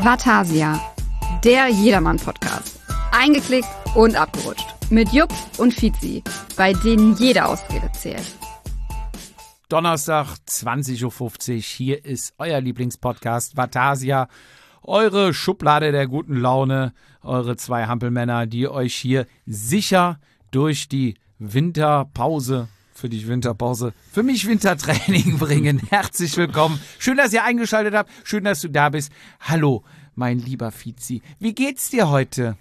Vatasia, der Jedermann-Podcast. Eingeklickt und abgerutscht. Mit Jupp und Fizi, bei denen jede Ausrede zählt. Donnerstag, 20.50 Uhr. Hier ist euer Lieblingspodcast Vatasia. Eure Schublade der guten Laune. Eure zwei Hampelmänner, die euch hier sicher durch die Winterpause, für mich Wintertraining bringen. Herzlich willkommen. Schön, dass ihr eingeschaltet habt. Schön, dass du da bist. Hallo, mein lieber Fizi. Wie geht's dir heute?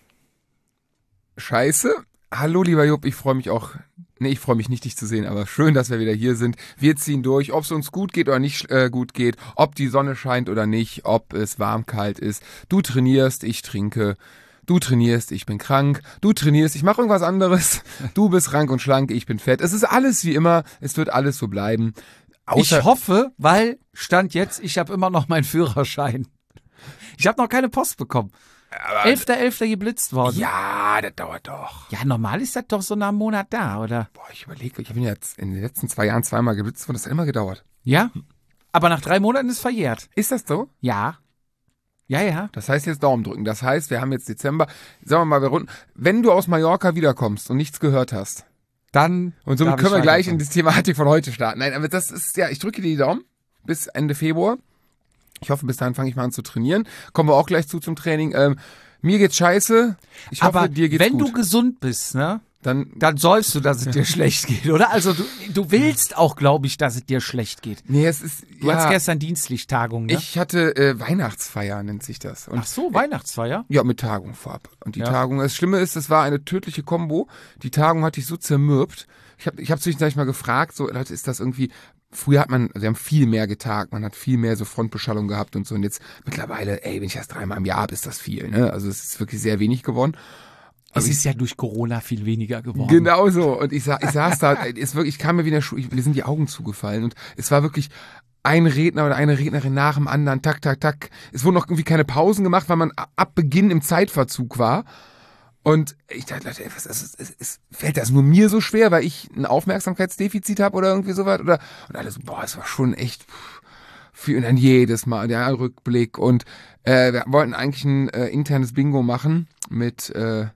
Scheiße. Hallo, lieber Jupp. Ich freue mich auch. Nee, ich freue mich nicht, dich zu sehen, aber schön, dass wir wieder hier sind. Wir ziehen durch, ob es uns gut geht oder nicht gut geht, ob die Sonne scheint oder nicht, ob es warm, kalt ist. Du trainierst, ich trinke. Du trainierst, ich bin krank. Du trainierst, ich mache irgendwas anderes. Du bist rank und schlank, ich bin fett. Es ist alles wie immer. Es wird alles so bleiben. Ich hoffe, weil Stand jetzt, ich habe immer noch meinen Führerschein. Ich habe noch keine Post bekommen. 11.11. geblitzt worden. Ja, das dauert doch. Ja, normal ist das doch so nach einem Monat da, oder? Boah, ich überlege, ich habe jetzt in den letzten 2 Jahren zweimal geblitzt worden. Das hat immer gedauert. Ja? Aber nach 3 Monaten ist es verjährt. Ist das so? Ja. Ja. Das heißt jetzt Daumen drücken. Das heißt, wir haben jetzt Dezember. Sagen wir mal, wenn du aus Mallorca wiederkommst und nichts gehört hast, dann. Und somit können wir gleich in die Thematik von heute starten. Nein, aber das ist, ja, ich drücke dir die Daumen bis Ende Februar. Ich hoffe, bis dahin fange ich mal an zu trainieren. Kommen wir auch gleich zum Training. Mir geht's scheiße. Ich hoffe, dir geht's gut. Wenn du gesund bist, ne? Dann säufst du, dass es dir schlecht geht, oder? Also du willst auch, glaube ich, dass es dir schlecht geht. Nee, es ist. Du hattest gestern Dienstlichtagung, ne? Ich hatte Weihnachtsfeier, nennt sich das. Und, ach so, Weihnachtsfeier? Ja, mit Tagung vorab. Und die Tagung, das Schlimme ist, es war eine tödliche Kombo. Die Tagung hatte ich so zermürbt. Ich hab zwischendurch mal gefragt, so, Leute, ist das irgendwie. Früher wir haben viel mehr getagt, man hat viel mehr so Frontbeschallung gehabt und so. Und jetzt mittlerweile, wenn ich das 3-mal im Jahr habe, ist das viel, ne? Also es ist wirklich sehr wenig geworden. Es ist ja durch Corona viel weniger geworden. Genau so. Und ich saß da, ich kam mir wie in der Schule, mir sind die Augen zugefallen. Und es war wirklich ein Redner oder eine Rednerin nach dem anderen, tak, tak, tak. Es wurden noch irgendwie keine Pausen gemacht, weil man ab Beginn im Zeitverzug war. Und ich dachte, Leute, fällt das nur mir so schwer, weil ich ein Aufmerksamkeitsdefizit habe oder irgendwie sowas? Und alle so, boah, es war schon echt viel. Und dann jedes Mal der Rückblick. Und wir wollten eigentlich ein internes Bingo machen mit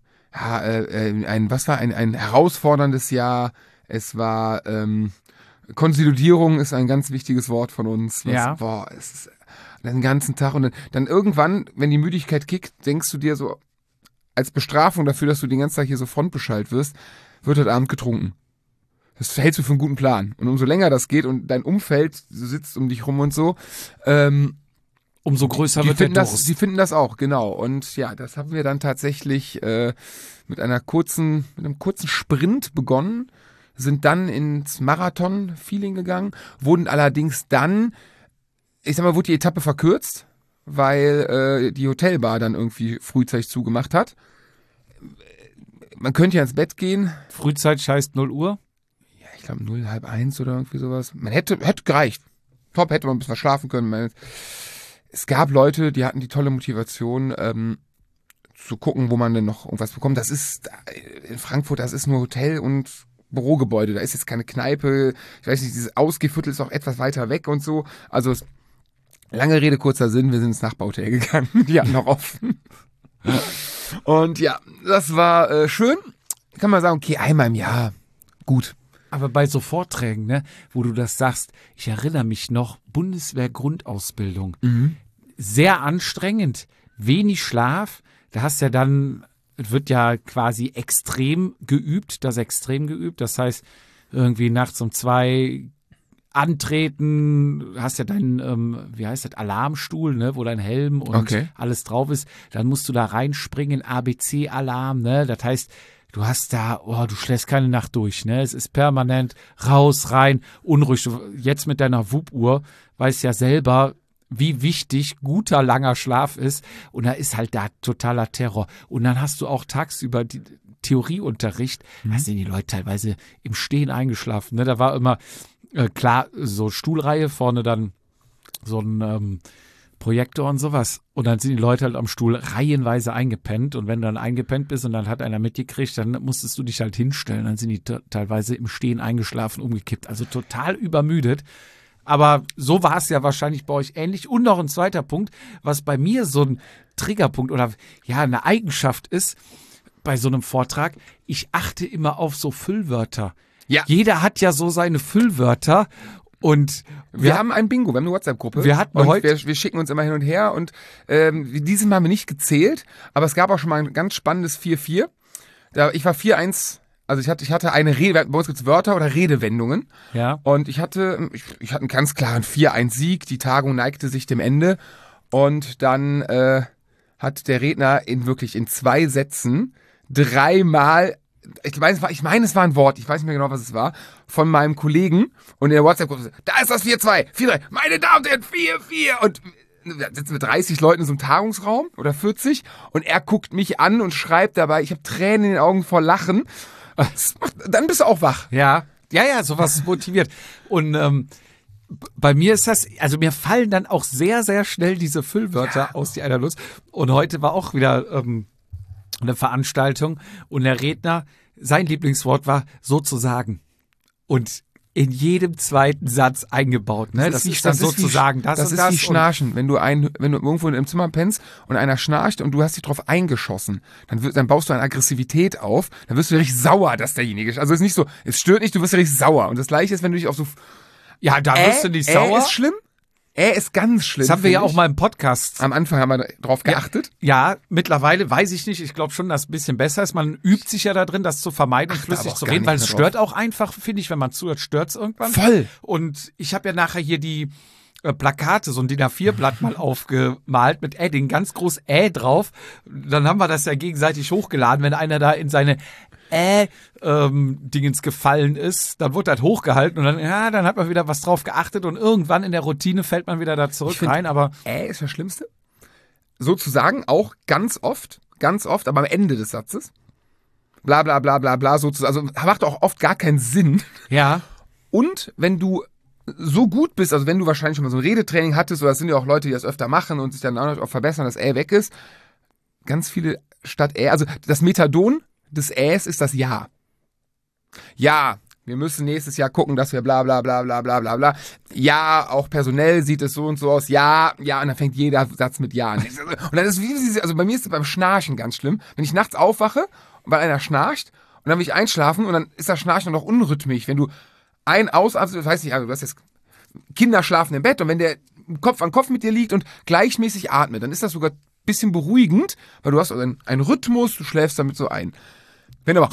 ein herausforderndes Jahr. Es war Konsolidierung ist ein ganz wichtiges Wort von uns. Es ist den ganzen Tag und dann irgendwann, wenn die Müdigkeit kickt, denkst du dir so, als Bestrafung dafür, dass du den ganzen Tag hier so frontbeschallt wirst, wird heute Abend getrunken. Das hältst du für einen guten Plan. Und umso länger das geht und dein Umfeld sitzt um dich rum und so, umso größer wird der Durst. Sie finden das auch, genau. Und ja, das haben wir dann tatsächlich mit einem kurzen Sprint begonnen, sind dann ins Marathon-Feeling gegangen, wurden allerdings dann, wurde die Etappe verkürzt, weil die Hotelbar dann irgendwie frühzeitig zugemacht hat. Man könnte ja ins Bett gehen. Frühzeitig heißt 0 Uhr? Ja, ich glaube 0:30 oder irgendwie sowas. Man hätte gereicht. Top, hätte man ein bisschen schlafen können. Es gab Leute, die hatten die tolle Motivation, zu gucken, wo man denn noch irgendwas bekommt. Das ist in Frankfurt, das ist nur Hotel und Bürogebäude. Da ist jetzt keine Kneipe. Ich weiß nicht, dieses Ausgehviertel ist auch etwas weiter weg und so. Also lange Rede, kurzer Sinn, wir sind ins Nachbarhotel gegangen. Die hatten noch offen. Und ja, das war schön. Kann man sagen, okay, einmal im Jahr, gut. Aber bei so Vorträgen, ne, wo du das sagst, ich erinnere mich noch, Bundeswehr-Grundausbildung. Sehr anstrengend, wenig Schlaf. Da hast ja dann, es wird ja quasi extrem geübt. Das heißt, irgendwie nachts um 2 antreten, hast ja deinen, Alarmstuhl, ne, wo dein Helm und alles drauf ist. Dann musst du da reinspringen, ABC-Alarm, ne, das heißt, du hast da, du schläfst keine Nacht durch, ne, es ist permanent raus, rein, unruhig. Jetzt mit deiner WUP-Uhr weißt ja selber, wie wichtig guter, langer Schlaf ist und da ist halt da totaler Terror. Und dann hast du auch tagsüber die Theorieunterricht, da sind die Leute teilweise im Stehen eingeschlafen, ne, da war immer klar, so Stuhlreihe, vorne dann so ein Projektor und sowas. Und dann sind die Leute halt am Stuhl reihenweise eingepennt. Und wenn du dann eingepennt bist und dann hat einer mitgekriegt, dann musstest du dich halt hinstellen. Dann sind die teilweise im Stehen eingeschlafen, umgekippt. Also total übermüdet. Aber so war es ja wahrscheinlich bei euch ähnlich. Und noch ein zweiter Punkt, was bei mir so ein Triggerpunkt oder ja eine Eigenschaft ist bei so einem Vortrag, ich achte immer auf so Füllwörter. Ja. Jeder hat ja so seine Füllwörter und Wir haben ein Bingo, wir haben eine WhatsApp-Gruppe. Wir hatten und heute- wir schicken uns immer hin und her und dieses Mal haben wir nicht gezählt, aber es gab auch schon mal ein ganz spannendes 4-4. Ich war 4-1, also ich hatte eine Rede, bei uns gibt's Wörter oder Redewendungen. ja. Und ich hatte einen ganz klaren 4-1-Sieg, die Tagung neigte sich dem Ende und dann hat der Redner wirklich in 2 Sätzen 3-mal, ich meine, es war ein Wort, ich weiß nicht mehr genau, was es war, von meinem Kollegen und in der WhatsApp-Gruppe, da ist das 4-2, 4-3, meine Damen und Herren, 4-4 und da sitzen wir 30 Leuten in so einem Tagungsraum oder 40 und er guckt mich an und schreibt dabei, ich habe Tränen in den Augen vor Lachen. Dann bist du auch wach. Ja, sowas motiviert. Und bei mir ist das, also mir fallen dann auch sehr, sehr schnell diese Füllwörter aus die einer Lust. Und heute war auch wieder eine Veranstaltung und der Redner, sein Lieblingswort war sozusagen. Und in jedem zweiten Satz eingebaut. Ne? Das ist dann sozusagen das ist und das. wie Schnarchen. Wenn du irgendwo im Zimmer pennst und einer schnarcht und du hast dich drauf eingeschossen, dann baust du eine Aggressivität auf, dann wirst du richtig sauer, dass derjenige ist. Also es ist nicht so, es stört nicht, du wirst richtig sauer. Und das Gleiche ist, wenn du dich auf so... Ja, da wirst du nicht sauer. Ist schlimm. Ist ganz schlimm. Das haben wir ja finde auch mal im Podcast. ich. Am Anfang haben wir drauf geachtet. Ja, mittlerweile weiß ich nicht. Ich glaube schon, dass es ein bisschen besser ist. Man übt sich ja da drin, das zu vermeiden und Achte aber flüssig auch zu gar reden, nicht weil mehr es drauf. stört auch einfach, finde ich, wenn man zuhört, stört es irgendwann. Voll. Und ich habe ja nachher hier die Plakate, so ein DIN A4-Blatt mal aufgemalt mit Edding, ganz groß drauf. Dann haben wir das ja gegenseitig hochgeladen, wenn einer da in seine Dingens gefallen ist, dann wurde das hochgehalten und dann hat man wieder was drauf geachtet und irgendwann in der Routine fällt man wieder da zurück rein, aber Ist das Schlimmste. Sozusagen auch ganz oft, aber am Ende des Satzes. Bla bla bla bla bla, sozusagen. Also macht auch oft gar keinen Sinn. ja, Und wenn du so gut bist, also wenn du wahrscheinlich schon mal so ein Redetraining hattest, oder das sind ja auch Leute, die das öfter machen und sich dann auch verbessern, dass weg ist, ganz viele statt also das Methadon des ist das Ja. Ja, wir müssen nächstes Jahr gucken, dass wir bla bla bla bla bla bla bla. Ja, auch personell sieht es so und so aus. Ja, und dann fängt jeder Satz mit Ja an. Und dann ist also bei mir ist es beim Schnarchen ganz schlimm. Wenn ich nachts aufwache, weil einer schnarcht, und dann will ich einschlafen und dann ist das Schnarchen noch unrhythmisch. Wenn du also weiß nicht, also du hast jetzt Kinder schlafen im Bett und wenn der Kopf an Kopf mit dir liegt und gleichmäßig atmet, dann ist das sogar ein bisschen beruhigend, weil du hast also einen Rhythmus, du schläfst damit so ein. Wenn du aber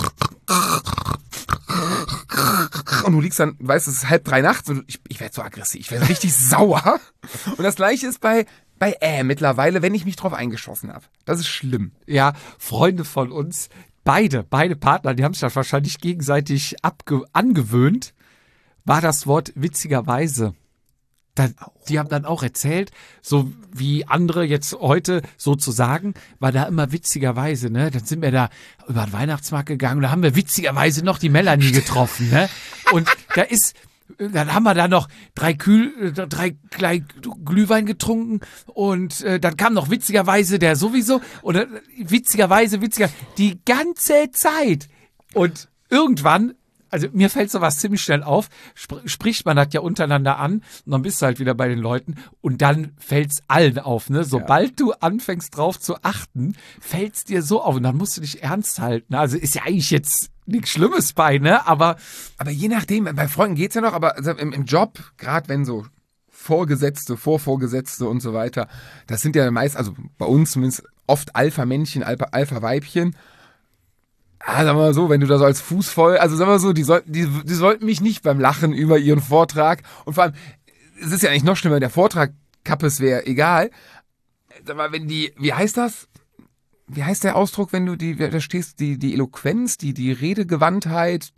und du liegst dann, weißt, es ist 2:30 nachts und ich werde so aggressiv, ich werde richtig sauer. Und das Gleiche ist bei mittlerweile, wenn ich mich drauf eingeschossen habe. Das ist schlimm. ja, Freunde von uns, beide Partner, die haben sich das wahrscheinlich gegenseitig angewöhnt, war das Wort witzigerweise. Die haben dann auch erzählt, so wie andere jetzt heute sozusagen, war da immer witzigerweise, ne? Dann sind wir da über den Weihnachtsmarkt gegangen und da haben wir witzigerweise noch die Melanie getroffen, ne? Und dann haben wir da noch 3 Glühwein getrunken und dann kam noch witzigerweise der sowieso oder witzigerweise die ganze Zeit. Und irgendwann, also mir fällt sowas ziemlich schnell auf, spricht man das ja untereinander an und dann bist du halt wieder bei den Leuten und dann fällt's allen auf, ne? Sobald du anfängst drauf zu achten, fällt's dir so auf und dann musst du dich ernst halten. Also ist ja eigentlich jetzt nichts Schlimmes bei, ne? Aber je nachdem, bei Freunden geht's ja noch, aber also im Job, gerade wenn so Vorgesetzte, Vorvorgesetzte und so weiter, das sind ja meist, also bei uns zumindest oft Alpha-Männchen, Alpha-Weibchen. Sagen wir mal so, wenn du da so als Fußvoll, also sagen wir so, die sollten mich nicht beim Lachen über ihren Vortrag und vor allem, es ist ja eigentlich noch schlimmer, wenn der Vortrag Kappes wäre, egal. Sag mal, wenn wie heißt das? Wie heißt der Ausdruck, wenn du da stehst, die Eloquenz, die Redegewandtheit,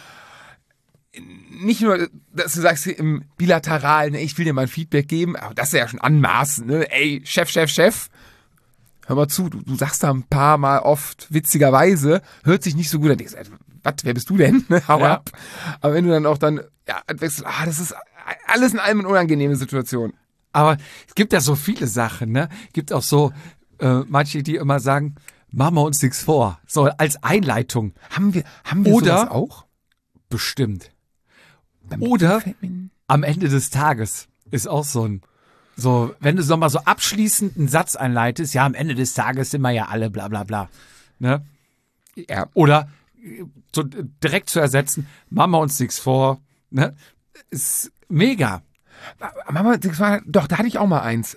nicht nur, dass du sagst im Bilateralen, ich will dir mal ein Feedback geben, aber das ist ja schon anmaßend, ne? Ey, Chef. Hör mal zu, du sagst da ein paar Mal oft, witzigerweise, hört sich nicht so gut an. Denkst, was, wer bist du denn? Hau ab. Aber wenn du dann auch wechselst, das ist alles in allem eine unangenehme Situation. Aber es gibt ja so viele Sachen, ne? Gibt auch so manche, die immer sagen, machen wir uns nichts vor. So als Einleitung. Haben wir Oder sowas auch? Bestimmt. Oder am Ende des Tages ist auch so, wenn du so mal so abschließend einen Satz einleitest, ja, am Ende des Tages sind wir ja alle bla bla bla. Ne? Ja. Oder so direkt zu ersetzen, machen wir uns nichts vor. Ne? Ist mega. Mama, doch, da hatte ich auch mal eins.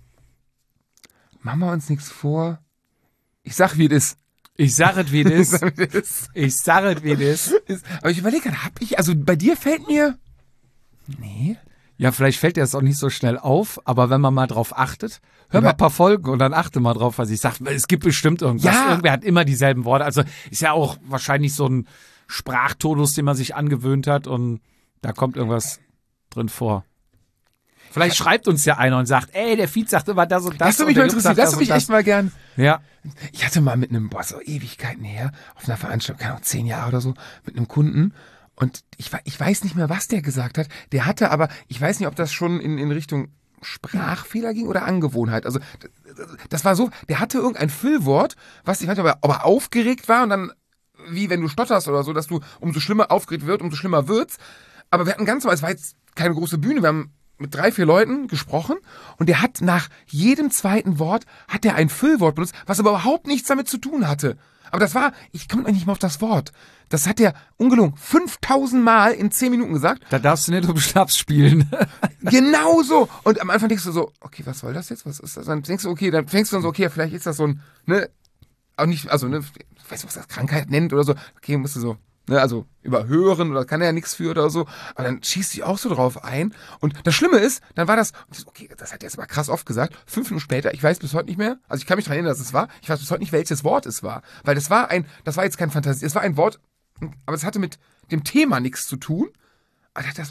Machen wir uns nichts vor. Ich sag, wie es ist. Ich sag es, wie es ist. Ich sag es, wie es ist. Aber ich überlege gerade, also bei dir fällt mir... Nee. Ja, vielleicht fällt dir das auch nicht so schnell auf, aber wenn man mal drauf achtet, hör mal ein paar Folgen und dann achte mal drauf, was ich sage. Es gibt bestimmt irgendwas. Ja. Irgendwer hat immer dieselben Worte. Also ist ja auch wahrscheinlich so ein Sprachtonus, den man sich angewöhnt hat und da kommt irgendwas drin vor. Vielleicht schreibt uns ja einer und sagt, ey, der Fietz sagt immer das und das. Das würde mich mal interessieren, das würde ich echt mal gern. Ja. Ich hatte mal mit einem, so Ewigkeiten her, auf einer Veranstaltung, keine Ahnung, 10 Jahre oder so, mit einem Kunden und ich weiß nicht mehr, was der gesagt hat. Der hatte aber, ich weiß nicht, ob das schon in Richtung Sprachfehler ging oder Angewohnheit. Also das war so, der hatte irgendein Füllwort, was ich weiß nicht, ob er aufgeregt war und dann, wie wenn du stotterst oder so, dass du umso schlimmer aufgeregt wird, umso schlimmer wird's. Aber wir hatten ganz normal, es war jetzt keine große Bühne, wir haben mit 3, 4 Leuten gesprochen und der hat nach jedem zweiten Wort hat der ein Füllwort benutzt, was aber überhaupt nichts damit zu tun hatte. Aber das war, ich komme nicht mal auf das Wort. Das hat der ungelogen 5000 Mal in 10 Minuten gesagt. Da darfst du nicht um Schnaps spielen. Genau so. Und am Anfang denkst du so, okay, was soll das jetzt? Was ist das? Dann denkst du, okay, dann fängst du dann so, okay, vielleicht ist das so ein, ne, auch nicht, also, ne, ich weiß nicht, was das Krankheit nennt oder so. Okay, musst du so, ne, also überhören oder kann er ja nichts für oder so. Aber dann schießt dich auch so drauf ein. Und das Schlimme ist, dann war das, okay, das hat er jetzt aber krass oft gesagt, 5 Minuten später, ich weiß bis heute nicht mehr, also ich kann mich daran erinnern, dass es war, ich weiß bis heute nicht, welches Wort es war. Weil das war jetzt kein Fantasie, es war ein Wort, aber es hatte mit dem Thema nichts zu tun. Aber das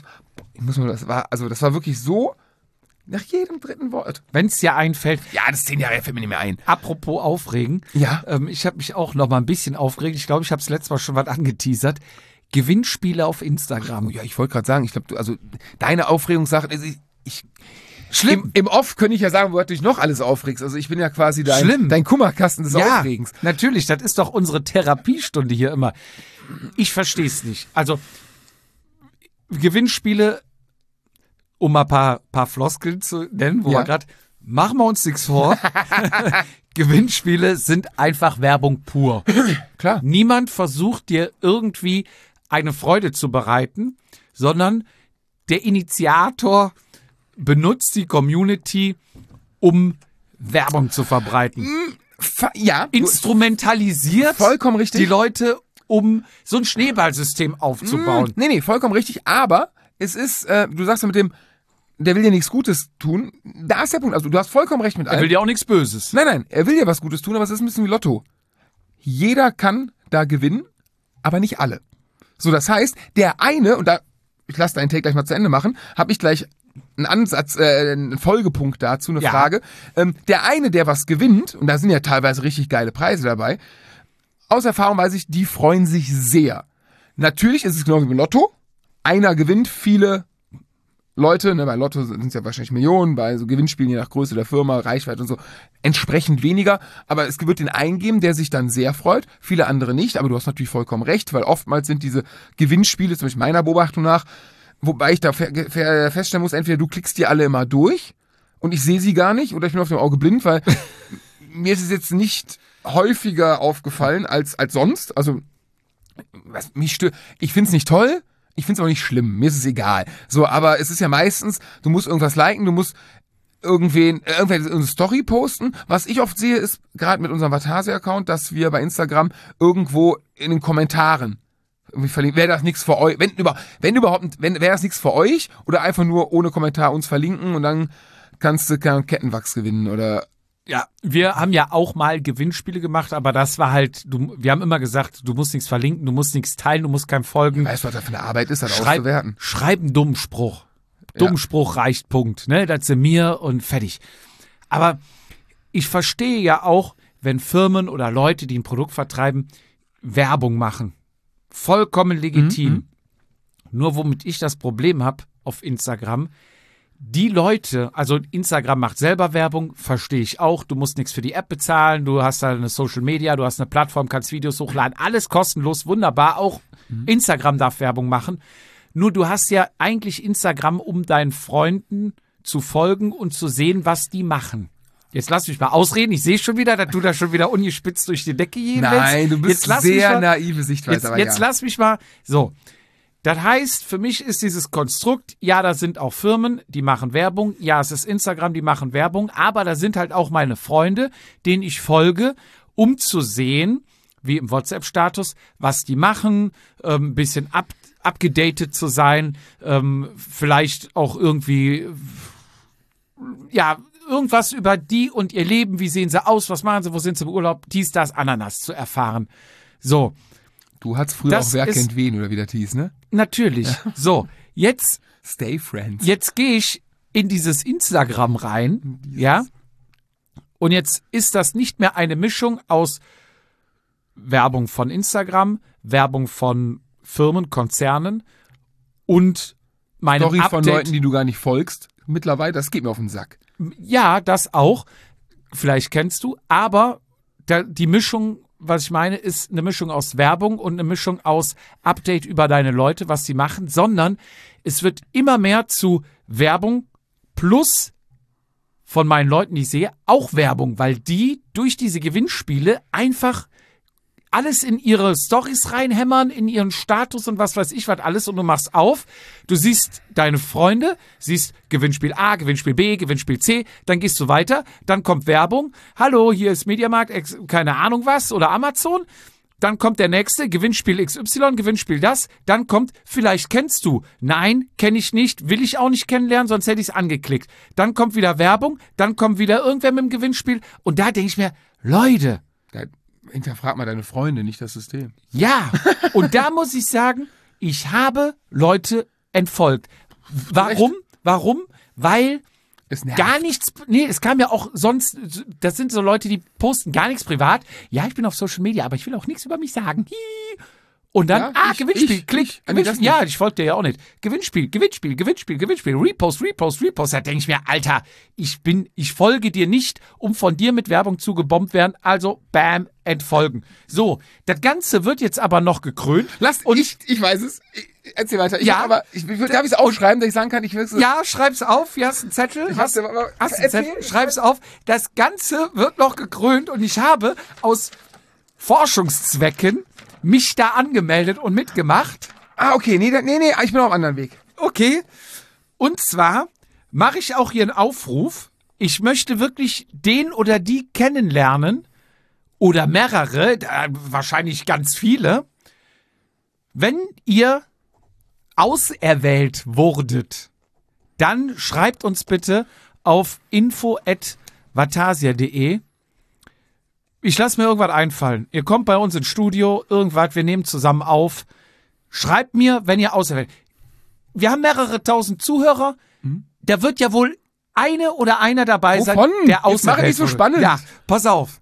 war wirklich so, nach jedem dritten Wort. Wenn es dir einfällt. Ja, das ist 10 Jahre her, fällt mir nicht mehr ein. Apropos aufregen. Ja. Ich habe mich auch noch mal ein bisschen aufgeregt. Ich glaube, ich habe es letztes Mal schon was angeteasert. Gewinnspiele auf Instagram. Ja, ich wollte gerade sagen, ich glaube, also deine Aufregungssachen, also schlimm. Im Off könnte ich ja sagen, wo du dich noch alles aufregst. Also ich bin ja quasi dein Kummerkasten des Aufregens. Natürlich, das ist doch unsere Therapiestunde hier immer. Ich verstehe es nicht. Also Gewinnspiele, um mal ein paar Floskeln zu nennen, wo wir gerade, machen wir uns nichts vor. Gewinnspiele sind einfach Werbung pur. Klar. Niemand versucht dir irgendwie eine Freude zu bereiten, sondern der Initiator benutzt die Community, um Werbung zu verbreiten. Ja. Instrumentalisiert vollkommen richtig. Die Leute, um so ein Schneeballsystem aufzubauen. Nee, vollkommen richtig. Aber es ist, du sagst ja mit dem, der will dir nichts Gutes tun. Da ist der Punkt. Also du hast vollkommen recht mit allem. Er will dir auch nichts Böses. Nein, er will dir was Gutes tun, aber es ist ein bisschen wie Lotto. Jeder kann da gewinnen, aber nicht alle. So, das heißt, der eine, und da, ich lasse deinen Take gleich mal zu Ende machen, habe ich gleich einen Ansatz, einen Folgepunkt dazu, eine Frage. Der eine, der was gewinnt, und da sind ja teilweise richtig geile Preise dabei, aus Erfahrung weiß ich, die freuen sich sehr. Natürlich ist es genau wie beim Lotto. Einer gewinnt, viele Leute, ne, bei Lotto sind es ja wahrscheinlich Millionen, bei so Gewinnspielen je nach Größe der Firma, Reichweite und so, entsprechend weniger. Aber es wird den einen geben, der sich dann sehr freut, viele andere nicht. Aber du hast natürlich vollkommen recht, weil oftmals sind diese Gewinnspiele, zum Beispiel meiner Beobachtung nach, wobei ich da feststellen muss, entweder du klickst die alle immer durch und ich sehe sie gar nicht oder ich bin auf dem Auge blind, weil mir ist es jetzt nicht häufiger aufgefallen als sonst. Also, was mich stört, ich find's nicht toll, ich find's auch nicht schlimm, mir ist es egal. So, aber es ist ja meistens, du musst irgendwas liken, du musst irgendeine Story posten. Was ich oft sehe, ist, gerade mit unserem Vatasi-Account, dass wir bei Instagram irgendwo in den Kommentaren wäre das nichts für euch, wäre das nichts für euch oder einfach nur ohne Kommentar uns verlinken und dann kannst du Kettenwachs gewinnen oder. Ja, wir haben ja auch mal Gewinnspiele gemacht, aber das war halt, wir haben immer gesagt, du musst nichts verlinken, du musst nichts teilen, du musst keinem folgen. Weißt du, was da für eine Arbeit ist, das auszuwerten? Schreib einen dummen Spruch. Dummen Spruch reicht, Punkt. Ne? Das sind mir und fertig. Aber ich verstehe ja auch, wenn Firmen oder Leute, die ein Produkt vertreiben, Werbung machen. Vollkommen legitim. Nur womit ich das Problem habe auf Instagram, die Leute, also Instagram macht selber Werbung, verstehe ich auch. Du musst nichts für die App bezahlen, du hast da eine Social Media, du hast eine Plattform, kannst Videos hochladen, alles kostenlos, wunderbar. Auch Instagram darf Werbung machen. Nur du hast ja eigentlich Instagram, um deinen Freunden zu folgen und zu sehen, was die machen. Jetzt lass mich mal ausreden. Ich sehe schon wieder, dass du da schon wieder ungespitzt durch die Decke gehen willst. Nein, du bist sehr naive Sichtweise. Jetzt lass mich mal, so. Das heißt, für mich ist dieses Konstrukt, ja, da sind auch Firmen, die machen Werbung, ja, es ist Instagram, die machen Werbung, aber da sind halt auch meine Freunde, denen ich folge, um zu sehen, wie im WhatsApp-Status, was die machen, ein bisschen abgedatet zu sein, vielleicht auch irgendwie, ja, irgendwas über die und ihr Leben, wie sehen sie aus, was machen sie, wo sind sie im Urlaub, dies, das, Ananas zu erfahren. So. Du hattest früher auch Wer kennt wen oder wie das hieß, ne? Natürlich. Ja. So, jetzt Stay Friends. Jetzt gehe ich in dieses Instagram rein, ja? Und jetzt ist das nicht mehr eine Mischung aus Werbung von Instagram, Werbung von Firmen, Konzernen und meinem Storys Update. Von Leuten, die du gar nicht folgst. Mittlerweile, das geht mir auf den Sack. Ja, das auch. Vielleicht kennst du, aber die Mischung, was ich meine, ist eine Mischung aus Werbung und eine Mischung aus Update über deine Leute, was sie machen, sondern es wird immer mehr zu Werbung plus von meinen Leuten, die ich sehe, auch Werbung, weil die durch diese Gewinnspiele einfach alles in ihre Storys reinhämmern, in ihren Status und was weiß ich was alles und du machst auf, du siehst deine Freunde, siehst Gewinnspiel A, Gewinnspiel B, Gewinnspiel C, dann gehst du weiter, dann kommt Werbung, hallo, hier ist Mediamarkt, keine Ahnung was oder Amazon, dann kommt der nächste, Gewinnspiel XY, Gewinnspiel das, dann kommt, vielleicht kennst du, nein, kenne ich nicht, will ich auch nicht kennenlernen, sonst hätte ich es angeklickt. Dann kommt wieder Werbung, dann kommt wieder irgendwer mit dem Gewinnspiel und da denke ich mir, Leute, hinterfrag mal deine Freunde, nicht das System. Ja, und da muss ich sagen, ich habe Leute entfolgt. Warum? Warum? Weil gar nichts, nee, es kam ja auch sonst, das sind so Leute, die posten gar nichts privat. Ja, ich bin auf Social Media, aber ich will auch nichts über mich sagen. Und dann, Gewinnspiel, klick. Ja, ich folge dir ja auch nicht. Gewinnspiel, Repost. Da denke ich mir, Alter, ich folge dir nicht, um von dir mit Werbung zugebombt werden. Also, bam, entfolgen. So, das Ganze wird jetzt aber noch gekrönt. Ich weiß es. Erzähl weiter. Darf ich es aufschreiben, dass ich sagen kann, ich will es. Ja, schreib's auf. Hier hast du einen Zettel. Hast einen Zettel? Schreib's auf. Das Ganze wird noch gekrönt und ich habe aus Forschungszwecken mich da angemeldet und mitgemacht. Okay. Nee, ich bin auf einem anderen Weg. Okay. Und zwar mache ich auch hier einen Aufruf. Ich möchte wirklich den oder die kennenlernen oder mehrere, wahrscheinlich ganz viele. Wenn ihr auserwählt wurdet, dann schreibt uns bitte auf info@vatasia.de. Ich lasse mir irgendwas einfallen. Ihr kommt bei uns ins Studio, irgendwas, wir nehmen zusammen auf. Schreibt mir, wenn ihr auserwählt. Wir haben mehrere tausend Zuhörer. Da wird ja wohl eine oder einer dabei sein, der auserwählt wurde. Mach nicht so spannend. Ja, pass auf.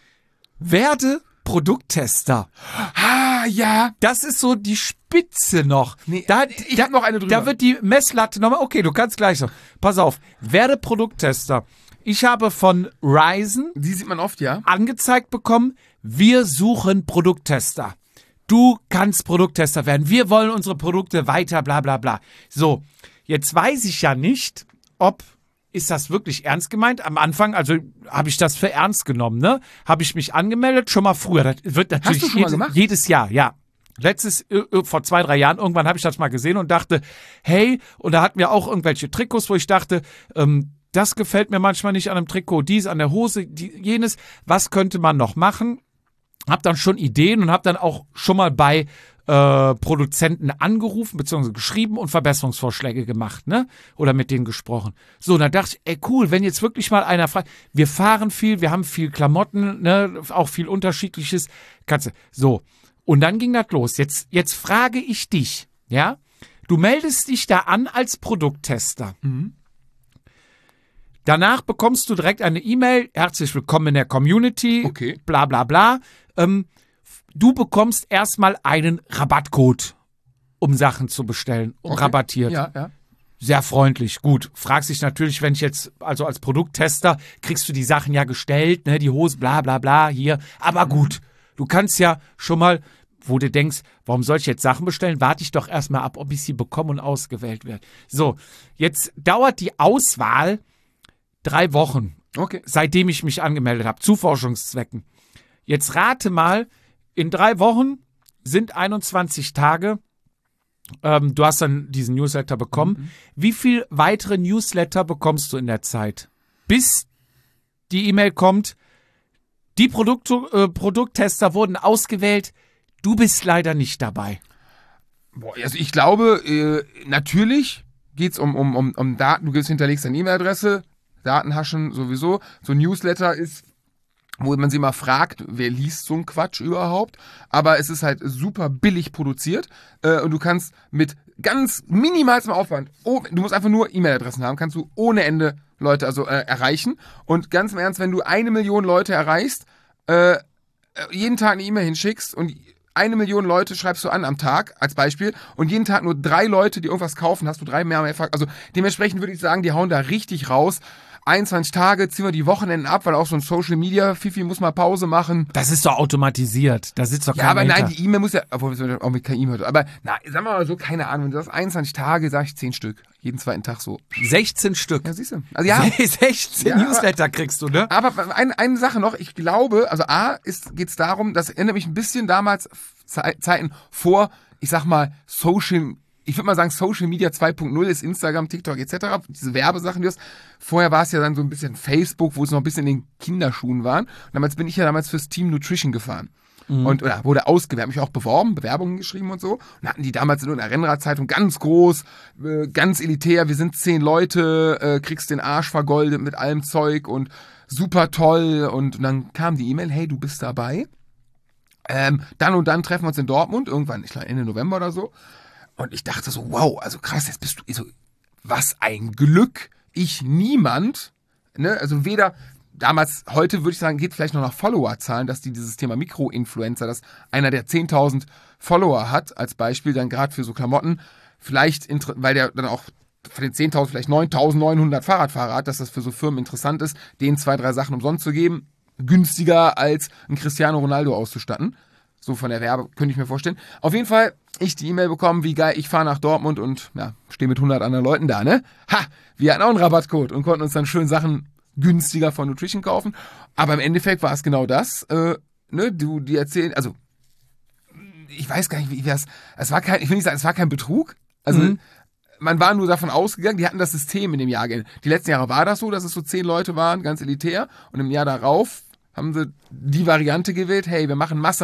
Werde Produkttester. Ja. Das ist so die Spitze noch. Nee, ich habe noch eine drüber. Da wird die Messlatte nochmal, okay, du kannst gleich noch. Pass auf, werde Produkttester. Ich habe von Ryzen, die sieht man oft, ja, angezeigt bekommen, wir suchen Produkttester. Du kannst Produkttester werden. Wir wollen unsere Produkte weiter, bla bla bla. So, jetzt weiß ich ja nicht, ist das wirklich ernst gemeint? Am Anfang, also habe ich das für ernst genommen, ne? Habe ich mich angemeldet, schon mal früher. Das wird natürlich Hast du schon mal gemacht? Jedes Jahr, ja. Vor 2-3 Jahren, irgendwann habe ich das mal gesehen und dachte, hey, und da hatten wir auch irgendwelche Trikots, wo ich dachte, das gefällt mir manchmal nicht an einem Trikot, dies, an der Hose, jenes. Was könnte man noch machen? Hab dann schon Ideen und hab dann auch schon mal bei Produzenten angerufen bzw. geschrieben und Verbesserungsvorschläge gemacht, ne? Oder mit denen gesprochen. So, dann dachte ich, cool, wenn jetzt wirklich mal einer fragt, wir fahren viel, wir haben viel Klamotten, ne? Auch viel Unterschiedliches. So, und dann ging das los. Jetzt frage ich dich, ja? Du meldest dich da an als Produkttester. Mhm. Danach bekommst du direkt eine E-Mail, herzlich willkommen in der Community, okay, bla bla bla. Du bekommst erstmal einen Rabattcode, um Sachen zu bestellen, rabattiert. Ja. Sehr freundlich, gut. Fragst dich natürlich, wenn ich jetzt, also als Produkttester, kriegst du die Sachen ja gestellt, ne, die Hose, bla bla bla, hier. Aber gut, du kannst ja schon mal wo du denkst, warum soll ich jetzt Sachen bestellen? Warte ich doch erstmal ab, ob ich sie bekomme und ausgewählt werde. So, jetzt dauert die Auswahl 3 Wochen, Okay. seitdem ich mich angemeldet habe, zu Forschungszwecken. Jetzt rate mal, in 3 Wochen sind 21 Tage. Du hast dann diesen Newsletter bekommen. Wie viel weitere Newsletter bekommst du in der Zeit? Bis die E-Mail kommt, die Produkttester wurden ausgewählt, du bist leider nicht dabei. Boah, also ich glaube, natürlich geht's um Daten. Du hinterlegst deine E-Mail-Adresse, Datenhaschen sowieso. So ein Newsletter ist, wo man sich mal fragt, wer liest so einen Quatsch überhaupt? Aber es ist halt super billig produziert und du kannst mit ganz minimalstem Aufwand, du musst einfach nur E-Mail-Adressen haben, kannst du ohne Ende Leute erreichen. Und ganz im Ernst, wenn du 1 Million Leute erreichst, jeden Tag eine E-Mail hinschickst und 1 Million Leute schreibst du an am Tag, als Beispiel, und jeden Tag nur 3 Leute, die irgendwas kaufen, hast du 3 mehr. Also dementsprechend würde ich sagen, die hauen da richtig raus. 21 Tage, ziehen wir die Wochenenden ab, weil auch so ein Social Media, Fifi muss mal Pause machen. Das ist doch automatisiert. Da sitzt doch keiner Ja, aber hinter. nein, die E-Mail muss ja, obwohl wir auch mit keiner E-Mail, aber na, sagen wir mal so, keine Ahnung, wenn du sagst 21 Tage, sag ich 10 Stück. Jeden zweiten Tag so. 16 Stück. Ja, siehst du. Also ja. 16 Ja, Newsletter kriegst du, ne? Aber eine Sache noch, ich glaube, also geht's darum, das erinnert mich ein bisschen damals Zeiten vor, ich sag mal, ich würde mal sagen, Social Media 2.0 ist Instagram, TikTok etc. Diese Werbesachen, die hast. Vorher war es ja dann so ein bisschen Facebook, wo es noch ein bisschen in den Kinderschuhen waren. Und damals bin ich ja fürs Team Nutrition gefahren. Oder wurde ausgewerbt, mich auch beworben, Bewerbungen geschrieben und so. Und hatten die damals in einer Rennradzeitung ganz groß, ganz elitär, wir sind 10 Leute, kriegst den Arsch vergoldet mit allem Zeug und super toll. Und dann kam die E-Mail, hey, du bist dabei. Dann und dann treffen wir uns in Dortmund, irgendwann, ich glaube Ende November oder so. Und ich dachte so, wow, also krass, jetzt bist du so, was ein Glück. Niemand, ne, also weder damals, heute würde ich sagen, geht vielleicht noch nach Followerzahlen, dass dieses Thema Mikroinfluencer, dass einer der 10.000 Follower hat, als Beispiel dann gerade für so Klamotten, vielleicht, weil der dann auch von den 10.000 vielleicht 9.900 Fahrradfahrer hat, dass das für so Firmen interessant ist, denen 2, 3 Sachen umsonst zu geben, günstiger als ein Cristiano Ronaldo auszustatten. So von der Werbe, könnte ich mir vorstellen. Auf jeden Fall, ich die E-Mail bekommen, wie geil, ich fahre nach Dortmund und ja, stehe mit 100 anderen Leuten da, ne? Ha, wir hatten auch einen Rabattcode und konnten uns dann schön Sachen günstiger von Nutrition kaufen. Aber im Endeffekt war es genau das, ne? Die erzählen, also ich weiß gar nicht, wie das, ich will nicht sagen, es war kein Betrug. Also man war nur davon ausgegangen, die hatten das System in dem Jahr. Die letzten Jahre war das so, dass es so 10 Leute waren, ganz elitär. Und im Jahr darauf haben sie die Variante gewählt, hey, wir machen Masse,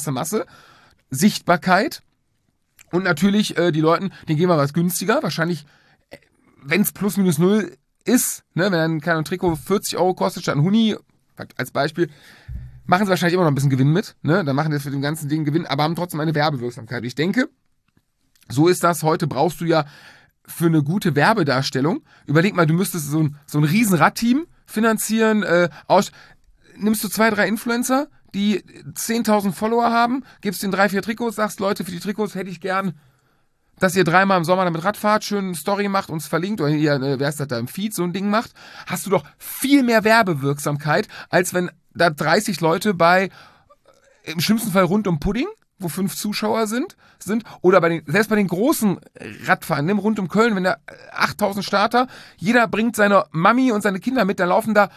Sichtbarkeit und natürlich die Leuten, denen geben wir was günstiger, wahrscheinlich, wenn es plus minus 0 ist, ne, wenn dann ein Trikot 40 € kostet statt ein Huni, als Beispiel, machen sie wahrscheinlich immer noch ein bisschen Gewinn mit, ne, dann machen die für den ganzen Ding Gewinn, aber haben trotzdem eine Werbewirksamkeit. Ich denke, so ist das, heute brauchst du ja für eine gute Werbedarstellung, überleg mal, du müsstest so ein riesen Radteam finanzieren, nimmst du 2, 3 Influencer, die 10.000 Follower haben, gibst denen 3, 4 Trikots, sagst, Leute, für die Trikots hätte ich gern, dass ihr 3-mal im Sommer damit Radfahrt, schön eine Story macht, uns verlinkt, oder ihr, wer ist das da im Feed, so ein Ding macht, hast du doch viel mehr Werbewirksamkeit, als wenn da 30 Leute im schlimmsten Fall rund um Pudding, wo 5 Zuschauer sind, oder selbst bei den großen Radfahrern, ne, rund um Köln, wenn da 8.000 Starter, jeder bringt seine Mami und seine Kinder mit, dann laufen da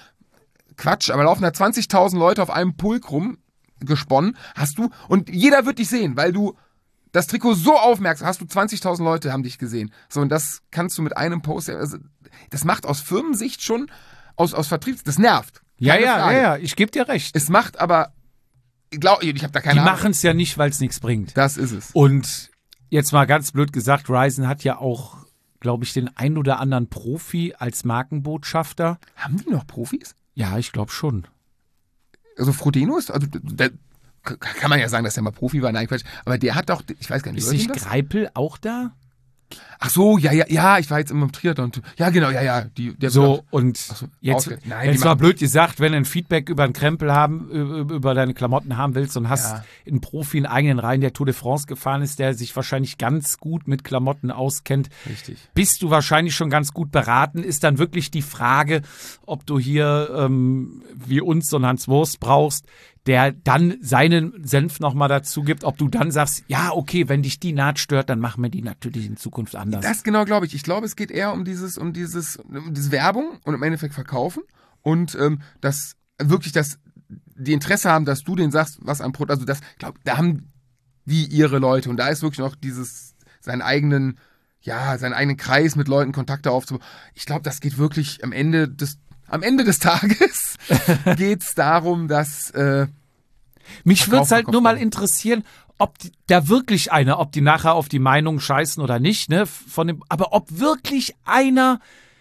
20.000 Leute auf einem Pulk rum, gesponnen, hast du, und jeder wird dich sehen, weil du das Trikot so aufmerksam hast, 20.000 Leute haben dich gesehen. So, und das kannst du mit einem Post, also, das macht aus Firmensicht schon, aus Vertriebs, das nervt. Ja, ich gebe dir recht. Es macht aber, ich habe da keine Die Ahnung. machen es ja nicht, weil es nichts bringt. Das ist es. Und jetzt mal ganz blöd gesagt, Ryzen hat ja auch, glaube ich, den ein oder anderen Profi als Markenbotschafter. Haben die noch Profis? Ja, ich glaube schon. Also Frodeno ist, also da kann man ja sagen, dass der mal Profi war, nein, Quatsch. Aber der hat doch, ich weiß gar nicht, ist nicht Greipel auch da? Ach so, ja, ich war jetzt im Triathlon. Ja, genau, ja. Der so, und so, jetzt, nein, jetzt mal blöd gesagt, wenn du ein Feedback über einen Krempel über deine Klamotten haben willst und hast einen Profi in eigenen Reihen, der Tour de France gefahren ist, der sich wahrscheinlich ganz gut mit Klamotten auskennt, richtig, bist du wahrscheinlich schon ganz gut beraten. Ist dann wirklich die Frage, ob du hier wie uns so einen Hans Wurst brauchst, der dann seinen Senf nochmal dazu gibt, ob du dann sagst, ja, okay, wenn dich die Naht stört, dann machen wir die natürlich in Zukunft anders. Das genau glaube ich. Ich glaube, es geht eher um diese Werbung und im Endeffekt verkaufen und das wirklich die Interesse haben, dass du denen sagst, was am Produkt, also das, glaube, da haben die ihre Leute und da ist wirklich noch seinen eigenen Kreis mit Leuten, Kontakte aufzubauen. Ich glaube, das geht wirklich am Ende des Tages geht's darum, dass mich würde es halt nur mal interessieren, ob die nachher auf die Meinung scheißen oder nicht, ne? Aber ob wirklich einer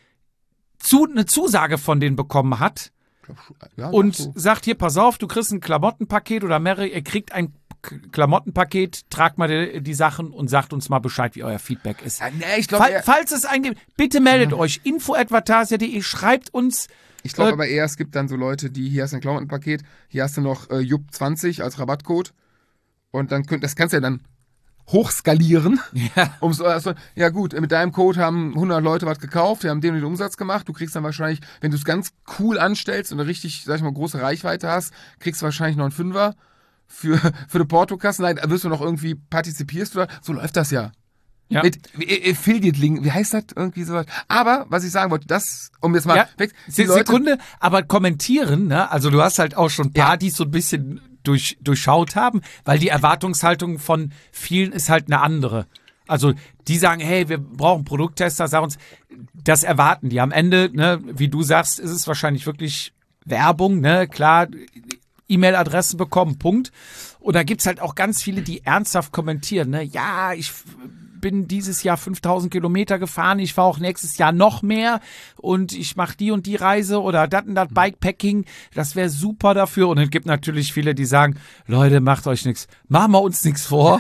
eine Zusage von denen bekommen hat und sagt, hier, pass auf, du kriegst ein Klamottenpaket oder mehrere, ihr kriegt ein Klamottenpaket, tragt mal die Sachen und sagt uns mal Bescheid, wie euer Feedback ist. Ja, nee, ich glaub, falls es eingibt, bitte meldet euch. info@vatasia.de, schreibt uns. Ich glaube aber eher, es gibt dann so Leute, die, hier hast du ein Klamottenpaket, hier hast du noch Jupp20 als Rabattcode und dann das kannst du ja dann hochskalieren. Ja. Ja gut, mit deinem Code haben 100 Leute was gekauft, die haben den Umsatz gemacht. Du kriegst dann wahrscheinlich, wenn du es ganz cool anstellst und eine richtig, sag ich mal, große Reichweite hast, kriegst du wahrscheinlich noch einen Fünfer für die Portokasse. Nein, wirst du noch irgendwie partizipierst oder so läuft das ja. Ja. Mit Affiliate-Link, wie heißt das? Irgendwie sowas. Aber, was ich sagen wollte, um jetzt mal weg. Sekunde, aber kommentieren, ne? Also du hast halt auch schon ein paar, die so ein bisschen durchschaut haben, weil die Erwartungshaltung von vielen ist halt eine andere. Also die sagen, hey, wir brauchen Produkttester, sag uns, das erwarten die. Am Ende, ne, wie du sagst, ist es wahrscheinlich wirklich Werbung, ne? Klar, E-Mail-Adressen bekommen, Punkt. Und da gibt's halt auch ganz viele, die ernsthaft kommentieren, ne? Ja, ich bin dieses Jahr 5000 Kilometer gefahren, ich fahre auch nächstes Jahr noch mehr und ich mache die und die Reise oder das und das Bikepacking, das wäre super dafür. Und es gibt natürlich viele, die sagen, Leute, macht euch nichts, machen wir uns nichts vor.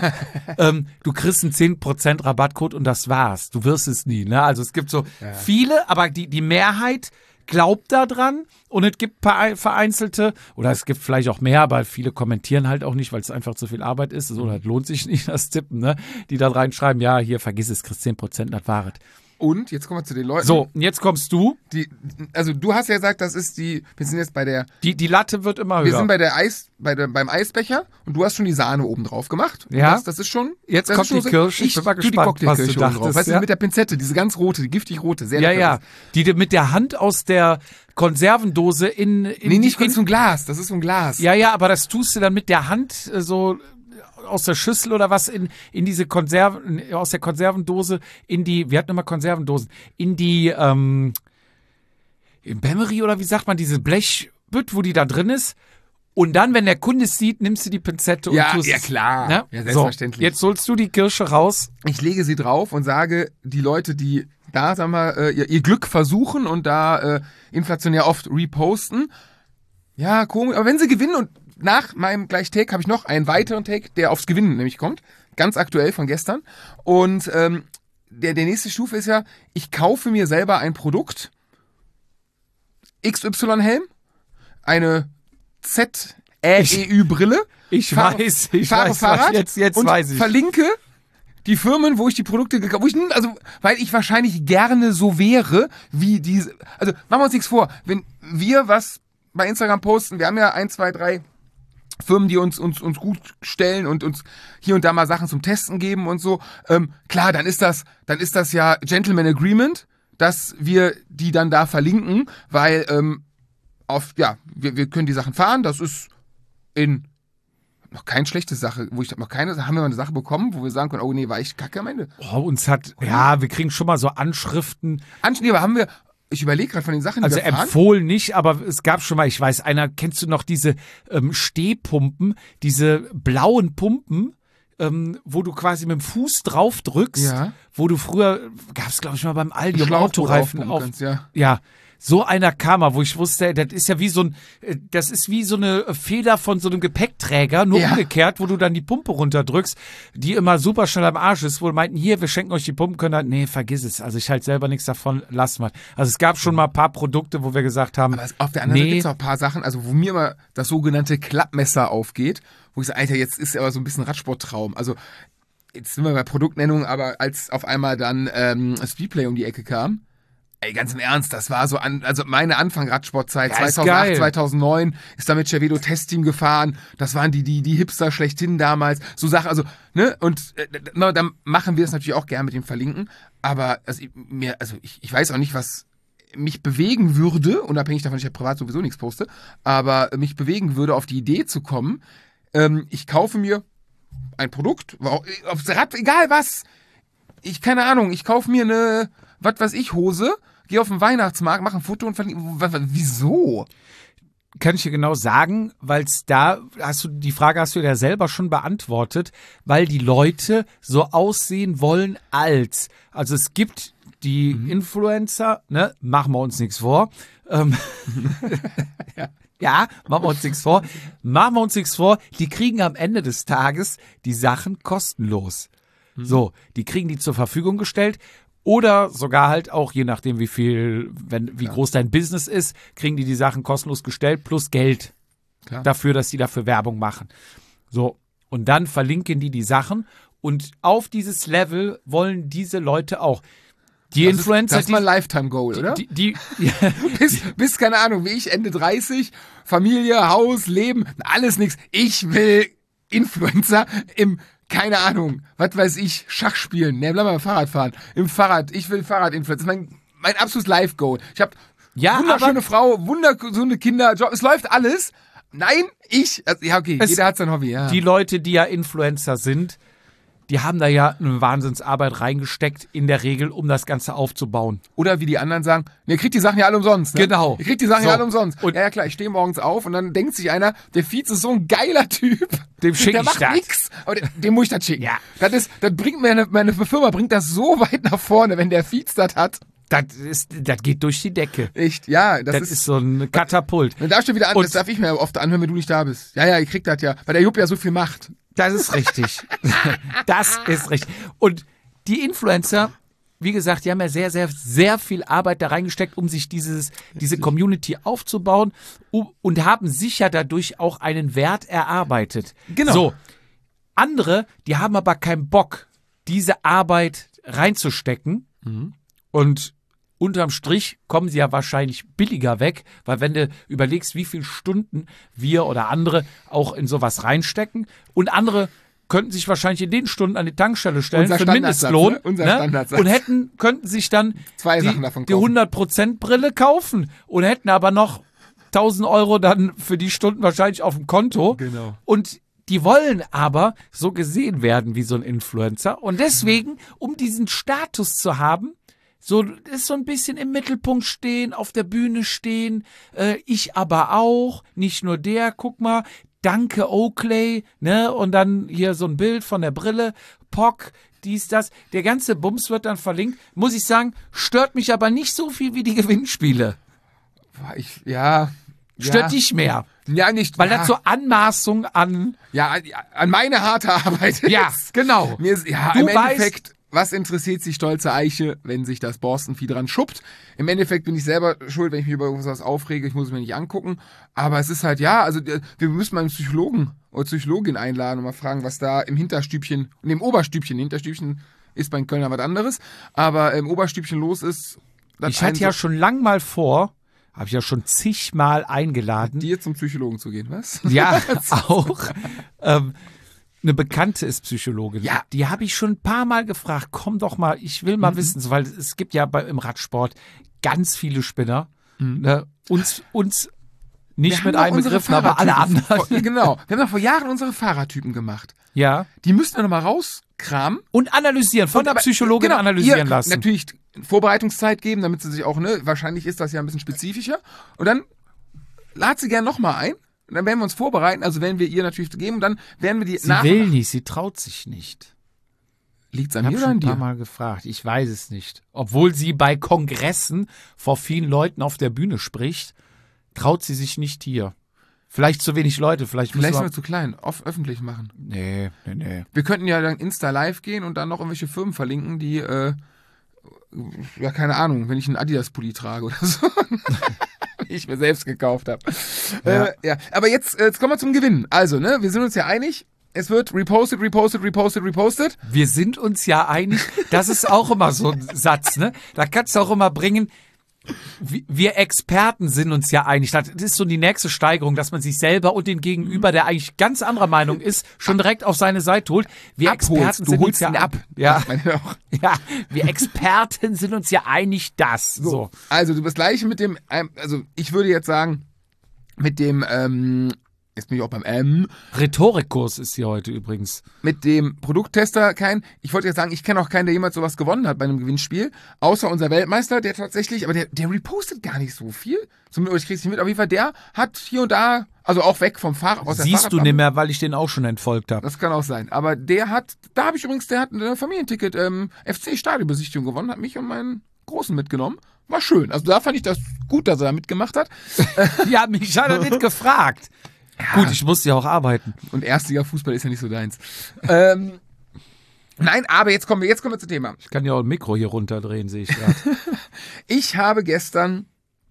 Du kriegst einen 10% Rabattcode und das war's. Du wirst es nie. Ne? Also es gibt so viele, aber die Mehrheit glaubt da dran und es gibt vereinzelte, oder es gibt vielleicht auch mehr, aber viele kommentieren halt auch nicht, weil es einfach zu viel Arbeit ist, oder es lohnt sich nicht, das Tippen, ne? Die da reinschreiben, ja, hier, vergiss es, kriegst 10%, das war es. Und, jetzt kommen wir zu den Leuten. So, jetzt kommst du. Also du hast ja gesagt, wir sind jetzt bei der... Die Latte wird immer höher. Wir sind beim Eisbecher und du hast schon die Sahne oben drauf gemacht. Ja. Das ist schon... Jetzt kommt die Kirsche, ich bin mal gespannt, was du dachtest. Weißt du, mit der Pinzette, diese ganz rote, die giftig rote, sehr lecker. Ja, die du mit der Hand aus der Konservendose Nee, nicht so ein Glas, das ist so ein Glas. Ja, aber das tust du dann mit der Hand so... aus der Schüssel oder was in diese Konserven, aus der Konservendose wir hatten immer Konservendosen, in die im Bämmery oder wie sagt man, diese Blechbütt, wo die da drin ist. Und dann, wenn der Kunde es sieht, nimmst du die Pinzette und tust es. Ja, klar. Ne? Ja, selbstverständlich. So, jetzt holst du die Kirsche raus. Ich lege sie drauf und sage, die Leute, die da, sagen wir, ihr Glück versuchen und da inflationär oft reposten, ja, komisch, aber wenn sie gewinnen und nach meinem gleich Take habe ich noch einen weiteren Take, der aufs Gewinnen nämlich kommt. Ganz aktuell von gestern. Und der nächste Stufe ist ja, ich kaufe mir selber ein Produkt, XY-Helm, eine ZEU-Brille. Ich fahre Fahrrad jetzt und weiß ich. verlinke die Firmen, wo ich die Produkte gekauft habe. Weil ich wahrscheinlich gerne so wäre, wie diese. Also machen wir uns nichts vor. Wenn wir was bei Instagram posten, wir haben ja 1, 2, 3 Firmen, die uns gut stellen und uns hier und da mal Sachen zum Testen geben und so. Klar, dann ist das ja Gentleman Agreement, dass wir die dann da verlinken, weil wir können die Sachen fahren. Das ist noch keine schlechte Sache, haben wir mal eine Sache bekommen, wo wir sagen können, oh nee, war ich kacke am Ende. Wir kriegen schon mal so Anschriften. Aber haben wir. Ich überlege gerade von den Sachen, die also wir fahren. empfohlen nicht, aber es gab schon mal, ich weiß, kennst du noch diese Stehpumpen, diese blauen Pumpen, wo du quasi mit dem Fuß drauf drückst, wo du früher, gab es glaube ich mal beim Aldi im Autoreifen auf. Ja, so einer kam mal, wo ich wusste, das ist ja wie das ist wie so eine Feder von so einem Gepäckträger, nur umgekehrt, wo du dann die Pumpe runterdrückst, die immer super schnell am Arsch ist, wo wir meinten, hier, wir schenken euch die Pumpen, nee, vergiss es, also ich halte selber nichts davon, lass mal. Also es gab schon mal ein paar Produkte, wo wir gesagt haben, aber auf der anderen Seite gibt es auch ein paar Sachen, also wo mir immer das sogenannte Klappmesser aufgeht, wo ich sage, Alter, jetzt ist aber so ein bisschen Radsporttraum, also jetzt sind wir bei Produktnennung, aber als auf einmal dann Speedplay um die Ecke kam, Ey, ganz im Ernst, das war so also meine Anfang-Radsportzeit, Ja, ist 2008, geil. 2009, ist da mit Cervelo Testteam gefahren, das waren die Hipster schlechthin damals, so Sachen, also, ne, und dann machen wir es natürlich auch gern mit dem Verlinken, aber ich weiß auch nicht, was mich bewegen würde, unabhängig davon, dass ich ja privat sowieso nichts poste, aber mich bewegen würde, auf die Idee zu kommen, ich kaufe mir ein Produkt, aufs Rad, egal was, keine Ahnung, ich kaufe mir eine, was weiß ich, Hose, gehe auf den Weihnachtsmarkt, mache ein Foto und verlinke, wieso? Kann ich dir genau sagen, weil die Frage hast du ja selber schon beantwortet, weil die Leute so aussehen wollen also es gibt die Influencer, ne, machen wir uns nichts vor. Ja, machen wir uns nichts vor. Machen wir uns nichts vor, die kriegen am Ende des Tages die Sachen kostenlos. So, die kriegen die zur Verfügung gestellt oder sogar halt auch, je nachdem wie groß dein Business ist, kriegen die Sachen kostenlos gestellt plus Geld dafür, dass die dafür Werbung machen. So, und dann verlinken die Sachen und auf dieses Level wollen diese Leute auch. Die Influencer, das ist mein Lifetime-Goal, oder? Bis, keine Ahnung, wie ich, Ende 30, Familie, Haus, Leben, alles nix. Ich will Influencer im, keine Ahnung, was weiß ich, Schach spielen, ne, bleib mal Fahrrad fahren, im Fahrrad, ich will Fahrrad-Influencer, das ist mein absolutes Life-Goal. Ich habe wunderschöne Frau, wundergesunde Kinder, Job, es läuft alles. Nein, jeder hat sein Hobby, ja. Die Leute, die ja Influencer sind, die haben da ja eine Wahnsinnsarbeit reingesteckt, in der Regel, um das Ganze aufzubauen. Oder wie die anderen sagen, ihr kriegt die Sachen ja alle umsonst. Ne? Genau. Ihr kriegt die Sachen ja alle umsonst. Und ja klar, ich stehe morgens auf und dann denkt sich einer, der Vize ist so ein geiler Typ. Dem schicke ich das. Der macht nix, aber dem muss ich das schicken. Ja. Das bringt meine Firma bringt das so weit nach vorne, wenn der Vize das hat. Das geht durch die Decke. Echt, ja. Das ist so ein Katapult. Dann darfst du wieder an, das darf ich mir oft anhören, wenn du nicht da bist. Ja, ihr kriegt das ja, weil der Jupp ja so viel macht. Das ist richtig. Das ist richtig. Und die Influencer, wie gesagt, die haben ja sehr, sehr, sehr viel Arbeit da reingesteckt, um sich diese Community aufzubauen und haben sich ja dadurch auch einen Wert erarbeitet. Genau. So, andere, die haben aber keinen Bock, diese Arbeit reinzustecken und unterm Strich kommen sie ja wahrscheinlich billiger weg, weil wenn du überlegst, wie viele Stunden wir oder andere auch in sowas reinstecken und andere könnten sich wahrscheinlich in den Stunden an die Tankstelle stellen für einen Mindestlohn, ne? Unser Standardsatz. Und könnten sich dann Sachen davon die kaufen. 100% Brille kaufen und hätten aber noch 1.000 Euro dann für die Stunden wahrscheinlich auf dem Konto. Genau. Und die wollen aber so gesehen werden wie so ein Influencer und deswegen, um diesen Status zu haben, ist so ein bisschen im Mittelpunkt stehen, auf der Bühne stehen, ich aber auch, nicht nur der, guck mal, danke Oakley, ne, und dann hier so ein Bild von der Brille, POC, dies, das, der ganze Bums wird dann verlinkt, muss ich sagen, stört mich aber nicht so viel wie die Gewinnspiele. Stört dich mehr. Ja, nicht. Weil das so Anmaßung an... Ja, an meine harte Arbeit ist. Ja, genau. Mir ist, Du im weißt, Endeffekt, was interessiert sich stolze Eiche, wenn sich das Borstenvieh dran schuppt? Im Endeffekt bin ich selber schuld, wenn ich mich über irgendwas aufrege. Ich muss es mir nicht angucken. Aber es ist halt, wir müssen mal einen Psychologen oder Psychologin einladen und mal fragen, was da im Hinterstübchen, im Oberstübchen, Hinterstübchen ist bei den Kölner was anderes, aber im Oberstübchen los ist. Ich hatte ja schon lang mal vor, habe ich ja schon zigmal eingeladen. Dir zum Psychologen zu gehen, was? Ja, auch. Eine Bekannte ist Psychologin. Ja. Die habe ich schon ein paar Mal gefragt, komm doch mal, ich will mal wissen, weil es gibt ja im Radsport ganz viele Spinner. Ne? Uns nicht mit einbegriffen, aber alle anderen. Genau. Wir haben ja vor Jahren unsere Fahrertypen gemacht. Ja. Die müssten wir nochmal rauskramen. Und analysieren, von der Psychologin analysieren lassen. Natürlich Vorbereitungszeit geben, damit sie sich auch, wahrscheinlich ist das ja ein bisschen spezifischer. Und dann lad sie gerne nochmal ein. Und dann werden wir uns vorbereiten, also werden wir ihr natürlich geben und dann werden wir die Sie will nicht, sie traut sich nicht. Liegt's an Ich mir habe oder schon an ein paar dir? Mal gefragt, ich weiß es nicht. Obwohl sie bei Kongressen vor vielen Leuten auf der Bühne spricht, traut sie sich nicht hier. Vielleicht zu wenig Leute, vielleicht Vielleicht sind müssen wir zu klein, öffentlich machen. Nee. Wir könnten ja dann Insta live gehen und dann noch irgendwelche Firmen verlinken, die, keine Ahnung, wenn ich einen Adidas-Pulli trage oder so. Ich mir selbst gekauft habe. Ja. Aber jetzt kommen wir zum Gewinn. Also, wir sind uns ja einig, es wird repostet. Wir sind uns ja einig, das ist auch immer so ein Satz, ne? Da kannst du auch immer bringen, wir Experten sind uns ja einig. Das ist so die nächste Steigerung, dass man sich selber und den Gegenüber, der eigentlich ganz anderer Meinung ist, schon direkt auf seine Seite holt. Wir Experten sind uns ja ab. Ja. Ja, wir Experten sind uns ja einig, das. So. Also du bist gleich mit dem, also ich würde jetzt sagen, mit dem, jetzt bin ich auch beim Rhetorikkurs ist hier heute übrigens. Mit dem Produkttester ich wollte jetzt sagen, ich kenne auch keinen, der jemals sowas gewonnen hat bei einem Gewinnspiel, außer unser Weltmeister, der tatsächlich, aber der repostet gar nicht so viel. Zumindest, ich krieg's nicht mit, auf jeden Fall, der hat hier und da, also auch weg vom Fahrrad. Siehst du nicht mehr, weil ich den auch schon entfolgt habe. Das kann auch sein, aber der hat ein Familienticket, FC-Stadionbesichtigung gewonnen, hat mich und meinen Großen mitgenommen. War schön, also da fand ich das gut, dass er da mitgemacht hat. Ja, mich hat er nicht gefragt. Ja. Gut, ich musste ja auch arbeiten. Und Erstliga-Fußball ist ja nicht so deins. Nein, aber jetzt kommen wir zum Thema. Ich kann ja auch ein Mikro hier runterdrehen, sehe ich gerade. Ich habe gestern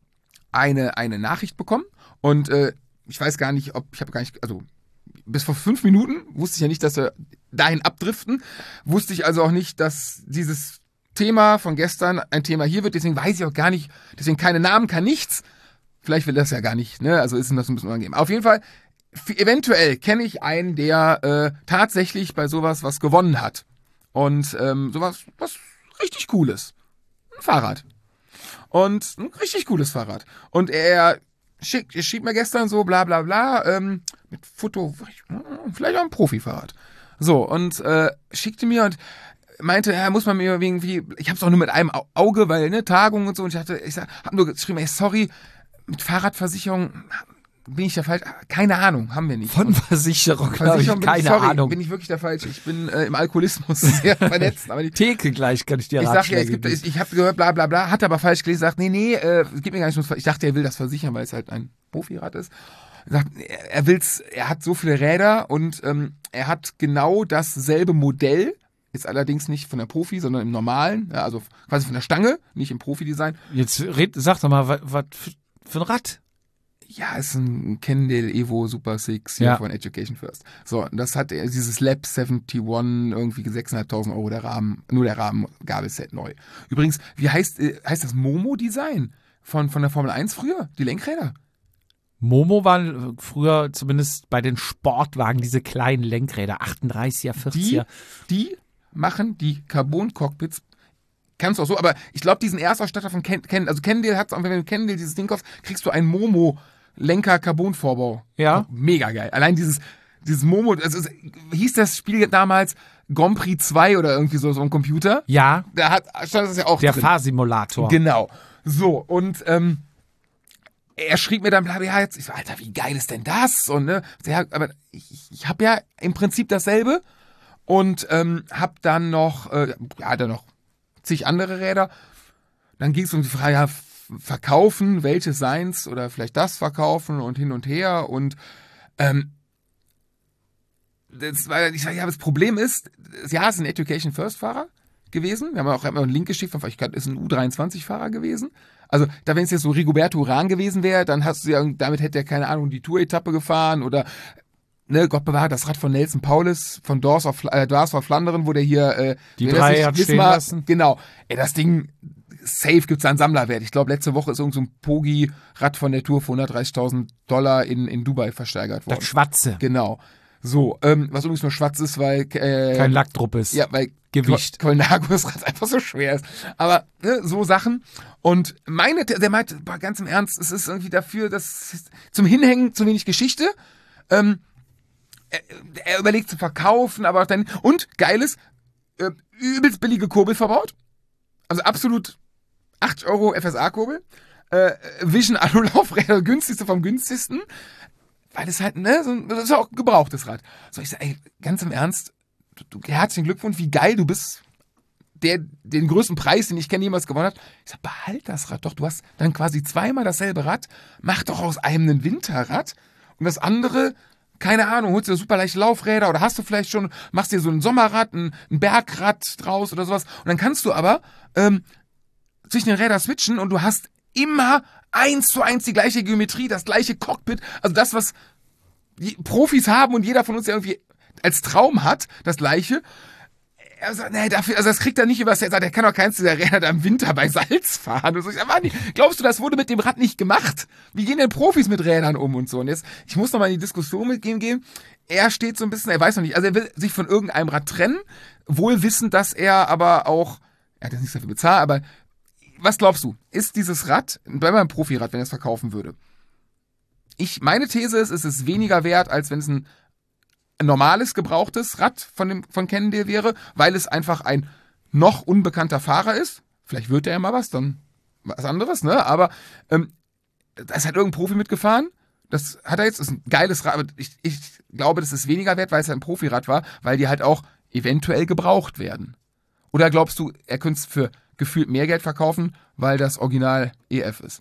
eine Nachricht bekommen und ich weiß gar nicht, also bis vor 5 Minuten wusste ich ja nicht, dass wir dahin abdriften. Wusste ich also auch nicht, dass dieses Thema von gestern ein Thema hier wird. Deswegen weiß ich auch gar nicht, deswegen keine Namen, kann nichts. Vielleicht will das ja gar nicht, ne? Also ist das ein bisschen unangenehm. Auf jeden Fall, eventuell kenne ich einen, der tatsächlich bei sowas was gewonnen hat. Und sowas, was richtig Cooles. Ein Fahrrad. Und ein richtig cooles Fahrrad. Und er schrieb mir gestern so, bla bla bla, mit Foto, vielleicht auch ein Profifahrrad. So, und schickte mir und meinte, muss man mir irgendwie, ich hab's auch nur mit einem Auge, weil, ne, Tagung und so, und hab nur geschrieben, ey, sorry, mit Fahrradversicherung bin ich da falsch? Keine Ahnung, haben wir nicht. Von Versicherung keine Ahnung. Bin ich wirklich der Falsche. Ich bin im Alkoholismus sehr vernetzt. Aber Theke gleich kann ich dir Ratschläge geben. Ich habe gehört, bla bla bla, hat aber falsch gelesen, sagt, nee, gib mir gar nicht. Ich dachte, er will das versichern, weil es halt ein Profirad ist. Sagt, er hat so viele Räder und er hat genau dasselbe Modell. Ist allerdings nicht von der Profi, sondern im normalen, ja, also quasi von der Stange, nicht im Profi-Design. Jetzt sag doch mal, was für ein Rad? Ja, ist ein Cannondale Evo Super 6 hier von Education First. So, das hat dieses Lab 71, irgendwie 6.500 Euro der Rahmen, nur der Rahmen, Gabelset neu. Übrigens, wie heißt das Momo-Design von der Formel 1 früher? Die Lenkräder? Momo waren früher zumindest bei den Sportwagen diese kleinen Lenkräder, 38er, 40er. Die machen die Carbon-Cockpits. Kannst du auch so, aber ich glaube, diesen Erstausstatter von Cannondale, also Cannondale hat, wenn du Cannondale dieses Ding kaufst, kriegst du einen Momo-Lenker-Carbon-Vorbau. Ja. Mega geil. Allein dieses Momo, hieß das Spiel damals Grand Prix 2 oder irgendwie so ein Computer? Ja. Da stand das ja auch der drin. Fahrsimulator. Genau. So, und er schrieb mir dann, ja, jetzt, ich so, Alter, wie geil ist denn das? Und ne, ja, aber ich habe ja im Prinzip dasselbe und hab dann noch, hat er noch zig andere Räder. Dann ging es um die Frage, ja, verkaufen, welche seins oder vielleicht das verkaufen und hin und her und das Problem ist, ja, es ist ein Education First Fahrer gewesen. Wir haben auch einen Link geschickt, von vielleicht ist ein U23-Fahrer gewesen. Also, da wenn es jetzt so Rigoberto Urán gewesen wäre, dann hast du ja, damit hätte er, keine Ahnung, die Tour-Etappe gefahren oder, ne, Gott bewahre, das Rad von Nelson Paulus, von Dors auf Flandern, wo der hier, die 3 hat stehen lassen. Genau. Ey, das Ding, safe gibt's da einen Sammlerwert. Ich glaube, letzte Woche ist irgend so ein Pogi-Rad von der Tour für $130.000 in Dubai versteigert worden. Das Schwarze. Genau. So, was übrigens nur schwarz ist, weil kein Lackdruck ist. Ja, weil Gewicht. Colnagos Rad einfach so schwer ist. Aber ne, so Sachen. Und der meinte, ganz im Ernst, es ist irgendwie dafür, dass zum Hinhängen zu wenig Geschichte. Er überlegt zu verkaufen, aber dann. Und geiles, übelst billige Kurbel verbaut. Also absolut 8 Euro FSA-Kurbel. Vision Alu-Laufräder, günstigste vom günstigsten. Weil das halt, ne, das ist auch ein gebrauchtes Rad. So, ich sag, ey, ganz im Ernst, du herzlichen Glückwunsch, wie geil du bist. Den größten Preis, den ich kenne, jemals gewonnen hat. Ich sag, behalt das Rad doch. Du hast dann quasi zweimal dasselbe Rad. Mach doch aus einem ein Winterrad. Und das andere, keine Ahnung, holst dir super leichte Laufräder oder hast du vielleicht schon, machst dir so ein Sommerrad, ein Bergrad draus oder sowas. Und dann kannst du aber zwischen den Rädern switchen und du hast immer 1:1 die gleiche Geometrie, das gleiche Cockpit, also das, was die Profis haben und jeder von uns ja irgendwie als Traum hat, das gleiche. Er sagt, nee, dafür, also das kriegt er nicht übers Herz. Er kann doch keins dieser Räder da im Winter bei Salz fahren. Und so, ich sag, Mann, glaubst du, das wurde mit dem Rad nicht gemacht? Wie gehen denn Profis mit Rädern um und so? Und jetzt, ich muss noch mal in die Diskussion mit ihm gehen. Er steht so ein bisschen, er weiß noch nicht, also er will sich von irgendeinem Rad trennen, wohl wissend, dass er aber auch, er hat jetzt nichts dafür bezahlt, aber was glaubst du? Ist dieses Rad, bei meinem Profirad, wenn er es verkaufen würde? Meine These ist, es ist weniger wert, als wenn es ein normales, gebrauchtes Rad von Cannondale wäre, weil es einfach ein noch unbekannter Fahrer ist. Vielleicht wird er ja mal was, dann was anderes, ne? Aber da ist halt irgendein Profi mitgefahren. Das hat er jetzt, das ist ein geiles Rad, aber ich glaube, das ist weniger wert, weil es ein Profirad war, weil die halt auch eventuell gebraucht werden. Oder glaubst du, er könnte es für gefühlt mehr Geld verkaufen, weil das Original EF ist?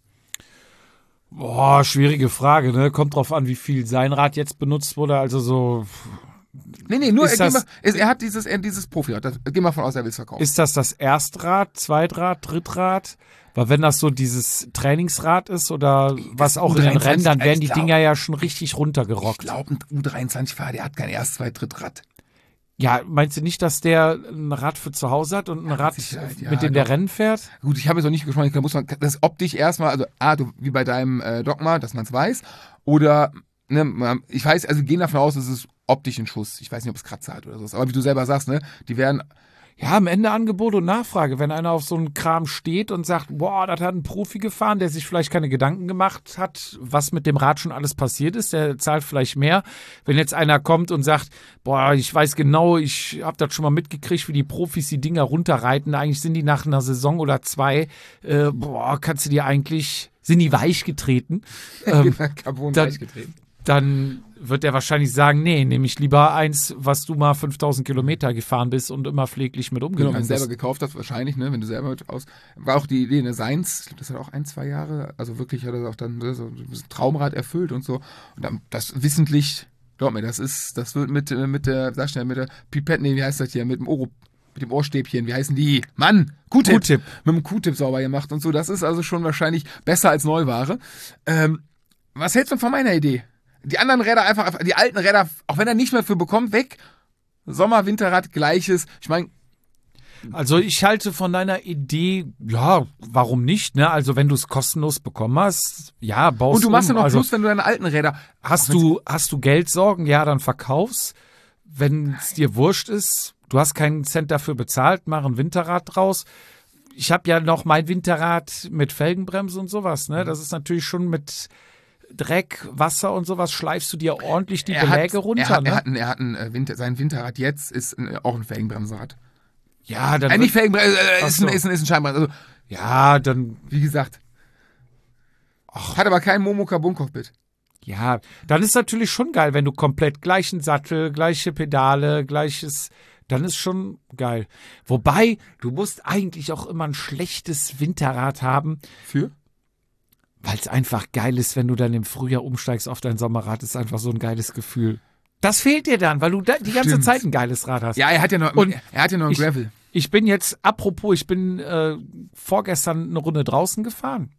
Boah, schwierige Frage, ne? Kommt drauf an, wie viel sein Rad jetzt benutzt wurde. Also so. Nee, nur er hat dieses Profirad. Geh mal von aus, er will es verkaufen. Ist das Erstrad, Zweitrad, Drittrad? Weil wenn das so dieses Trainingsrad ist oder was auch in den Rennen, dann werden die Dinger ja schon richtig runtergerockt. Ich glaube, ein U23-Fahrer, der hat kein Erst-, Zweit-, Drittrad. Ja, meinst du nicht, dass der ein Rad für zu Hause hat und ein Rad, mit dem der Rennen fährt? Gut, ich habe jetzt noch nicht gesprochen, da muss man das optisch erstmal, also wie bei deinem Dogma, dass man es weiß, oder ne, ich weiß, also gehen davon aus, es ist optisch ein Schuss. Ich weiß nicht, ob es Kratzer hat oder so. Aber wie du selber sagst, ne, die werden. Ja, am Ende Angebot und Nachfrage. Wenn einer auf so einen Kram steht und sagt, boah, das hat ein Profi gefahren, der sich vielleicht keine Gedanken gemacht hat, was mit dem Rad schon alles passiert ist, der zahlt vielleicht mehr. Wenn jetzt einer kommt und sagt, boah, ich weiß genau, ich habe das schon mal mitgekriegt, wie die Profis die Dinger runterreiten, eigentlich sind die nach einer Saison oder zwei, kannst du dir eigentlich, sind die weich getreten? Carbon weich getreten. Dann wird er wahrscheinlich sagen, nee, nehme ich lieber eins, was du mal 5000 Kilometer gefahren bist und immer pfleglich mit umgegangen bist. Wenn du selber gekauft hast, wahrscheinlich, ne, wenn du selber war auch die Idee, ne, Seins, ich glaube, das hat auch 1-2 Jahre, also wirklich hat er auch dann so ein Traumrad erfüllt und so. Und dann, das wissentlich, glaub mir, das wird mit der Pipette, nee, wie heißt das hier, mit dem Ohrstäbchen, wie heißen die? Mann, Q-Tip. Mit dem Q-Tip sauber gemacht und so. Das ist also schon wahrscheinlich besser als Neuware. Was hältst du von meiner Idee? Die anderen Räder einfach, die alten Räder, auch wenn er nicht mehr für bekommt, weg. Sommer, Winterrad, gleiches. Ich meine. Also ich halte von deiner Idee, ja, warum nicht, ne? Also wenn du es kostenlos bekommen hast, ja, baust du. Und du machst ja noch Plus, wenn du deine alten Räder. Hast du Geldsorgen? Ja, dann verkauf's. Wenn es dir wurscht ist, du hast keinen Cent dafür bezahlt, mach ein Winterrad draus. Ich habe ja noch mein Winterrad mit Felgenbremse und sowas, ne? Das ist natürlich schon mit Dreck, Wasser und sowas, schleifst du dir ordentlich die Beläge runter. Sein Winterrad jetzt ist auch ein Felgenbremsenrad. Ja, dann. Nicht Felgenbremse, ist ein Scheinbremse. Also, ja, dann. Wie gesagt. Hat aber kein Momo Carbon Cockpit. Ja, dann ist natürlich schon geil, wenn du komplett gleichen Sattel, gleiche Pedale, dann ist schon geil. Wobei, du musst eigentlich auch immer ein schlechtes Winterrad haben. Für? Weil es einfach geil ist, wenn du dann im Frühjahr umsteigst auf dein Sommerrad, ist einfach so ein geiles Gefühl. Das fehlt dir dann, weil du die ganze Zeit ein geiles Rad hast. Ja, er hat ja noch einen Gravel. Ich bin jetzt, ich bin vorgestern eine Runde draußen gefahren.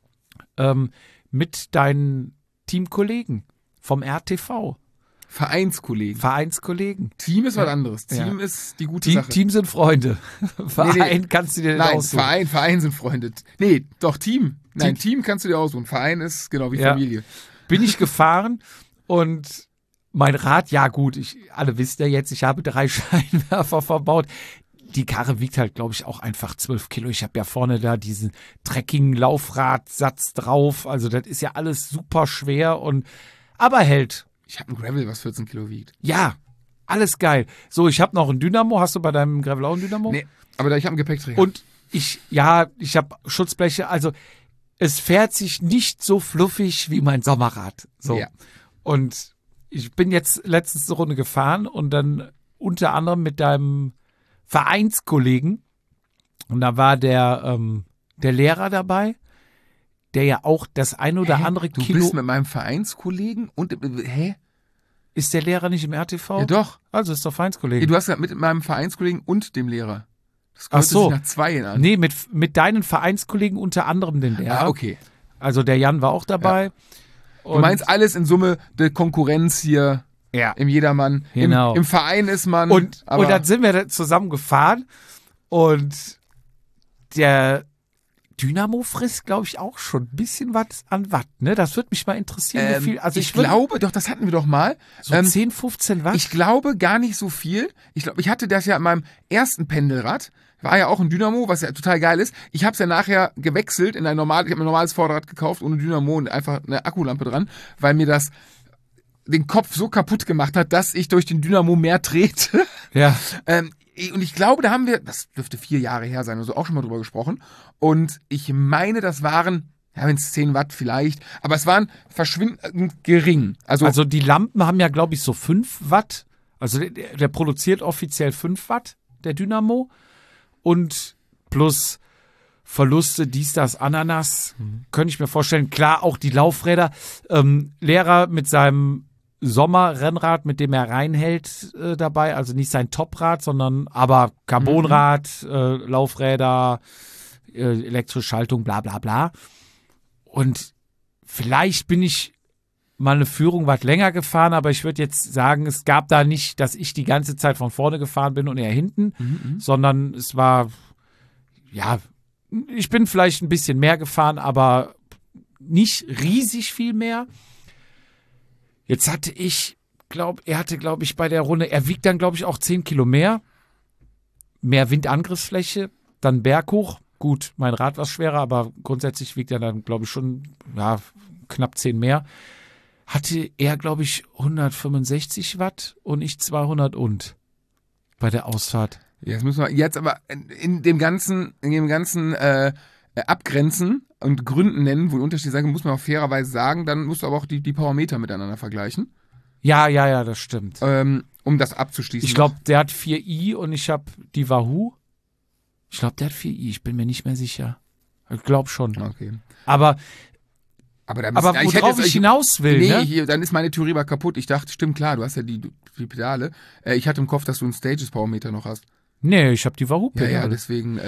Mit deinen Teamkollegen vom RTV. Vereinskollegen. Team ist was anderes. Team ist die gute Sache. Team sind Freunde. Verein kannst du dir nicht aussuchen. Verein sind Freunde. Nee, doch Team. Nein, Team kannst du dir aussuchen. Verein ist genau wie Familie. Bin ich gefahren und mein Rad, ja gut, alle wisst ja jetzt, ich habe 3 Scheinwerfer verbaut. Die Karre wiegt halt, glaube ich, auch einfach 12 Kilo. Ich habe ja vorne da diesen Trekking-Laufradsatz drauf. Also das ist ja alles super schwer aber hält. Ich habe einen Gravel, was 14 Kilo wiegt. Ja, alles geil. So, ich habe noch ein Dynamo. Hast du bei deinem Gravel auch ein Dynamo? Nee, aber ich habe einen Gepäckträger. Und ich habe Schutzbleche. Also es fährt sich nicht so fluffig wie mein Sommerrad. So. Ja. Und ich bin jetzt letztens eine Runde gefahren und dann unter anderem mit deinem Vereinskollegen. Und da war der Lehrer dabei, der ja auch das ein oder andere Kilo... Du bist mit meinem Vereinskollegen und... Ist der Lehrer nicht im RTV? Ja, doch. Also ist doch Vereinskollege. Ja, du hast ja mit meinem Vereinskollegen und dem Lehrer. Das kommt sich nach 2 an. Nee, mit deinen Vereinskollegen unter anderem den Lehrer. Ah, okay. Also der Jan war auch dabei. Ja. Du meinst alles in Summe der Konkurrenz hier... Ja. Im Jedermann. Genau. Im Verein ist man. Und aber dann sind wir da zusammen gefahren und der Dynamo frisst, glaube ich, auch schon ein bisschen was an Watt, ne? Das würde mich mal interessieren, wie viel. Also ich glaube, doch, das hatten wir doch mal. so 10, 15 Watt. Ich glaube gar nicht so viel. Ich glaube, ich hatte das ja in meinem ersten Pendelrad. War ja auch ein Dynamo, was ja total geil ist. Ich habe es ja nachher gewechselt in ich habe ein normales Vorderrad gekauft ohne Dynamo und einfach eine Akkulampe dran, weil mir das den Kopf so kaputt gemacht hat, dass ich durch den Dynamo mehr trete. Ja. Und ich glaube, da haben wir, das dürfte 4 Jahre her sein, also auch schon mal drüber gesprochen. Und ich meine, das waren, ja, wenn es 10 Watt vielleicht, aber es waren verschwindend gering. Also die Lampen haben ja, glaube ich, so 5 Watt. Also der produziert offiziell 5 Watt, der Dynamo. Und plus Verluste, dies, das, Ananas, könnte ich mir vorstellen. Klar, auch die Laufräder. Lehrer mit seinem Sommerrennrad, mit dem er reinhält, dabei. Also nicht sein Toprad, sondern aber Carbonrad, Laufräder, elektrische Schaltung, bla bla bla. Und vielleicht bin ich mal eine Führung was länger gefahren, aber ich würde jetzt sagen, es gab da nicht, dass ich die ganze Zeit von vorne gefahren bin und er hinten, sondern es war, ja, ich bin vielleicht ein bisschen mehr gefahren, aber nicht riesig viel mehr. Jetzt hatte er hatte, glaube ich, bei der Runde, er wiegt dann, glaube ich, auch 10 Kilo mehr Windangriffsfläche, dann berghoch. Gut, mein Rad war schwerer, aber grundsätzlich wiegt er dann, glaube ich, schon knapp 10 mehr. Hatte er, glaube ich, 165 Watt und ich 200 bei der Ausfahrt. Jetzt müssen wir jetzt aber in dem ganzen Abgrenzen und Gründen nennen, wo die Unterschiede sein, muss man auch fairerweise sagen, dann musst du aber auch die Powermeter miteinander vergleichen. Ja, das stimmt. Um das abzuschließen. Ich glaube, der hat 4i und ich habe die Wahoo. Ich glaube, der hat 4i, ich bin mir nicht mehr sicher. Ich glaube schon. Okay. Aber dann worauf ich hinaus will, ne? Dann ist meine Theorie aber kaputt. Ich dachte, stimmt, klar, du hast ja die Pedale. Ich hatte im Kopf, dass du einen Stages-Powermeter noch hast. Nee, ich habe die Wahoo-Pedale. Ja, deswegen.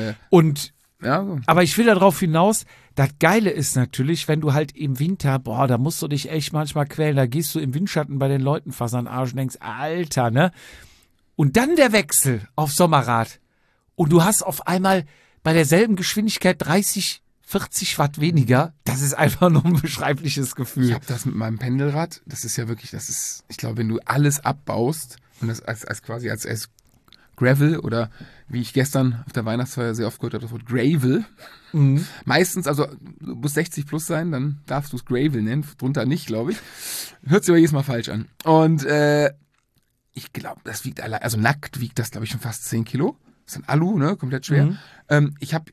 Aber ich will darauf hinaus, das Geile ist natürlich, wenn du halt im Winter, da musst du dich echt manchmal quälen, da gehst du im Windschatten bei den Leuten fast an den Arsch und denkst, Alter, ne? Und dann der Wechsel auf Sommerrad. Und du hast auf einmal bei derselben Geschwindigkeit 30, 40 Watt weniger. Das ist einfach nur ein unbeschreibliches Gefühl. Ich habe das mit meinem Pendelrad, das ist ja wirklich, ich glaube, wenn du alles abbaust und das als quasi als Gravel oder wie ich gestern auf der Weihnachtsfeier sehr oft gehört habe, das Wort Gravel. Meistens, also du musst 60 plus sein, dann darfst du es Gravel nennen, drunter nicht, glaube ich. Hört sich aber jedes Mal falsch an. Und ich glaube, das wiegt allein, also nackt wiegt das, glaube ich, schon fast 10 Kilo. Das ist ein Alu, ne, komplett schwer. Ich habe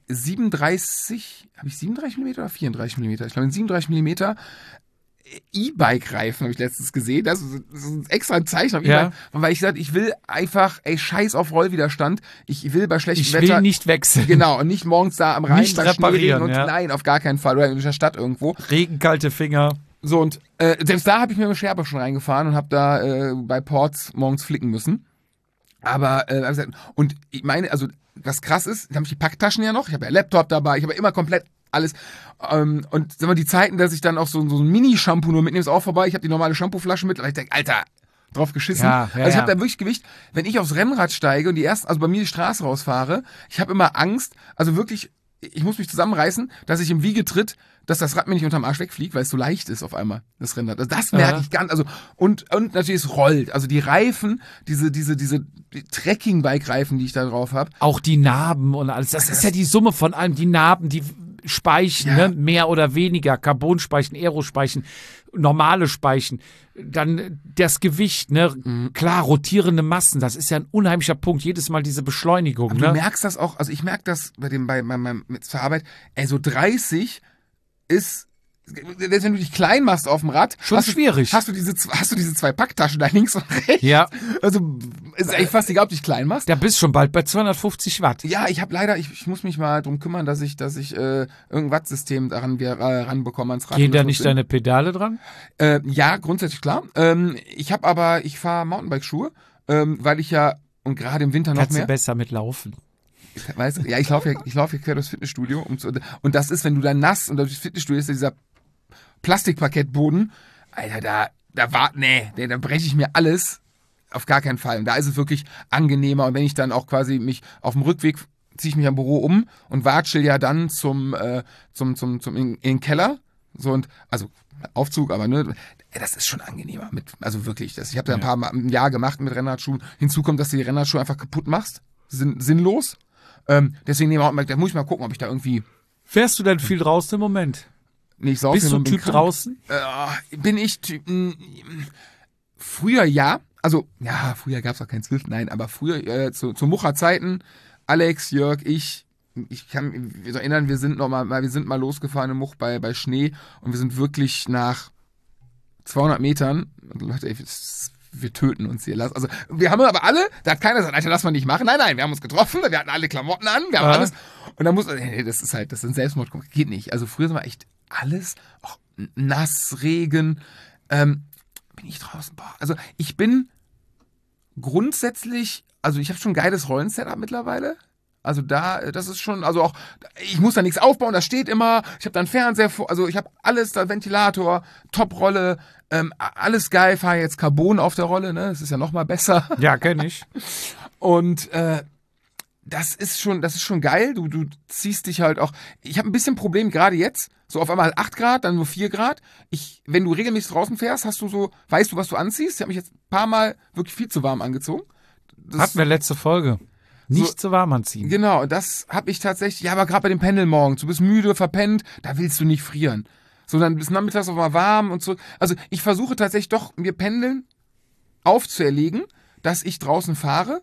37 Millimeter oder 34 Millimeter? Ich glaube, 37 Millimeter E-Bike-Reifen habe ich letztens gesehen. Das ist extra ein Zeichen auf E-Bike. Weil ich gesagt, ich will einfach, scheiß auf Rollwiderstand. Ich will bei schlechtem Wetter. Ich will nicht wechseln. Genau, und nicht morgens da am Rhein nicht bei reparieren. Und nein, auf gar keinen Fall. Oder in der Stadt irgendwo. Regenkalte Finger. So, und selbst da habe ich mir eine Scherbe schon reingefahren und habe da bei Ports morgens flicken müssen. Aber, und ich meine, also, was krass ist, da habe ich die Packtaschen ja noch, ich habe ja Laptop dabei, ich habe ja immer komplett alles. Und sag mal, die Zeiten, dass ich dann auch so ein Mini-Shampoo nur mitnehme, ist auch vorbei. Ich habe die normale Shampooflasche mit, aber ich denke, Alter, drauf geschissen. Also ich habe da wirklich Gewicht, wenn ich aufs Rennrad steige und also bei mir die Straße rausfahre, ich habe immer Angst, also wirklich, ich muss mich zusammenreißen, dass ich im Wiegetritt, dass das Rad mir nicht unterm Arsch wegfliegt, weil es so leicht ist auf einmal, das Rennrad. Also das merke ich ganz, also, und natürlich es rollt. Also die Reifen, diese Trekking-Bike-Reifen, die ich da drauf habe. Auch die Narben und alles. Das ist ja die Summe von allem. Die Narben, die Speichen, ne? Mehr oder weniger. Carbonspeichen, Aerospeichen, normale Speichen. Dann das Gewicht, ne? Klar, rotierende Massen. Das ist ja ein unheimlicher Punkt. Jedes Mal diese Beschleunigung, aber ne? Du merkst das auch, also ich merke das bei meinem zur Arbeit, so 30 ist, wenn du dich klein machst auf dem Rad, schon schwierig. Hast du diese 2 Packtaschen da links und rechts? Ja. Also ist eigentlich fast egal, ob du dich klein machst. Da bist du schon bald bei 250 Watt. Ja, ich habe leider, ich muss mich mal drum kümmern, dass ich irgendein Wattsystem daran ranbekomme ans Rad. Gehen da nicht deine Pedale dran? Ja, grundsätzlich klar. Ich fahre Mountainbike-Schuhe, weil ich ja, und gerade im Winter noch Kannst mehr. du besser mitlaufen. Weißt du, ja, ich laufe ja quer durchs Fitnessstudio. Und das ist, wenn du da nass und durchs Fitnessstudio ist, dieser Plastikparkettboden, Alter, da breche ich mir alles. Auf gar keinen Fall. Und da ist es wirklich angenehmer. Und wenn ich dann auch quasi mich auf dem Rückweg ziehe ich mich am Büro um und watschel ja dann in den Keller. So und, also Aufzug, aber ne, das ist schon angenehmer. Also wirklich. Ich habe da ein paar Mal im Jahr gemacht mit Rennradschuhen. Hinzu kommt, dass du die Rennradschuhe einfach kaputt machst. Sinnlos. Deswegen da muss ich mal gucken, ob ich da irgendwie. Fährst du denn viel draußen im Moment? Nee, ich Bist du Typ draußen? Bin ich Typ. Früher ja. Also, ja, früher gab es auch kein Zwift, nein, aber früher, zu Mucher-Zeiten, Alex, Jörg, ich kann mich erinnern, wir sind mal losgefahren im Much bei Schnee und wir sind wirklich nach 200 Metern, Leute, ey, wir töten uns hier. Also, wir haben aber alle, da hat keiner gesagt, Alter, lass mal nicht machen. Nein, wir haben uns getroffen, wir hatten alle Klamotten an, wir haben alles. Und dann das ist ein Selbstmord, geht nicht. Also, früher war echt alles, auch nass, Regen, bin ich draußen? Boah. Also ich bin grundsätzlich, also ich habe schon ein geiles Rollensetup mittlerweile. Also das ist schon, also auch, ich muss da nichts aufbauen, das steht immer, ich habe da einen Fernseher, also ich habe alles, da Ventilator, Top-Rolle, alles geil, fahre jetzt Carbon auf der Rolle, ne, das ist ja nochmal besser. Ja, kenne ich. Und das ist schon geil, du ziehst dich halt auch, ich habe ein bisschen Problem gerade jetzt, so auf einmal 8 Grad, dann nur 4 Grad. Wenn du regelmäßig draußen fährst, weißt du, was du anziehst. Ich habe mich jetzt ein paar Mal wirklich viel zu warm angezogen. Hatten wir letzte Folge. Nicht zu warm anziehen. Genau, das habe ich tatsächlich, ja, aber gerade bei dem Pendeln morgens, du bist müde, verpennt, da willst du nicht frieren. So, dann bis nachmittags auch mal warm und so. Also ich versuche tatsächlich doch, mir Pendeln aufzuerlegen, dass ich draußen fahre.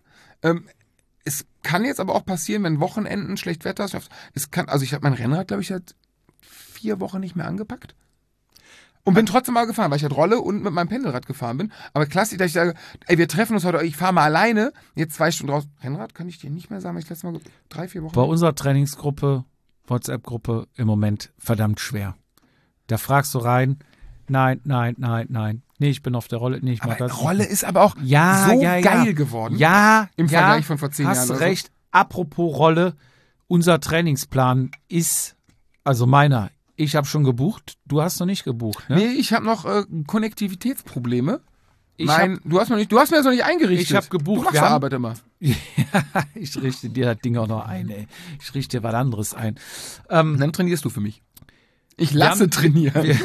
Es kann jetzt aber auch passieren, wenn Wochenenden schlecht Wetter ist. Also ich habe mein Rennrad, glaube ich, seit 4 Wochen nicht mehr angepackt. Und bin trotzdem mal gefahren, weil ich halt Rolle und mit meinem Pendelrad gefahren bin. Aber klassisch, dass ich sage, ey, wir treffen uns heute, ich fahre mal alleine, jetzt 2 Stunden raus. Rennrad kann ich dir nicht mehr sagen, weil ich letztes Mal 3-4 Wochen. Bei unserer Trainingsgruppe, WhatsApp-Gruppe im Moment verdammt schwer. Da fragst du rein, nein. Nee, ich bin auf der Rolle. Nee, ich mach das. Rolle ist aber auch geil geworden. Ja, im Vergleich von vor 10 Jahren. Hast recht. Apropos Rolle, unser Trainingsplan ist, also meiner, ich habe schon gebucht, du hast noch nicht gebucht, ne? Nee, ich habe noch Konnektivitätsprobleme. Du hast mir das noch nicht eingerichtet. Ich habe gebucht. Du machst die Arbeit immer. Ja, ich richte dir das Ding auch noch ein, ey. Ich richte dir was anderes ein. Dann trainierst du für mich. Ich lasse trainieren.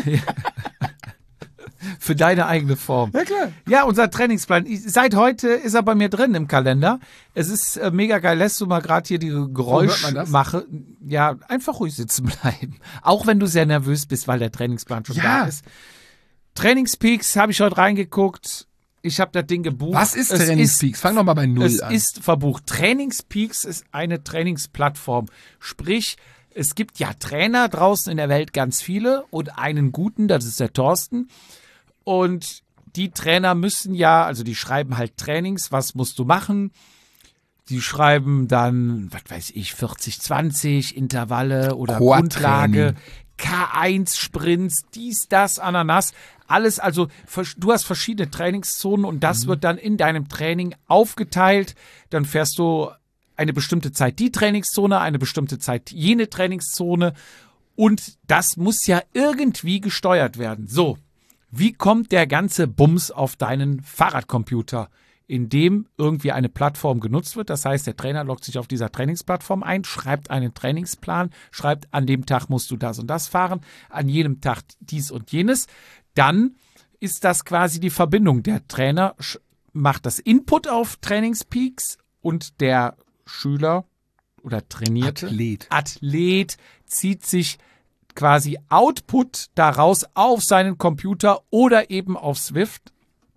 Für deine eigene Form. Ja, klar. Ja, unser Trainingsplan. Seit heute ist er bei mir drin im Kalender. Es ist mega geil. Lässt du mal gerade hier die Geräuschmache. Ja, einfach ruhig sitzen bleiben. Auch wenn du sehr nervös bist, weil der Trainingsplan schon da ist. Trainingspeaks habe ich heute reingeguckt. Ich habe das Ding gebucht. Was ist Trainingspeaks? Fang doch mal bei 0 an. Es ist verbucht. Trainingspeaks ist eine Trainingsplattform. Sprich, es gibt ja Trainer draußen in der Welt, ganz viele. Und einen guten, das ist der Thorsten. Und die Trainer müssen ja, also die schreiben halt Trainings, was musst du machen? Die schreiben dann, was weiß ich, 40-20 Intervalle oder Grundlage, K1-Sprints, dies, das, Ananas. Alles, also du hast verschiedene Trainingszonen und das wird dann in deinem Training aufgeteilt. Dann fährst du eine bestimmte Zeit die Trainingszone, eine bestimmte Zeit jene Trainingszone. Und das muss ja irgendwie gesteuert werden. So. Wie kommt der ganze Bums auf deinen Fahrradcomputer, in dem irgendwie eine Plattform genutzt wird? Das heißt, der Trainer loggt sich auf dieser Trainingsplattform ein, schreibt einen Trainingsplan, schreibt, an dem Tag musst du das und das fahren, an jedem Tag dies und jenes. Dann ist das quasi die Verbindung. Der Trainer macht das Input auf Trainingspeaks und der Schüler oder trainierte Athlet zieht sich quasi Output daraus auf seinen Computer oder eben auf Zwift,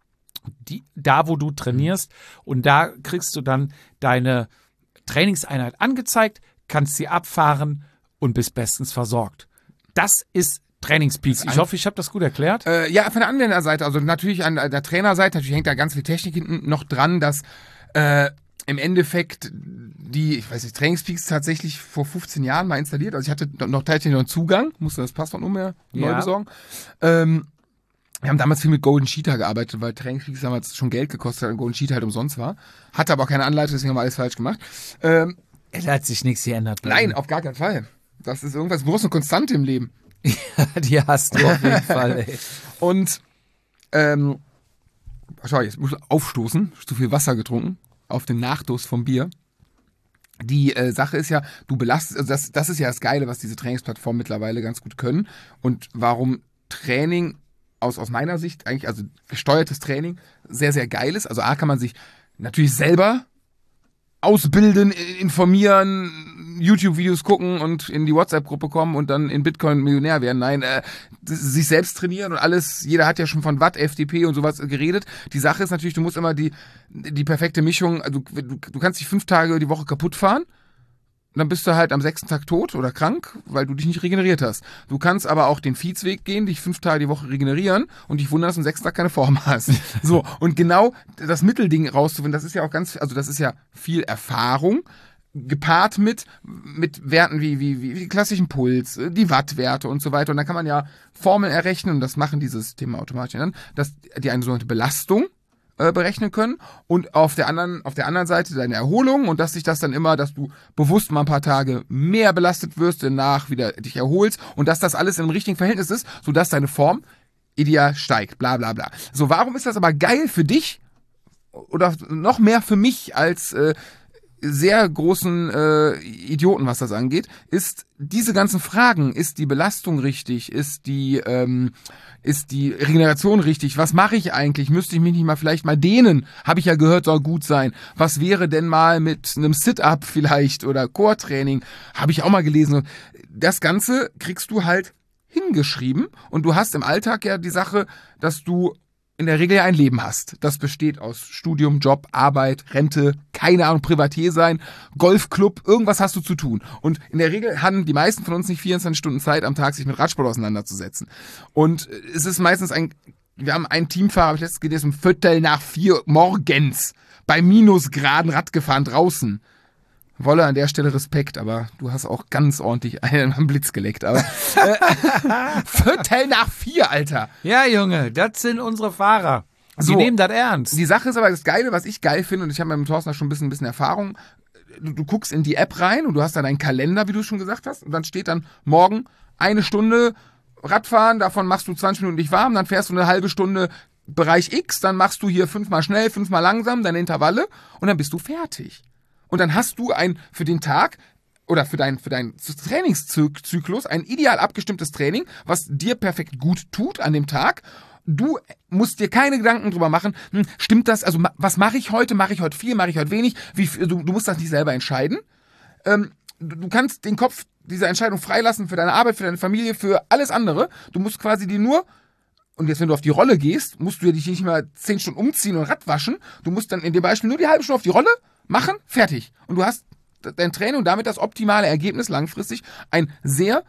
da wo du trainierst, und da kriegst du dann deine Trainingseinheit angezeigt, kannst sie abfahren und bist bestens versorgt. Das ist Trainingspeaks. Ich hoffe, ich habe das gut erklärt. Ja, von der Anwenderseite, also natürlich an der Trainerseite, natürlich hängt da ganz viel Technik hinten noch dran, dass im Endeffekt ich weiß nicht, Trainingspeaks tatsächlich vor 15 Jahren mal installiert. Also ich hatte noch tatsächlich noch einen Zugang, musste das Passwort neu besorgen. Wir haben damals viel mit Golden Cheetah gearbeitet, weil Trainingspeaks damals schon Geld gekostet hat und Golden Cheetah halt umsonst war. Hatte aber auch keine Anleitung, deswegen haben wir alles falsch gemacht. Es hat sich nichts geändert. Nein, auf gar keinen Fall. Das ist irgendwas, du brauchst eine Konstante im Leben. Ja, die hast du auf jeden Fall, ey. Und Schau, jetzt muss ich aufstoßen, zu viel Wasser getrunken, auf den Nachdurst vom Bier. Die Sache ist ja, du belastest, also das ist ja das Geile, was diese Trainingsplattformen mittlerweile ganz gut können und warum Training aus meiner Sicht eigentlich, also gesteuertes Training, sehr, sehr geil ist. Also A, kann man sich natürlich selber ausbilden, informieren, YouTube-Videos gucken und in die WhatsApp-Gruppe kommen und dann in Bitcoin Millionär werden. Nein, sich selbst trainieren und alles. Jeder hat ja schon von Watt, FDP und sowas geredet. Die Sache ist natürlich, du musst immer die perfekte Mischung, also du kannst dich 5 Tage die Woche kaputt fahren. Dann bist du halt am 6. Tag tot oder krank, weil du dich nicht regeneriert hast. Du kannst aber auch den Feedsweg gehen, dich 5 Tage die Woche regenerieren und dich wundern, dass du am 6. Tag keine Form hast. So, und genau das Mittelding rauszufinden, das ist ja auch das ist ja viel Erfahrung, gepaart mit Werten wie klassischen Puls, die Wattwerte und so weiter. Und dann kann man ja Formeln errechnen, und das machen diese Systeme automatisch dann, dass die eine sogenannte Belastung berechnen können und auf der anderen Seite deine Erholung und dass du bewusst mal ein paar Tage mehr belastet wirst, danach wieder dich erholst und dass das alles im richtigen Verhältnis ist, sodass deine Form ideal steigt, bla bla bla. So, warum ist das aber geil für dich oder noch mehr für mich als sehr großen Idioten, was das angeht, ist diese ganzen Fragen, ist die Belastung richtig, ist die Regeneration richtig, was mache ich eigentlich, müsste ich mich nicht mal vielleicht mal dehnen, habe ich ja gehört, soll gut sein, was wäre denn mal mit einem Sit-Up vielleicht oder Core-Training, habe ich auch mal gelesen. Das Ganze kriegst du halt hingeschrieben und du hast im Alltag ja die Sache, dass du in der Regel ja ein Leben hast. Das besteht aus Studium, Job, Arbeit, Rente, keine Ahnung, Privatier sein, Golfclub, irgendwas hast du zu tun. Und in der Regel haben die meisten von uns nicht 24 Stunden Zeit am Tag, sich mit Radsport auseinanderzusetzen. Und es ist meistens wir haben einen Teamfahrer, habe ich letztens gelesen, um 3:45 morgens bei Minusgraden Rad gefahren draußen. Wolle an der Stelle Respekt, aber du hast auch ganz ordentlich einen am Blitz geleckt. Aber 3:45, Alter. Ja, Junge, das sind unsere Fahrer. Die nehmen das ernst. Die Sache ist aber das Geile, was ich geil finde, und ich habe mit dem Thorsten da schon ein bisschen Erfahrung. Du guckst in die App rein und du hast dann einen Kalender, wie du schon gesagt hast, und dann steht dann morgen 1 Stunde Radfahren, davon machst du 20 Minuten dich warm, dann fährst du eine halbe Stunde Bereich X, dann machst du hier 5-mal schnell, 5-mal langsam, deine Intervalle und dann bist du fertig. Und dann hast du für den Tag oder für deinen Trainingszyklus ein ideal abgestimmtes Training, was dir perfekt gut tut an dem Tag. Du musst dir keine Gedanken drüber machen, stimmt das, also was mache ich heute? Mache ich heute viel, mache ich heute wenig? Du musst das nicht selber entscheiden. Du kannst den Kopf dieser Entscheidung freilassen für deine Arbeit, für deine Familie, für alles andere. Du musst quasi und jetzt, wenn du auf die Rolle gehst, musst du dich nicht mehr 10 Stunden umziehen und Rad waschen. Du musst dann in dem Beispiel nur die halbe Stunde auf die Rolle machen, fertig. Und du hast dein Training und damit das optimale Ergebnis langfristig. Ein sehr,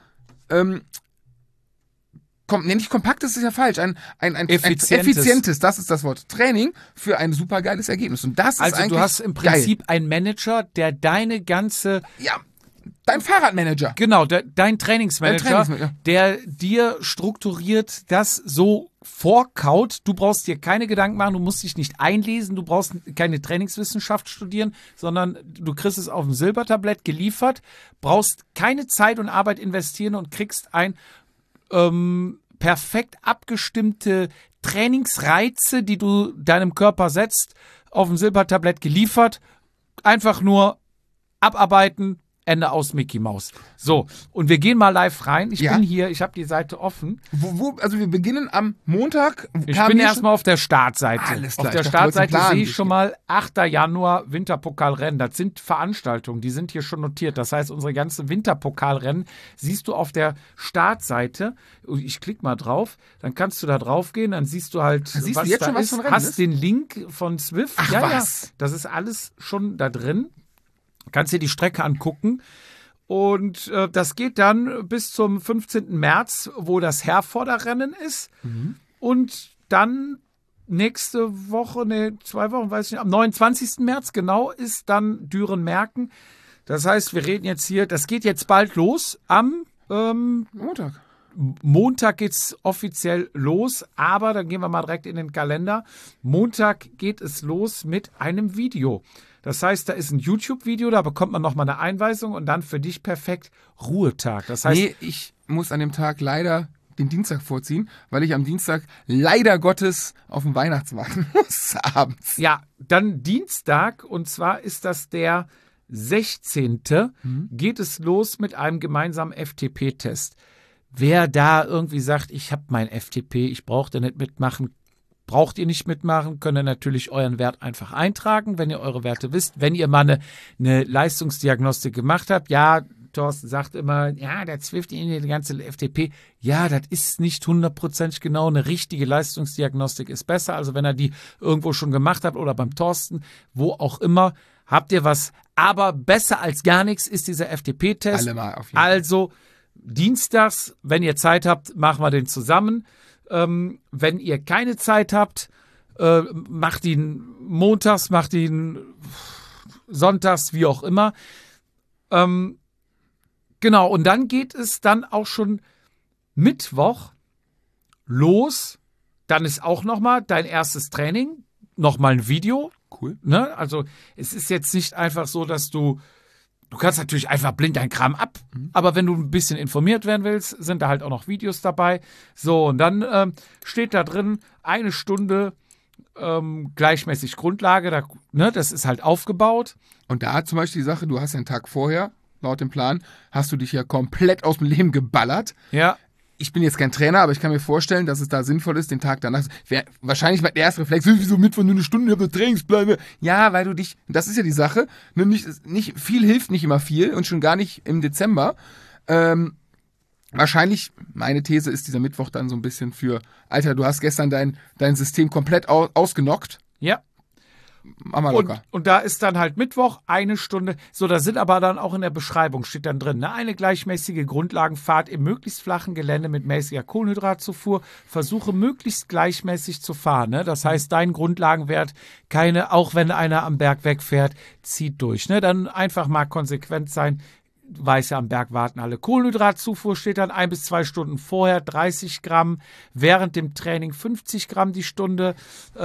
nicht kompakt, das ist ja falsch, ein effizientes, das ist das Wort, Training für ein super geiles Ergebnis. Und das ist eigentlich du hast im Prinzip geil. einen Manager, der deine ganze... Ja, dein Fahrradmanager. Genau, dein Trainingsmanager, der dir strukturiert das so vorkaut. Du brauchst dir keine Gedanken machen, du musst dich nicht einlesen, du brauchst keine Trainingswissenschaft studieren, sondern du kriegst es auf dem Silbertablett geliefert, brauchst keine Zeit und Arbeit investieren und kriegst ein perfekt abgestimmte Trainingsreize, die du deinem Körper setzt, auf dem Silbertablett geliefert. Einfach nur abarbeiten, Ende aus, Mickey Maus. So, und wir gehen mal live rein. Ich bin hier, ich habe die Seite offen. Also wir beginnen am Montag. Ich bin erstmal auf der Startseite. Alles klar. Auf der Startseite sehe ich schon mal 8. Januar Winterpokalrennen. Das sind Veranstaltungen, die sind hier schon notiert. Das heißt, unsere ganzen Winterpokalrennen siehst du auf der Startseite. Ich klicke mal drauf, dann kannst du da drauf gehen, dann siehst du halt, was du jetzt schon was von Rennen hast den Link von Zwift. Ach, was? Ja, das ist alles schon da drin. Kannst dir die Strecke angucken und das geht dann bis zum 15. März, wo das Herforder-Rennen ist und dann nächste Woche, 2 Wochen, weiß ich nicht, am 29. März genau ist dann Düren-Merken. Das heißt, wir reden jetzt hier, das geht jetzt bald los am Montag. Montag geht's offiziell los, aber dann gehen wir mal direkt in den Kalender. Montag geht es los mit einem Video. Das heißt, da ist ein YouTube-Video, da bekommt man nochmal eine Einweisung und dann für dich perfekt Ruhetag. Das heißt, ich muss an dem Tag leider den Dienstag vorziehen, weil ich am Dienstag leider Gottes auf dem Weihnachtsmarkt muss abends. Ja, dann Dienstag, und zwar ist das der 16. Geht es los mit einem gemeinsamen FTP-Test. Wer da irgendwie sagt, ich habe mein FTP, ich brauche da nicht mitmachen, braucht ihr nicht mitmachen, könnt ihr natürlich euren Wert einfach eintragen, wenn ihr eure Werte wisst. Wenn ihr mal eine Leistungsdiagnostik gemacht habt, ja, Thorsten sagt immer, ja, der Zwift die ganze FTP. Ja, das ist nicht 100% genau. Eine richtige Leistungsdiagnostik ist besser. Also wenn ihr die irgendwo schon gemacht habt oder beim Thorsten, wo auch immer, habt ihr was. Aber besser als gar nichts ist dieser FTP-Test. Alle mal auf jeden Fall. Also dienstags, wenn ihr Zeit habt, machen wir den zusammen. Wenn ihr keine Zeit habt, macht ihn montags, macht ihn sonntags, wie auch immer. Genau, und dann geht es dann auch schon Mittwoch los. Dann ist auch nochmal dein erstes Training, nochmal ein Video. Cool. Ne? Also es ist jetzt nicht einfach so, dass du kannst natürlich einfach blind dein Kram ab, aber wenn du ein bisschen informiert werden willst, sind da halt auch noch Videos dabei. So, und dann steht da drin 1 Stunde gleichmäßig Grundlage, das ist halt aufgebaut. Und da zum Beispiel die Sache, du hast einen Tag vorher, laut dem Plan, hast du dich ja komplett aus dem Leben geballert. Ja. Ich bin jetzt kein Trainer, aber ich kann mir vorstellen, dass es da sinnvoll ist, den Tag danach. Wahrscheinlich mein erster Reflex, wieso Mittwoch nur 1 Stunde, ich habe Trainingsplan. Ja, weil du dich, das ist ja die Sache, nicht viel hilft nicht immer viel und schon gar nicht im Dezember. Wahrscheinlich, meine These ist dieser Mittwoch dann so ein bisschen für, Alter, du hast gestern dein System komplett ausgenockt. Ja. Mach mal locker. Und da ist dann halt Mittwoch 1 Stunde. So, da sind aber dann auch in der Beschreibung, steht dann drin, ne? Eine gleichmäßige Grundlagenfahrt im möglichst flachen Gelände mit mäßiger Kohlenhydratzufuhr. Versuche möglichst gleichmäßig zu fahren. Ne? Das heißt, dein Grundlagenwert, auch wenn einer am Berg wegfährt, zieht durch. Ne? Dann einfach mal konsequent sein. Du weißt ja, am Berg warten alle. Kohlenhydratzufuhr steht dann 1 bis 2 Stunden vorher 30 Gramm, während dem Training 50 Gramm die Stunde,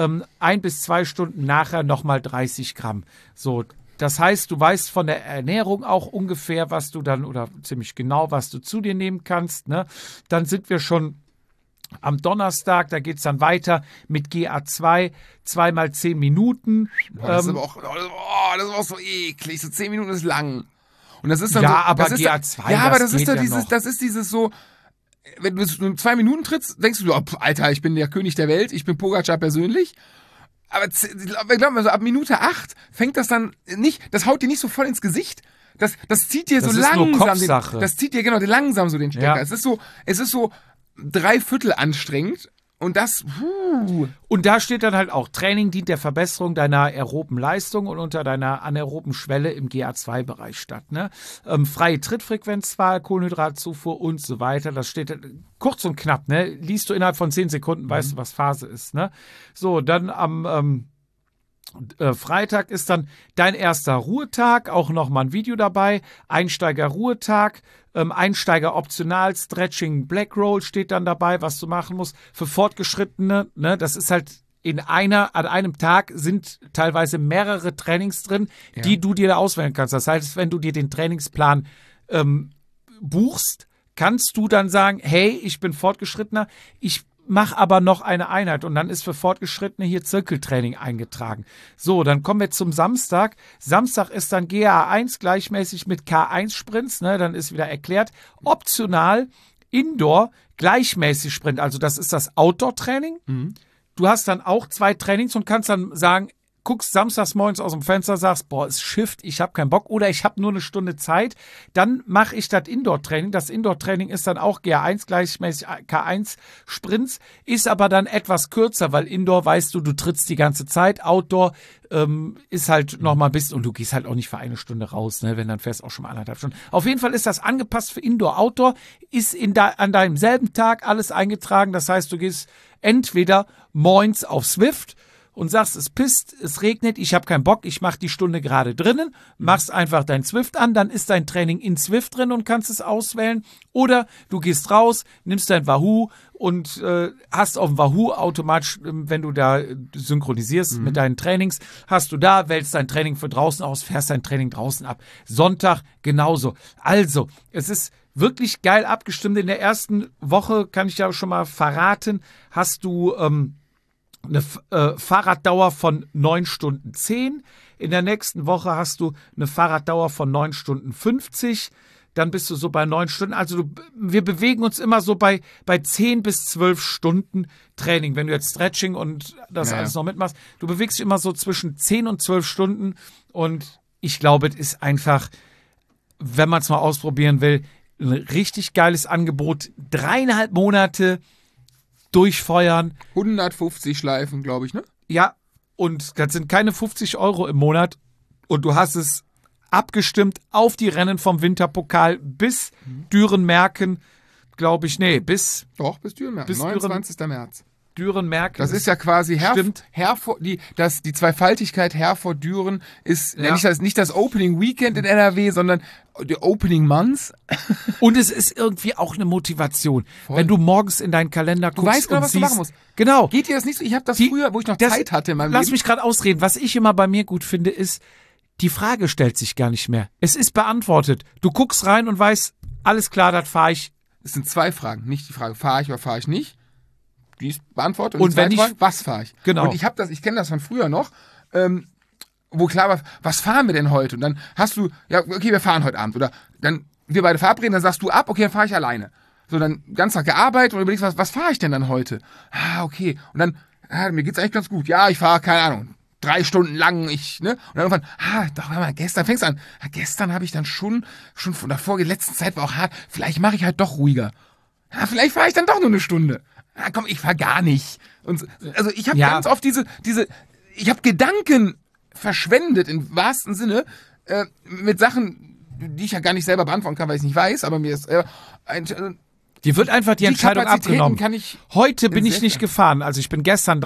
1 bis 2 Stunden nachher nochmal 30 Gramm. So, das heißt, du weißt von der Ernährung auch ungefähr, was du dann, oder ziemlich genau, was du zu dir nehmen kannst. Ne? Dann sind wir schon am Donnerstag, da geht es dann weiter mit GA2, 2 x 10 Minuten. Das ist aber auch so eklig, so 10 Minuten ist lang. Und das ist dann ja, so, aber das ist GA2, ja, aber das ist ja dieses so, wenn du 2 Minuten trittst, denkst du, Alter, ich bin der König der Welt, ich bin Pogacar persönlich. Aber ich glaube, so ab Minute 8 fängt das dann nicht, das haut dir nicht so voll ins Gesicht. Das zieht dir so langsam, das zieht dir genau langsam so den Stecker. Ja. Es ist so 3/4 anstrengend. Und das, Und da steht dann halt auch, Training dient der Verbesserung deiner aeroben Leistung und unter deiner anaeroben Schwelle im GA2-Bereich statt. Ne? Freie Trittfrequenzwahl, Kohlenhydratzufuhr und so weiter. Das steht kurz und knapp. Ne? Liest du innerhalb von 10 Sekunden, weißt du, was Phase ist. Ne? So, dann am Freitag ist dann dein erster Ruhetag, auch nochmal ein Video dabei, Einsteiger-Ruhetag, Einsteiger optional, Stretching, Black Roll steht dann dabei, was du machen musst. Für Fortgeschrittene, ne, das ist halt an einem Tag sind teilweise mehrere Trainings drin, die du dir da auswählen kannst. Das heißt, wenn du dir den Trainingsplan buchst, kannst du dann sagen, hey, ich bin Fortgeschrittener, ich mach aber noch eine Einheit und dann ist für Fortgeschrittene hier Zirkeltraining eingetragen. So, dann kommen wir zum Samstag. Samstag ist dann GA1 gleichmäßig mit K1-Sprints, ne, dann ist wieder erklärt. Optional Indoor gleichmäßig Sprint, also das ist das Outdoor-Training. Du hast dann auch 2 Trainings und kannst dann sagen, guckst samstags morgens aus dem Fenster, sagst, boah, es Shift, ich habe keinen Bock oder ich habe nur 1 Stunde Zeit, dann mache ich das Indoor-Training. Das Indoor-Training ist dann auch GA1 gleichmäßig K1 Sprints, ist aber dann etwas kürzer, weil Indoor weißt du trittst die ganze Zeit, Outdoor ist halt noch mal ein bisschen und du gehst halt auch nicht für 1 Stunde raus, ne, wenn dann fährst auch schon mal 1,5 Stunden. Auf jeden Fall ist das angepasst für Indoor, Outdoor, ist an deinem selben Tag alles eingetragen, das heißt, du gehst entweder morgens auf Zwift und sagst, es pisst, es regnet, ich habe keinen Bock, ich mache die Stunde gerade drinnen, machst einfach dein Zwift an, dann ist dein Training in Zwift drin und kannst es auswählen. Oder du gehst raus, nimmst dein Wahoo und hast auf dem Wahoo automatisch, wenn du da synchronisierst mit deinen Trainings, hast du da, wählst dein Training für draußen aus, fährst dein Training draußen ab. Sonntag genauso. Also, es ist wirklich geil abgestimmt. In der ersten Woche, kann ich ja schon mal verraten, hast du eine Fahrraddauer von 9 Stunden 10. In der nächsten Woche hast du eine Fahrraddauer von 9 Stunden 50. Dann bist du so bei 9 Stunden. Also wir bewegen uns immer so bei 10 bis 12 Stunden Training. Wenn du jetzt Stretching und das alles noch mitmachst, du bewegst dich immer so zwischen 10 und 12 Stunden. Und ich glaube, es ist einfach, wenn man es mal ausprobieren will, ein richtig geiles Angebot. 3,5 Monate durchfeuern. 150 Schleifen, glaube ich, ne? Ja, und das sind keine 50 € im Monat. Und du hast es abgestimmt auf die Rennen vom Winterpokal bis Düren-Merken, glaube ich, bis Düren-Merken, bis 29. März. Düren-Merken. Das ist ja quasi Stimmt. die Zweifaltigkeit Herford-Düren ist nicht das Opening Weekend in NRW, sondern die Opening Months. Und es ist irgendwie auch eine Motivation. Wenn du morgens in deinen Kalender guckst, Du weißt genau, und was du siehst, machen musst. Genau. Geht dir das nicht so? Ich habe das früher, wo ich noch Zeit hatte in meinem Lass Leben. mich gerade ausreden. Was ich immer bei mir gut finde, ist, die Frage stellt sich gar nicht mehr. Es ist beantwortet. Du guckst rein und weißt, alles klar, das fahre ich. Es sind 2 Fragen. Nicht die Frage, fahre ich oder fahre ich nicht. Die ist beantwortet. Und die wenn zweite ich- Frage, was fahre ich? Genau. Und ich kenne das von früher noch, wo klar war, was fahren wir denn heute? Und dann hast du, ja, okay, wir fahren heute Abend. Oder dann wir beide verabreden, dann sagst du ab, okay, dann fahre ich alleine. So, dann ganz Tag gearbeitet und überlegst, was fahre ich denn dann heute? Ah, okay. Und dann, mir geht's eigentlich ganz gut. Ja, ich fahre, keine Ahnung, 3 Stunden lang, Und dann irgendwann, doch, hör mal, gestern fängst du an. Gestern habe ich dann schon von der letzten Zeit war auch hart. Vielleicht mache ich halt doch ruhiger. Ja, vielleicht fahre ich dann doch nur eine Stunde. Ja, komm, ich fahre gar nicht. Und also ich habe ganz oft ich habe Gedanken verschwendet im wahrsten Sinne mit Sachen, die ich ja gar nicht selber beantworten kann, weil ich es nicht weiß, aber mir ist Dir wird einfach die Entscheidung Kapazitäten abgenommen. kann ich Heute bin ich sehr nicht schwer. gefahren. Also ich bin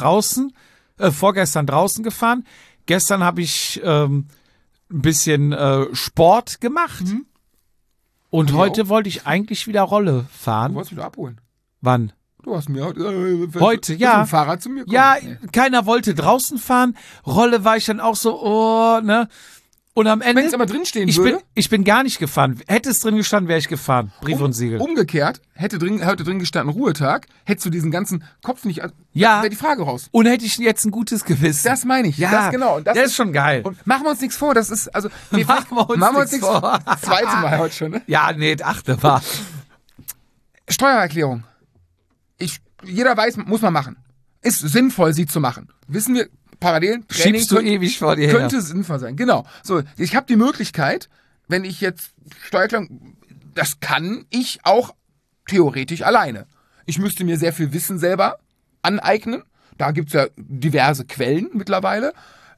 vorgestern draußen gefahren. Gestern habe ich ein bisschen Sport gemacht. Und Ich heute wollte ich eigentlich wieder Rolle Du fahren. wolltest wieder abholen. Wann? Du hast mir Heute, willst du ja. mit dem Fahrrad zu mir kommen? Ja, Nee. keiner wollte draußen fahren. Rolle war ich dann auch so, ne? Und am Ende. Wenn es aber drinstehen ich würde, bin gar nicht gefahren. Hätte es drin gestanden, wäre ich gefahren. Brief und Siegel. umgekehrt, hätte heute drin gestanden Ruhetag, hättest du diesen ganzen Kopf nicht, Ja. wäre die Frage raus. Und hätte ich jetzt ein gutes Gewissen. Das meine ich. Ja, das genau. Und das ist schon geil. Und machen wir uns nichts vor, das ist, also, Machen wir uns nichts vor. Das zweite Mal heute schon, ne? Ja, nee, achte war. Steuererklärung. Jeder weiß, muss man machen. Ist sinnvoll, sie zu machen. Wissen wir, parallel, Training Schiebst du ewig vor dir her. könnte sinnvoll sein. Genau. So, ich habe die Möglichkeit, wenn ich jetzt Steuererklärung, das kann ich auch theoretisch alleine. Ich müsste mir sehr viel Wissen selber aneignen. Da gibt's ja diverse Quellen mittlerweile.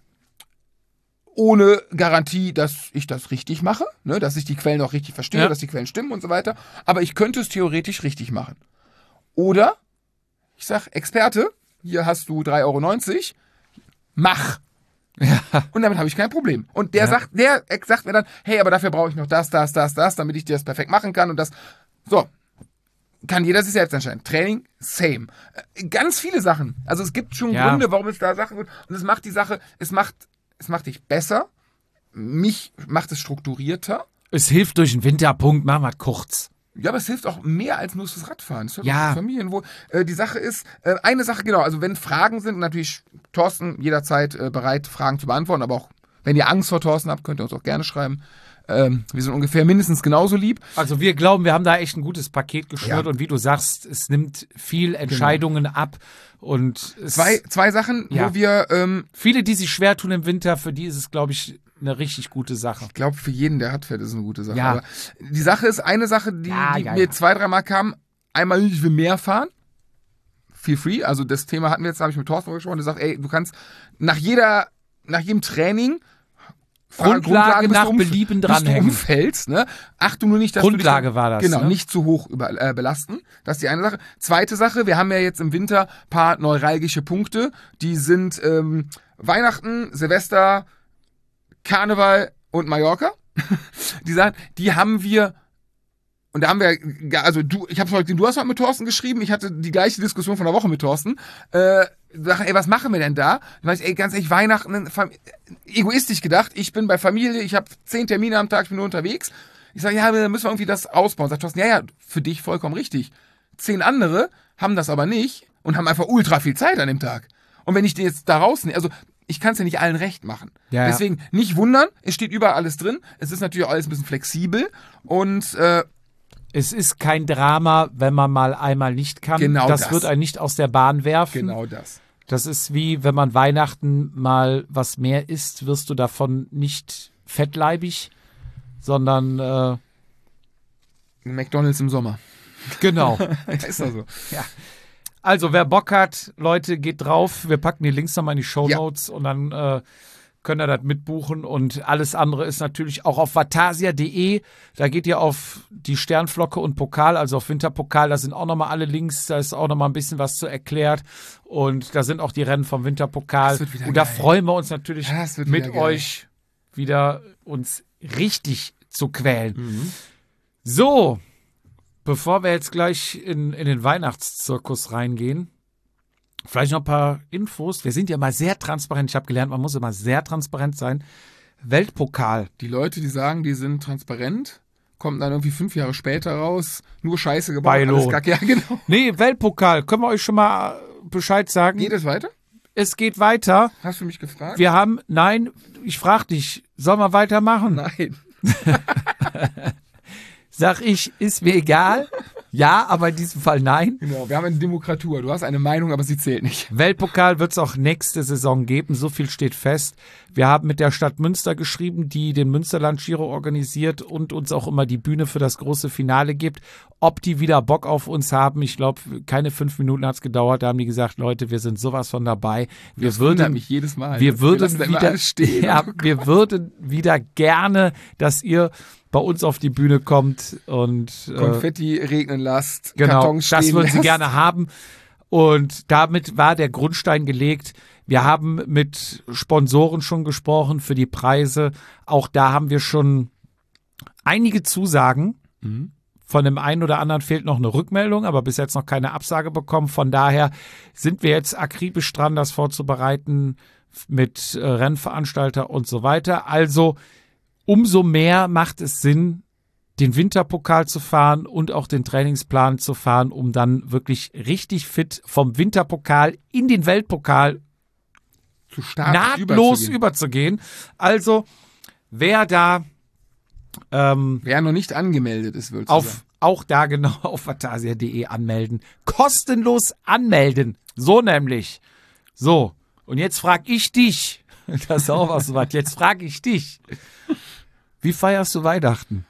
Ohne Garantie, dass ich das richtig mache, ne, dass ich die Quellen auch richtig verstehe, Ja. dass die Quellen stimmen und so weiter. Aber ich könnte es theoretisch richtig machen. Oder, ich sag, Experte, hier hast du 3,90 €, mach. Ja. Und damit habe ich kein Problem. Und der sagt mir dann, hey, aber dafür brauche ich noch das, damit ich dir das perfekt machen kann und das. So. Kann jeder sich selbst entscheiden. Training, same. Ganz viele Sachen. Also es gibt schon Ja. Gründe, warum es da Sachen gibt. Und es macht die Sache, es macht dich besser. Mich macht es strukturierter. Es hilft durch den Winterpunkt, machen wir kurz. Ja, aber es hilft auch mehr als nur fürs Radfahren. Es hilft Ja. auch für Familienwohl. Die Sache ist, eine Sache, genau, also wenn Fragen sind, natürlich Thorsten jederzeit bereit, Fragen zu beantworten, aber auch wenn ihr Angst vor Thorsten habt, könnt ihr uns auch gerne schreiben. Wir sind ungefähr mindestens genauso lieb. Also wir glauben, wir haben da echt ein gutes Paket geschnürt Ja. und wie du sagst, es nimmt viel Entscheidungen ab und es Zwei Sachen, Ja. wo wir, viele, die sich schwer tun im Winter, für die ist es, glaube ich, eine richtig gute Sache. ich glaube, für jeden, der Radfährt, ist es eine gute Sache. Ja. Aber die Sache ist, eine Sache, die Ja. mir 2-3 Mal kam, einmal, ich will mehr fahren. Feel free. Also das Thema hatten wir jetzt, da habe ich mit Thorsten gesprochen, der sagt, ey, du kannst nach jedem Training Grundlage bis nach du Belieben bis du dranhängen. umfällst, ne? Achtung nur nicht, dass Grundlage du dich, war das, Genau, ne? nicht zu hoch belasten. Das ist die eine Sache. Zweite Sache, wir haben ja jetzt im Winter ein paar neuralgische Punkte. Die sind Weihnachten, Silvester, Karneval und Mallorca. Die haben wir. Und da haben wir, also du hast heute mit Thorsten geschrieben, ich hatte die gleiche Diskussion von der Woche mit Thorsten. Sag, ey, was machen wir denn da? Da war ich, ey, ganz ehrlich, Weihnachten, egoistisch gedacht, ich bin bei Familie, ich habe 10 Termine am Tag, ich bin nur unterwegs. Ich sage, ja, dann müssen wir irgendwie das ausbauen. Sagt Thorsten, ja, für dich vollkommen richtig. 10 andere haben das aber nicht und haben einfach ultra viel Zeit an dem Tag. Und wenn ich dir jetzt da rausnehme, also ich kann es ja nicht allen recht machen. Ja. Deswegen nicht wundern, es steht überall alles drin. Es ist natürlich auch alles ein bisschen flexibel und Es ist kein Drama, wenn man mal einmal nicht kann. Genau das das. wird einen nicht aus der Bahn werfen. genau das. Das ist wie, wenn man Weihnachten mal was mehr isst, wirst du davon nicht fettleibig, sondern McDonald's im Sommer. genau. Ist doch so. Ja. Also, wer Bock hat, Leute, geht drauf. Wir packen die Links nochmal in die Shownotes und dann könnt ihr das mitbuchen. Und alles andere ist natürlich auch auf vatasia.de. Da geht ihr auf die Sternflocke und Pokal, also auf Winterpokal. Da sind auch nochmal alle Links. Da ist auch nochmal ein bisschen was zu erklärt. Und da sind auch die Rennen vom Winterpokal. Das wird wieder Und da geil. freuen wir uns natürlich, Ja, das wird mit wieder geil. euch wieder uns richtig zu quälen. So, bevor wir jetzt gleich in den Weihnachtszirkus reingehen, vielleicht noch ein paar Infos. Wir sind ja mal sehr transparent. Ich habe gelernt, man muss immer sehr transparent sein. Weltpokal. Die Leute, die sagen, die sind transparent, kommen dann irgendwie 5 Jahre später raus, nur Scheiße gebaut, Beilo. alles Kacke. Ja, genau. Nee, Weltpokal. Können wir euch schon mal Bescheid sagen? Geht es weiter? Es geht weiter. Hast du mich gefragt? Wir haben, nein, ich frage dich, sollen wir weitermachen? Nein. Sag ich, ist mir egal. Ja, aber in diesem Fall nein. Genau, wir haben eine Demokratur. Du hast eine Meinung, aber sie zählt nicht. Weltpokal wird es auch nächste Saison geben, so viel steht fest. Wir haben mit der Stadt Münster geschrieben, die den Münsterland Giro organisiert und uns auch immer die Bühne für das große Finale gibt. Ob die wieder Bock auf uns haben, ich glaube, keine 5 Minuten hat es gedauert, da haben die gesagt, Leute, wir sind sowas von dabei. Das wundert mich jedes Mal. Wir würden lassen da immer wieder, alles stehen. ja, wir würden wieder gerne, dass ihr bei uns auf die Bühne kommt und Konfetti regnen lasst, genau, Kartons stehen das würden sie lasst. gerne haben. Und damit war der Grundstein gelegt. Wir haben mit Sponsoren schon gesprochen für die Preise. Auch da haben wir schon einige Zusagen. Von dem einen oder anderen fehlt noch eine Rückmeldung, aber bis jetzt noch keine Absage bekommen. Von daher sind wir jetzt akribisch dran, das vorzubereiten mit Rennveranstalter und so weiter. Also umso mehr macht es Sinn, den Winterpokal zu fahren und auch den Trainingsplan zu fahren, um dann wirklich richtig fit vom Winterpokal in den Weltpokal zu stark nahtlos überzugehen. Also wer da Wer noch nicht angemeldet ist, würde ich sagen. auch da genau auf vatasia.de anmelden. Kostenlos anmelden. So nämlich. So, und jetzt frage ich dich. Das ist auch was so was. Jetzt frage ich dich. Wie feierst du Weihnachten?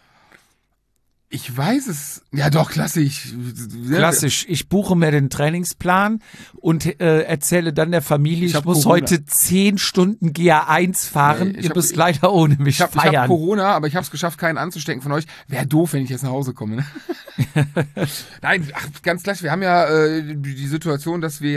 Ich weiß es. Ja doch, klassisch. Klassisch. Ich buche mir den Trainingsplan und erzähle dann der Familie, ich hab muss Corona. heute 10 Stunden GA1 fahren. Nee, ich Ihr hab- müsst leider ohne mich Ich habe feiern. Corona, aber ich habe es geschafft, keinen anzustecken von euch. Wäre doof, wenn ich jetzt nach Hause komme. Ne? Nein, ganz gleich. Wir haben ja die Situation, dass wir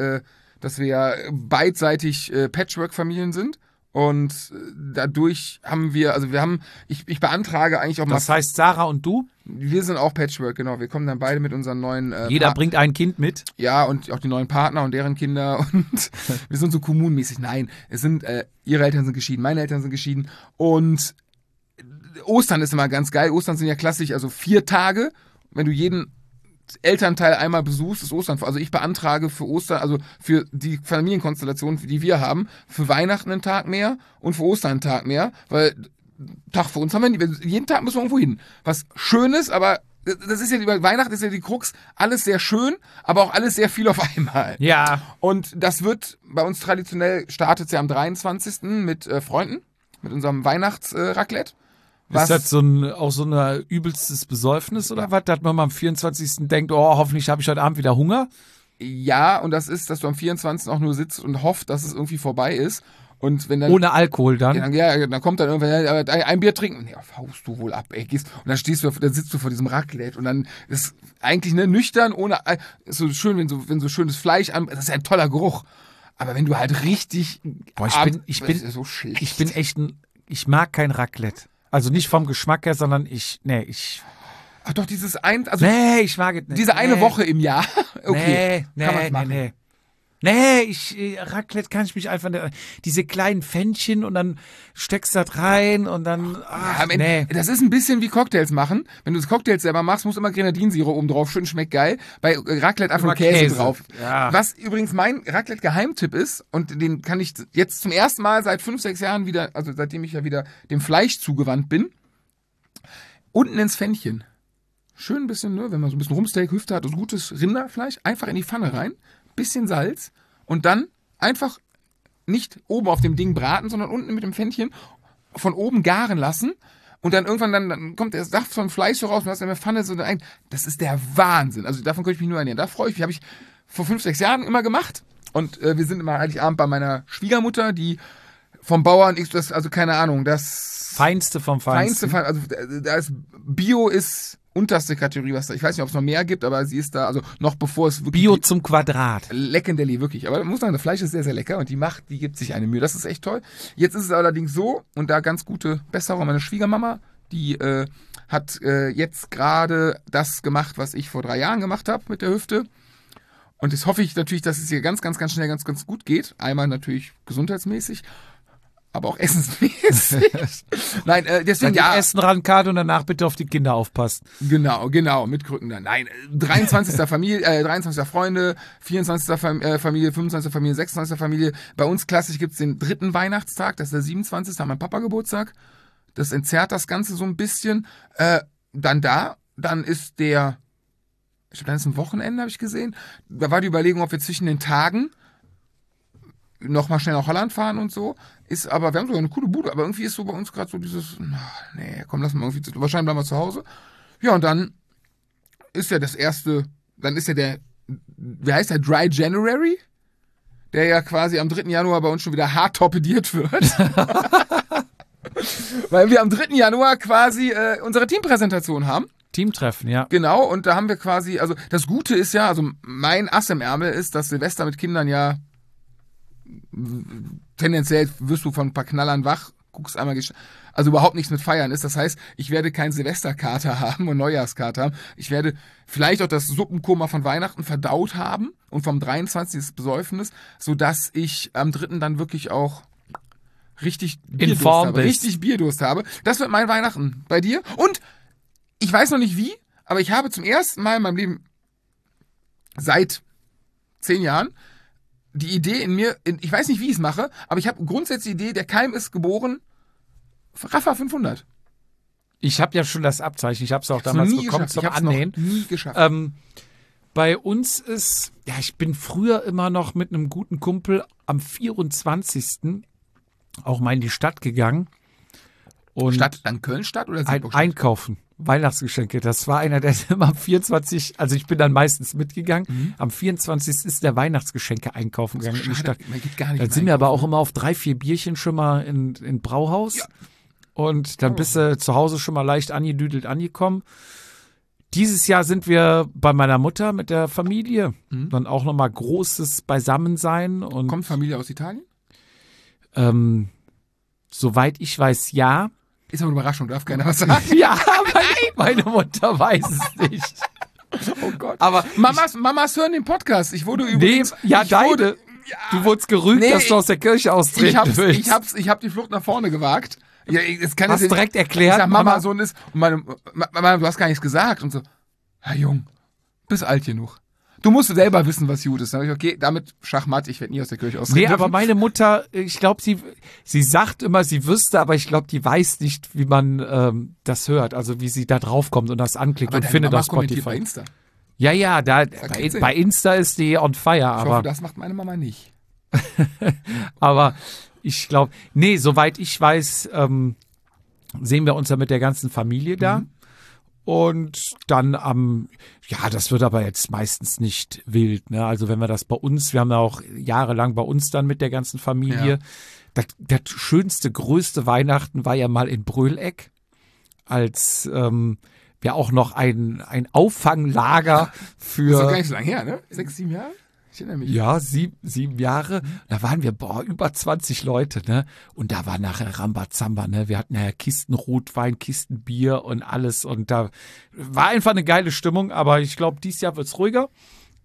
ja beidseitig Patchwork-Familien sind. Und dadurch haben wir, also ich beantrage eigentlich auch mal, Das heißt, Sarah und du, wir sind auch Patchwork, genau. Wir kommen dann beide mit unseren neuen jeder bringt ein Kind mit. Ja, und auch die neuen Partner und deren Kinder und wir sind so kommunmäßig. Nein, es sind, ihre Eltern sind geschieden, meine Eltern sind geschieden und Ostern ist immer ganz geil. Ostern sind ja klassisch, also 4 Tage. Wenn du jeden Elternteil einmal besuchst, ist Ostern. Also ich beantrage für Ostern, also für die Familienkonstellation, die wir haben, für Weihnachten einen Tag mehr und für Ostern einen Tag mehr, weil Tag für uns haben wir nicht. Jeden Tag müssen wir irgendwo hin. Was schön ist, aber das ist ja, Weihnachten ist ja die Krux, alles sehr schön, aber auch alles sehr viel auf einmal. Ja. Und das wird bei uns traditionell, startet ja am 23. mit Freunden, mit unserem Weihnachtsraclette. Ist das so ein übelstes Besäufnis oder was, dass man am 24. denkt, oh, hoffentlich habe ich heute Abend wieder Hunger? Ja, und das ist, dass du am 24. auch nur sitzt und hofft, dass es irgendwie vorbei ist. Und wenn dann, Ohne Alkohol dann? dann kommt dann irgendwann ein Bier trinken. Nee, haust du wohl ab, ey, gehst. Und dann dann sitzt du vor diesem Raclette und dann ist eigentlich nüchtern, ohne, ist so schön, wenn so schönes Fleisch das ist ja ein toller Geruch. Aber wenn du halt richtig, Boah, ich das bin ist so schlecht. Ich bin echt ich mag kein Raclette. Also nicht vom Geschmack her, sondern Ach doch, ich mag es nicht. ich mag es nicht. Diese eine Woche im Jahr, okay, Nee, kann man's machen. nee. Nee, Raclette kann ich mich einfach nicht, diese kleinen Pfännchen und dann steckst du das rein und dann, nee. Das ist ein bisschen wie Cocktails machen. Wenn du das Cocktails selber machst, musst du immer Grenadinsirup oben drauf schütten, schmeckt geil. Bei Raclette einfach nur Käse drauf. Ja. Was übrigens mein Raclette-Geheimtipp ist, und den kann ich jetzt zum ersten Mal seit 5, 6 Jahren wieder, also seitdem ich ja wieder dem Fleisch zugewandt bin, unten ins Pfännchen. Schön ein bisschen, ne, wenn man so ein bisschen Rumsteak, Hüfte hat, so gutes Rinderfleisch, einfach in die Pfanne rein, bisschen Salz und dann einfach nicht oben auf dem Ding braten, sondern unten mit dem Pfännchen von oben garen lassen und dann irgendwann dann kommt der Saft vom Fleisch so raus und du hast in der Pfanne so ein, das ist der Wahnsinn. Also davon könnte ich mich nur ernähren. Da freue ich mich, habe ich vor 5, 6 Jahren immer gemacht und wir sind immer Heiligabend bei meiner Schwiegermutter, die vom Bauern, also keine Ahnung, das Feinste vom Feinsten. also da ist Bio ist unterste Kategorie, was da, ich weiß nicht, ob es noch mehr gibt, aber sie ist da, also noch bevor es wirklich Bio zum Quadrat. Leckendelli, wirklich. Aber ich muss sagen, das Fleisch ist sehr, sehr lecker und die gibt sich eine Mühe. Das ist echt toll. Jetzt ist es allerdings so, und da ganz gute Besserung, meine Schwiegermama, die hat jetzt gerade das gemacht, was ich vor 3 Jahren gemacht habe mit der Hüfte. Und jetzt hoffe ich natürlich, dass es ihr ganz, ganz, ganz schnell ganz, ganz gut geht. Einmal natürlich gesundheitsmäßig, aber auch essensmäßig. Nein, deswegen ja. Essen ran, Karte, und danach bitte auf die Kinder aufpassen. Genau, mit Krücken dann. Nein, 23. Familie, 23. Freunde, 24. Familie, 25. Familie, 26. Familie. Bei uns klassisch gibt's den 3. Weihnachtstag, das ist der 27. Mein Papa Geburtstag. Das entzerrt das Ganze so ein bisschen. Dann ist der, ich glaube, dann ist ein Wochenende, habe ich gesehen. Da war die Überlegung, ob wir zwischen den Tagen nochmal schnell nach Holland fahren und so. Ist aber, wir haben sogar eine coole Bude, aber irgendwie ist so bei uns gerade so dieses, nee, komm, lass mal irgendwie, wahrscheinlich bleiben wir zu Hause. Ja, und dann ist ja das erste, dann ist ja der, wie heißt der, Dry January? Der ja quasi am 3. Januar bei uns schon wieder hart torpediert wird. Weil wir am 3. Januar quasi unsere Teampräsentation haben. Teamtreffen, ja. Genau, und da haben wir quasi, also das Gute ist ja, also mein Ass im Ärmel ist, dass Silvester mit Kindern ja tendenziell wirst du von ein paar Knallern wach, guckst einmal, also überhaupt nichts mit Feiern ist. Das heißt, ich werde keinen Silvesterkater haben und Neujahrskater haben. Ich werde vielleicht auch das Suppenkoma von Weihnachten verdaut haben und vom 23. das Besäufnis, sodass ich am 3. dann wirklich auch richtig Bierdurst habe. Das wird mein Weihnachten. Bei dir? Und ich weiß noch nicht wie, aber ich habe zum ersten Mal in meinem Leben seit 10 Jahren die Idee in mir, ich weiß nicht, wie ich es mache, aber ich habe grundsätzlich die Idee, der Keim ist geboren, Rafa 500. Ich habe ja schon das Abzeichen, ich habe es auch damals bekommen zum Annähen. Nie geschafft. Bei uns ist, ja, ich bin früher immer noch mit einem guten Kumpel am 24. auch mal in die Stadt gegangen. Und Stadt, dann Köln-Stadt oder Siegburg-Stadt? Einkaufen, Weihnachtsgeschenke. Das war einer, der immer am 24, also ich bin dann meistens mitgegangen. Am 24. ist der Weihnachtsgeschenke einkaufen gegangen in die Stadt. Man geht gar nicht Dann sind wir aber auch immer auf 3, 4 Bierchen schon mal in Brauhaus. Ja. Und dann bist du zu Hause schon mal leicht angedüdelt angekommen. Dieses Jahr sind wir bei meiner Mutter mit der Familie. Dann auch nochmal großes Beisammensein. Und kommt Familie aus Italien? Soweit ich weiß, ja. Ist aber eine Überraschung, darf keiner was sagen. Ja, meine Mutter weiß es nicht. Oh Gott. Aber Mamas hören den Podcast. Ich wurde übrigens... Du wurdest gerügt, dass du aus der Kirche austreten willst. Ich hab die Flucht nach vorne gewagt. Ja, hast direkt erklärt. Ich sag, Mama, Sohn ist... Und Mama, du hast gar nichts gesagt. Und so, Herr Jung, bist alt genug. Du musst selber wissen, was gut ist. Dann habe ich, okay, damit Schachmatt, ich werde nie aus der Kirche austreten. Nee, aber meine Mutter, ich glaube, sie sagt immer, sie wüsste, aber ich glaube, die weiß nicht, wie man das hört. Also wie sie da draufkommt und das anklickt und findet auf Spotify. Bei Insta. Ja, bei Insta ist die on fire. Ich hoffe, das macht meine Mama nicht. Aber ich glaube, nee, soweit ich weiß, sehen wir uns ja mit der ganzen Familie da. Und dann das wird aber jetzt meistens nicht wild, ne? Also wenn wir das bei uns, wir haben ja auch jahrelang bei uns dann mit der ganzen Familie. Ja. Das schönste, größte Weihnachten war ja mal in Bröleck, als wir auch noch ein Auffanglager für... Das ist doch gar nicht so lange her, ne? 6, 7 Jahre? Ich erinnere mich. Ja, 7 Jahre. Da waren wir, über 20 Leute, ne? Und da war nachher Rambazamba, ne? Wir hatten ja Kisten Rotwein, Kisten Bier und alles. Und da war einfach eine geile Stimmung. Aber ich glaube, dieses Jahr wird's ruhiger.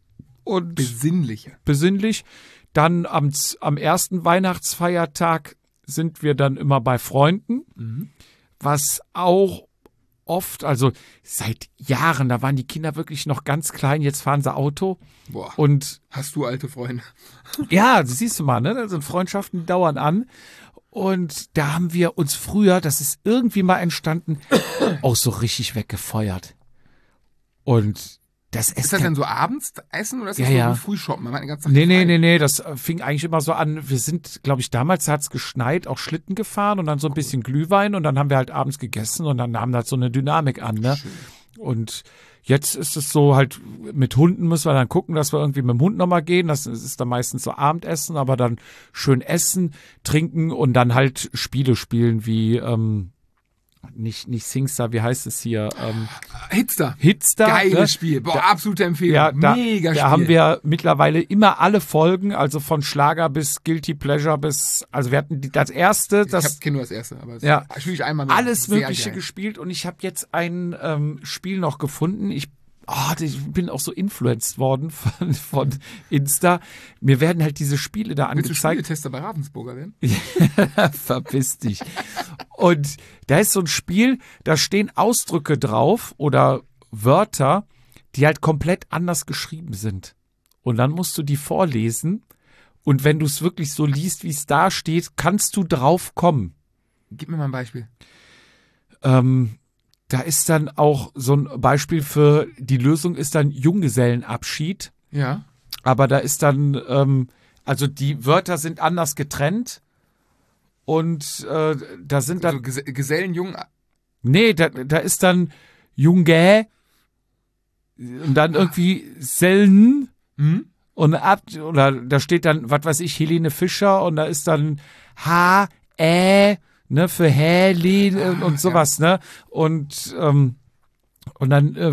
und Besinnlich. Dann am ersten Weihnachtsfeiertag sind wir dann immer bei Freunden, was auch oft, also seit Jahren, da waren die Kinder wirklich noch ganz klein, jetzt fahren sie Auto. Boah. Und Hast du alte Freunde? ja, das siehst du mal, ne? Da sind Freundschaften, die dauern an. Und da haben wir uns früher, das ist irgendwie mal entstanden, auch so richtig weggefeuert. Und das Ist das denn so abends essen oder ist das Ja, so Frühshoppen? Man hat den ganzen Tag Nee, frei. das fing eigentlich immer so an. Wir sind, glaube ich, damals hat es geschneit, auch Schlitten gefahren und dann so ein bisschen Glühwein und dann haben wir halt abends gegessen und dann nahm das so eine Dynamik an, ne? Schön. Und jetzt ist es so halt, mit Hunden müssen wir dann gucken, dass wir irgendwie mit dem Hund nochmal gehen. Das ist dann meistens so Abendessen, aber dann schön essen, trinken und dann halt Spiele spielen wie, nicht Singstar, wie heißt es hier? Hitster. Hitster. Geiles Ne? Spiel. Boah, absolute Empfehlung. Ja, Mega Spiel. da haben wir mittlerweile immer alle Folgen, also von Schlager bis Guilty Pleasure bis, also wir hatten das erste, Ich kenne nur das erste, aber Ja. das spiele ich einmal noch. alles Sehr Mögliche geil. gespielt und ich habe jetzt ein Spiel noch gefunden. Ich bin auch so influenced worden von Insta. Mir werden halt diese Spiele da Willst du angezeigt. Spieletester bei Ravensburger werden? Verpiss dich. Und da ist so ein Spiel, da stehen Ausdrücke drauf oder Wörter, die halt komplett anders geschrieben sind. Und dann musst du die vorlesen. Und wenn du es wirklich so liest, wie es da steht, kannst du drauf kommen. Gib mir mal ein Beispiel. Da ist dann auch so ein Beispiel für, die Lösung ist dann Junggesellenabschied. Ja. Aber da ist dann, also die Wörter sind anders getrennt. Und da sind dann, Also Gesellenjung. nee, da ist dann Junge und dann irgendwie Selten und oder da steht dann, was weiß ich, Helene Fischer und da ist dann ne, für Helene und sowas, ne? Und dann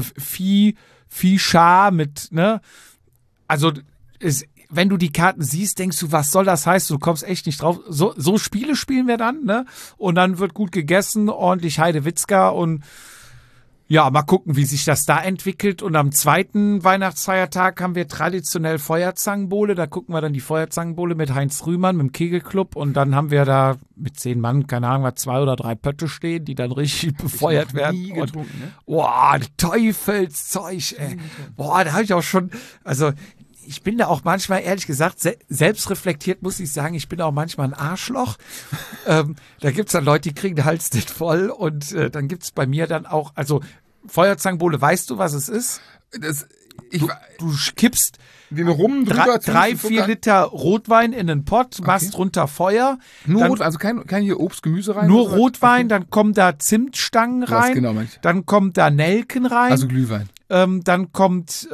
Fischer mit, ne? Also wenn du die Karten siehst, denkst du, was soll das heißen? Du kommst echt nicht drauf. So Spiele spielen wir dann, ne? Und dann wird gut gegessen, ordentlich Heidewitzka und ja, mal gucken, wie sich das da entwickelt. Und am zweiten Weihnachtsfeiertag haben wir traditionell Feuerzangenbowle. Da gucken wir dann die Feuerzangenbowle mit Heinz Rühmann, mit dem Kegelclub. Und dann haben wir da mit 10 Mann, keine Ahnung, 2 oder 3 Pötte stehen, die dann richtig befeuert werden. Nie Und getrunken, ne? boah, Teufelszeug, ey. Boah, da habe ich auch schon, also ich bin da auch manchmal, ehrlich gesagt, selbstreflektiert muss ich sagen, ich bin auch manchmal ein Arschloch. Da gibt's dann Leute, die kriegen den Hals nicht voll und dann gibt's bei mir dann auch, also Feuerzangenbowle, weißt du, was es ist? Du kippst Den Rum drüber. 3-4 Liter Rotwein in einen Pott, machst drunter Feuer. Nur dann, Rotwein, also kein hier Obst, Gemüse rein? nur oder was? Rotwein, dann kommen da Zimtstangen Was rein, genau meine ich? dann kommt da Nelken rein. Also Glühwein. Dann kommt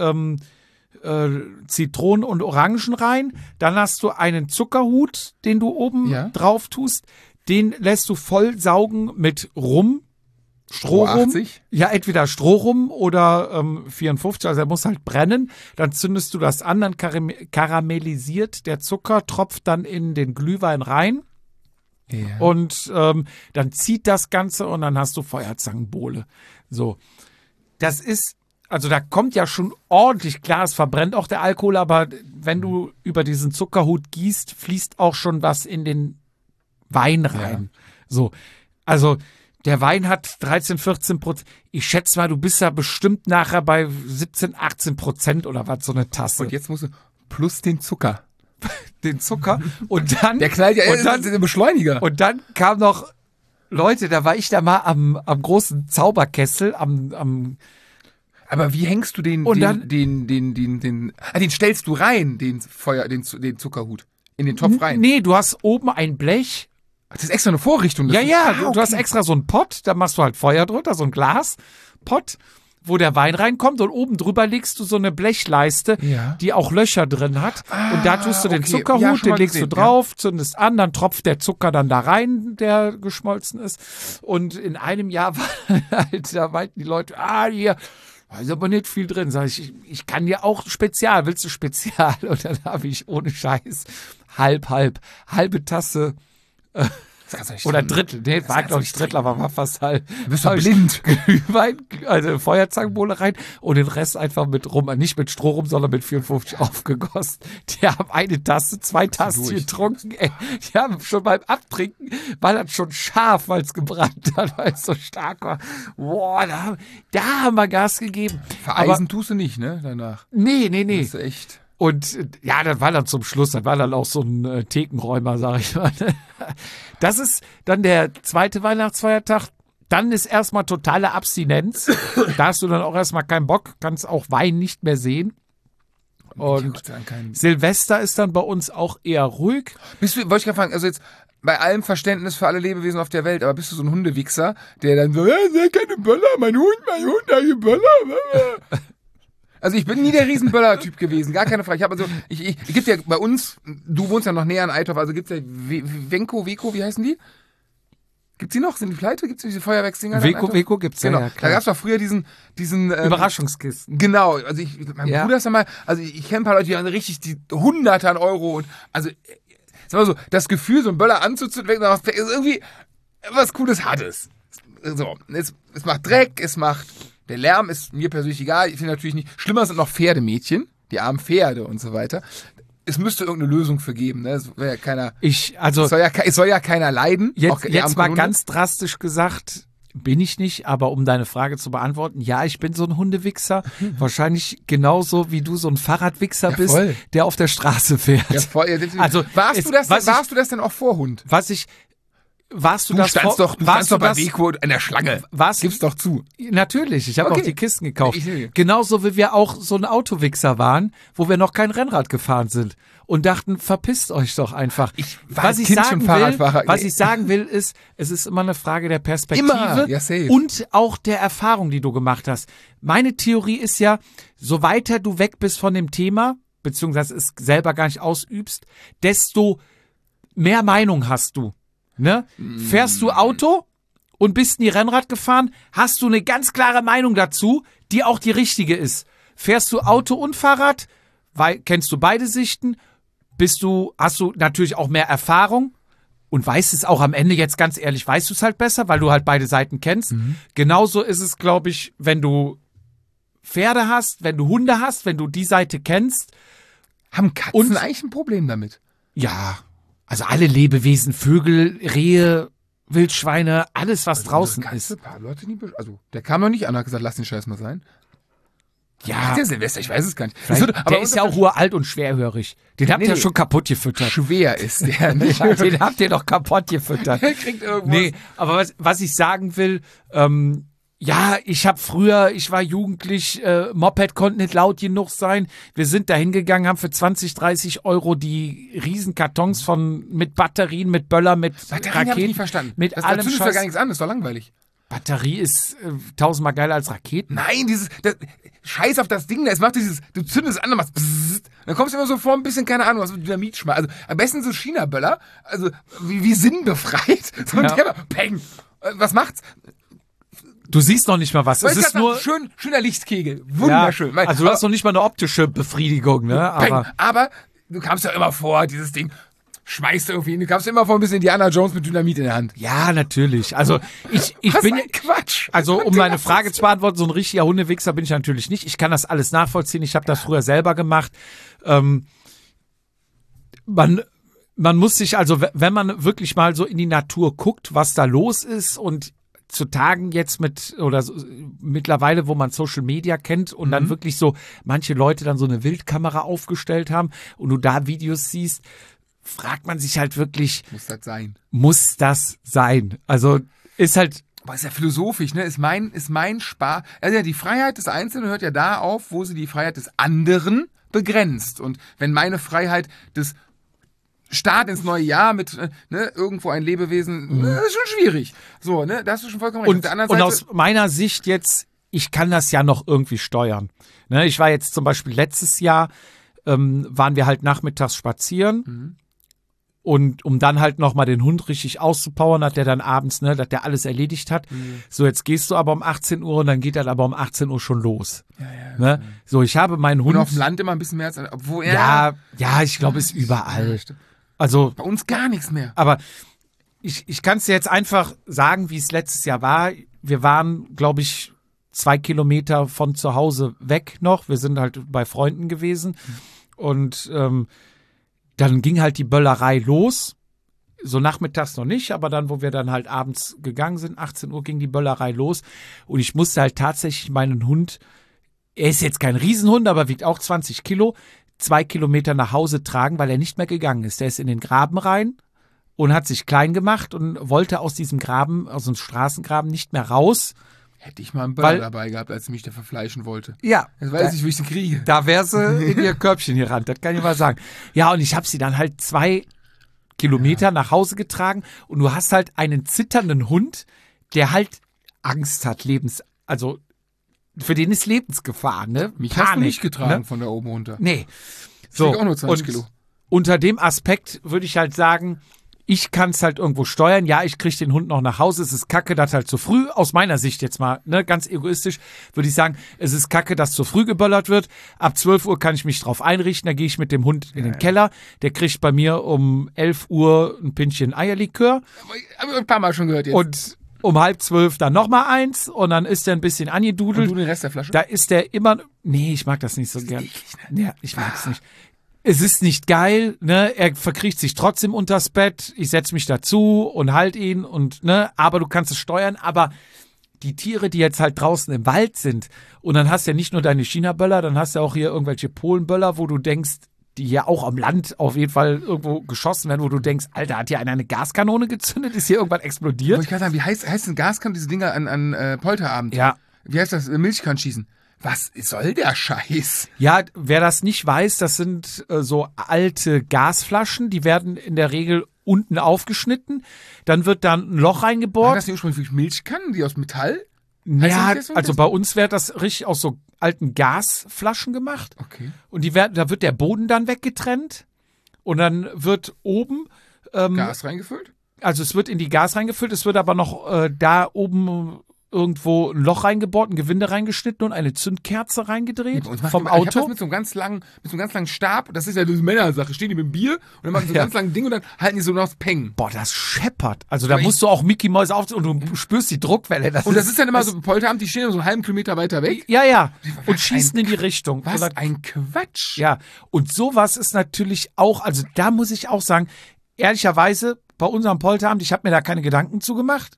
Zitronen und Orangen rein. Dann hast du einen Zuckerhut, den du oben drauf tust. Den lässt du voll saugen mit Rum. Strohrum. 80? Ja, entweder Strohrum oder 54, also er muss halt brennen. Dann zündest du das an, dann karamellisiert der Zucker, tropft dann in den Glühwein rein. Ja. Und dann zieht das Ganze und dann hast du Feuerzangenbowle. So. Das ist, also da kommt ja schon ordentlich, klar, es verbrennt auch der Alkohol, aber wenn du über diesen Zuckerhut gießt, fließt auch schon was in den Wein rein. Ja. So. Also der Wein hat 13-14%. Ich schätze mal, du bist ja bestimmt nachher bei 17-18% oder was, so eine Tasse. Und jetzt musst du plus den Zucker. Den Zucker. Und dann. Der knallt ja, und dann, der Beschleuniger. Und dann kam noch, Leute, da war ich da mal am großen Zauberkessel, aber wie hängst du den stellst du rein, den Zuckerhut, in den Topf rein? Nee, du hast oben ein Blech. Das ist extra eine Vorrichtung. Du hast extra so einen Pott, da machst du halt Feuer drunter, so ein Glaspott, wo der Wein reinkommt und oben drüber legst du so eine Blechleiste, die auch Löcher drin hat. Und da tust du den Zuckerhut, den legst du drauf, zündest an, dann tropft der Zucker dann da rein, der geschmolzen ist. Und in einem Jahr da meinten die Leute, hier, da ist aber nicht viel drin. Sag ich kann dir auch Spezial, willst du Spezial? Und dann habe ich ohne Scheiß halbe Tasse Das kannst du nicht Oder trinken. Drittel. Nee, war glaube ich Drittel, aber war fast halb. Du bist doch blind. Glühwein, also Feuerzangenbowle rein und den Rest einfach mit rum, nicht mit Stroh rum, sondern mit 54 aufgegossen. Die haben eine Tasse, 2 Tassen durch. getrunken. Ey, die haben schon beim Abtrinken, war das schon scharf, weil es gebrannt hat, weil es so stark war. Boah, da haben wir Gas gegeben. Vereisen tust du nicht, ne, danach. Nee. Das ist echt... Und ja, das war dann zum Schluss, das war dann auch so ein Thekenräumer, sag ich mal. Das ist dann der zweite Weihnachtsfeiertag. Dann ist erstmal totale Abstinenz. Da hast du dann auch erstmal keinen Bock, kannst auch Wein nicht mehr sehen. Und Silvester ist dann bei uns auch eher ruhig. Wollte ich gerade fragen, also jetzt bei allem Verständnis für alle Lebewesen auf der Welt, aber bist du so ein Hundewichser, der dann so, keine Böller, mein Hund, keine Böller. Also ich bin nie der Riesenböller-Typ gewesen, gar keine Frage. Ich habe also, gibt ja bei uns, du wohnst ja noch näher an Eitorf, also gibt's ja Weko, wie heißen die? Gibt's die noch? Sind die pleite? Gibt's diese Feuerwerksdinger? Weko gibt's genau. Ja, klar. Da gab's doch früher diesen Überraschungskisten. Genau, also mein Bruder ist ja mal, also ich kenne ein paar Leute, die haben richtig die Hunderte an Euro und also sag mal so, das Gefühl, so einen Böller anzuzünden, ist irgendwie was Cooles hat es. So, es macht Dreck, der Lärm ist mir persönlich egal. Ich finde natürlich nicht. Schlimmer sind noch Pferdemädchen, die armen Pferde und so weiter. Es müsste irgendeine Lösung für geben. Ne? Es wäre ja keiner. Es soll ja keiner leiden. Jetzt mal ganz drastisch gesagt, bin ich nicht, aber um deine Frage zu beantworten, ja, ich bin so ein Hundewichser. Wahrscheinlich genauso wie du so ein Fahrradwichser bist, der auf der Straße fährt. Ja, voll. Also warst du das denn auch vor Hund? Du standst doch bei Weko in der Schlange. Gib's doch zu. Natürlich, ich habe auch die Kisten gekauft. Genauso wie wir auch so ein Autowichser waren, wo wir noch kein Rennrad gefahren sind und dachten, verpisst euch doch einfach. Was ich sagen will, ist, es ist immer eine Frage der Perspektive und auch der Erfahrung, die du gemacht hast. Meine Theorie ist ja, so weiter du weg bist von dem Thema, beziehungsweise es selber gar nicht ausübst, desto mehr Meinung hast du. Ne? Fährst du Auto und bist nie Rennrad gefahren, hast du eine ganz klare Meinung dazu, die auch die richtige ist. Fährst du Auto und Fahrrad, kennst du beide Sichten, hast du natürlich auch mehr Erfahrung und weißt es auch am Ende, jetzt ganz ehrlich, weißt du es halt besser, weil du halt beide Seiten kennst. Genauso ist es, glaube ich, wenn du Pferde hast, wenn du Hunde hast, wenn du die Seite kennst. Haben Katzen eigentlich ein Problem damit? Ja. Also alle Lebewesen, Vögel, Rehe, Wildschweine, alles, was draußen ist. Der kam noch nicht an und hat gesagt, lass den Scheiß mal sein. Ja. Der Silvester, ich weiß es gar nicht. Der ist ja auch uralt und schwerhörig. Den habt ihr schon kaputt gefüttert. Schwer ist der nicht. Den habt ihr doch kaputt gefüttert. Der kriegt irgendwas. Nee, aber was ich sagen will, ja, ich war jugendlich, Moped konnte nicht laut genug sein. Wir sind da hingegangen, haben für 20, 30 Euro die riesen Kartons mit Batterien, mit Böller, mit Batterien Raketen. Hab ich nicht verstanden. Mit allem dazu ist ja gar nichts an, das ist doch langweilig. Batterie ist 1000-mal geiler als Raketen. Nein, Scheiß auf das Ding, es macht du zündest es an, machst bzzzt, dann kommst du immer so vor ein bisschen, keine Ahnung, was mit Dynamit schmeißt. Also am besten so China-Böller, also wie sinnbefreit. So ein Thema, peng. Was macht's? Du siehst noch nicht mal was. Es ist nur schöner Lichtkegel. Wunderschön. Ja, also du hast noch nicht mal eine optische Befriedigung, ne? Aber du kamst ja immer vor, dieses Ding schmeißt irgendwie hin. Du kamst immer vor ein bisschen Indiana Jones mit Dynamit in der Hand. Ja, natürlich. Also ich bin Quatsch. Also um deine Frage zu beantworten, so ein richtiger Hundewichser bin ich natürlich nicht. Ich kann das alles nachvollziehen. Ich habe das früher selber gemacht. Man muss sich also, wenn man wirklich mal so in die Natur guckt, was da los ist und zu Tagen jetzt mittlerweile, wo man Social Media kennt und dann wirklich so manche Leute dann so eine Wildkamera aufgestellt haben und du da Videos siehst, fragt man sich halt wirklich, muss das sein? Also ist halt. Aber ist ja philosophisch, ne? Ist mein Spar. Also ja, die Freiheit des Einzelnen hört ja da auf, wo sie die Freiheit des anderen begrenzt. Und wenn meine Freiheit des Start ins neue Jahr mit irgendwo ein Lebewesen, das ist schon schwierig. So, ne, da hast du schon vollkommen recht. Und aus meiner Sicht jetzt, ich kann das ja noch irgendwie steuern. Ne, ich war jetzt zum Beispiel letztes Jahr, waren wir halt nachmittags spazieren und um dann halt nochmal den Hund richtig auszupowern, hat der dann abends, dass der alles erledigt hat. So, jetzt gehst du aber um 18 Uhr und dann geht das aber um 18 Uhr schon los. Ne? So, ich habe meinen Hund. Und auf dem Land immer ein bisschen mehr als, ja, ich glaube, es ist überall. Also bei uns gar nichts mehr. Aber ich kann es dir jetzt einfach sagen, wie es letztes Jahr war. Wir waren, glaube ich, 2 Kilometer von zu Hause weg noch. Wir sind halt bei Freunden gewesen. Und dann ging halt die Böllerei los. So nachmittags noch nicht, aber dann, wo wir dann halt abends gegangen sind, 18 Uhr ging die Böllerei los. Und ich musste halt tatsächlich meinen Hund, er ist jetzt kein Riesenhund, aber wiegt auch 20 Kilo, 2 Kilometer nach Hause tragen, weil er nicht mehr gegangen ist. Der ist in den Graben rein und hat sich klein gemacht und wollte aus diesem Graben, aus dem Straßengraben nicht mehr raus. Hätte ich mal einen Böller dabei gehabt, als mich der verfleischen wollte. Ja. Jetzt weiß ich, wie ich sie kriege. Da wäre sie in ihr Körbchen gerannt, das kann ich mal sagen. Ja, und ich habe sie dann halt 2 Kilometer nach Hause getragen und du hast halt einen zitternden Hund, der halt Angst hat, also für den ist Lebensgefahr, ne? Mich Panik, hast du nicht getragen, ne? von da oben runter. Nee. Ich wiege auch nur 20 Kilo. Unter dem Aspekt würde ich halt sagen, ich kann es halt irgendwo steuern. Ja, ich kriege den Hund noch nach Hause. Es ist kacke, dass halt zu früh, aus meiner Sicht jetzt mal, ne, ganz egoistisch, würde ich sagen, es ist kacke, dass zu früh geböllert wird. Ab 12 Uhr kann ich mich drauf einrichten. Da gehe ich mit dem Hund in den Keller. Der kriegt bei mir um 11 Uhr ein Pinchen Eierlikör. Habe ich ein paar Mal schon gehört jetzt. Und um 11:30 dann nochmal eins. Und dann ist er ein bisschen angedudelt. Und du den Rest der Flasche? Da ist der immer, nee, ich mag das nicht so gern. Ja, ich mag es nicht. Es ist nicht geil, ne? Er verkriecht sich trotzdem unters Bett. Ich setze mich dazu und halt ihn und, ne? Aber du kannst es steuern. Aber die Tiere, die jetzt halt draußen im Wald sind, und dann hast du ja nicht nur deine China-Böller, dann hast du auch hier irgendwelche Polen-Böller, wo du denkst, die hier auch am Land auf jeden Fall irgendwo geschossen werden, wo du denkst, Alter, hat hier einer eine Gaskanone gezündet? Ist hier irgendwann explodiert? Wollte ich gerade sagen, wie heißt denn Gaskanone, diese Dinger an Polterabend? Ja. Wie heißt das? Milchkannenschießen. Was soll der Scheiß? Ja, wer das nicht weiß, das sind so alte Gasflaschen, die werden in der Regel unten aufgeschnitten, dann wird dann ein Loch War reingebaut. das nicht ursprünglich Milchkannen, die aus Metall? Ja, das so? also bei uns wird das richtig aus so alten Gasflaschen gemacht. Okay. Und da wird der Boden dann weggetrennt und dann wird oben Gas reingefüllt? also es wird in die Gas reingefüllt, es wird aber noch da oben irgendwo ein Loch reingebohrt, ein Gewinde reingeschnitten und eine Zündkerze reingedreht vom Ich hab Auto. das mit so einem ganz langen Stab, das ist ja diese Männersache, stehen die mit dem Bier und dann machen die so ein ganz langen Ding und dann halten die so noch das Peng. Boah, das scheppert. Also da musst du auch Mickey Mäuse aufziehen und du spürst die Druckwelle. Und das ist dann immer so ein Polteramt, die stehen so einen halben Kilometer weiter weg. Ja, ja. Was Und schießen in die Richtung. Was Und dann, ein Quatsch. ja. Und sowas ist natürlich auch, also da muss ich auch sagen, ehrlicherweise, bei unserem Polteramt, ich habe mir da keine Gedanken zu gemacht,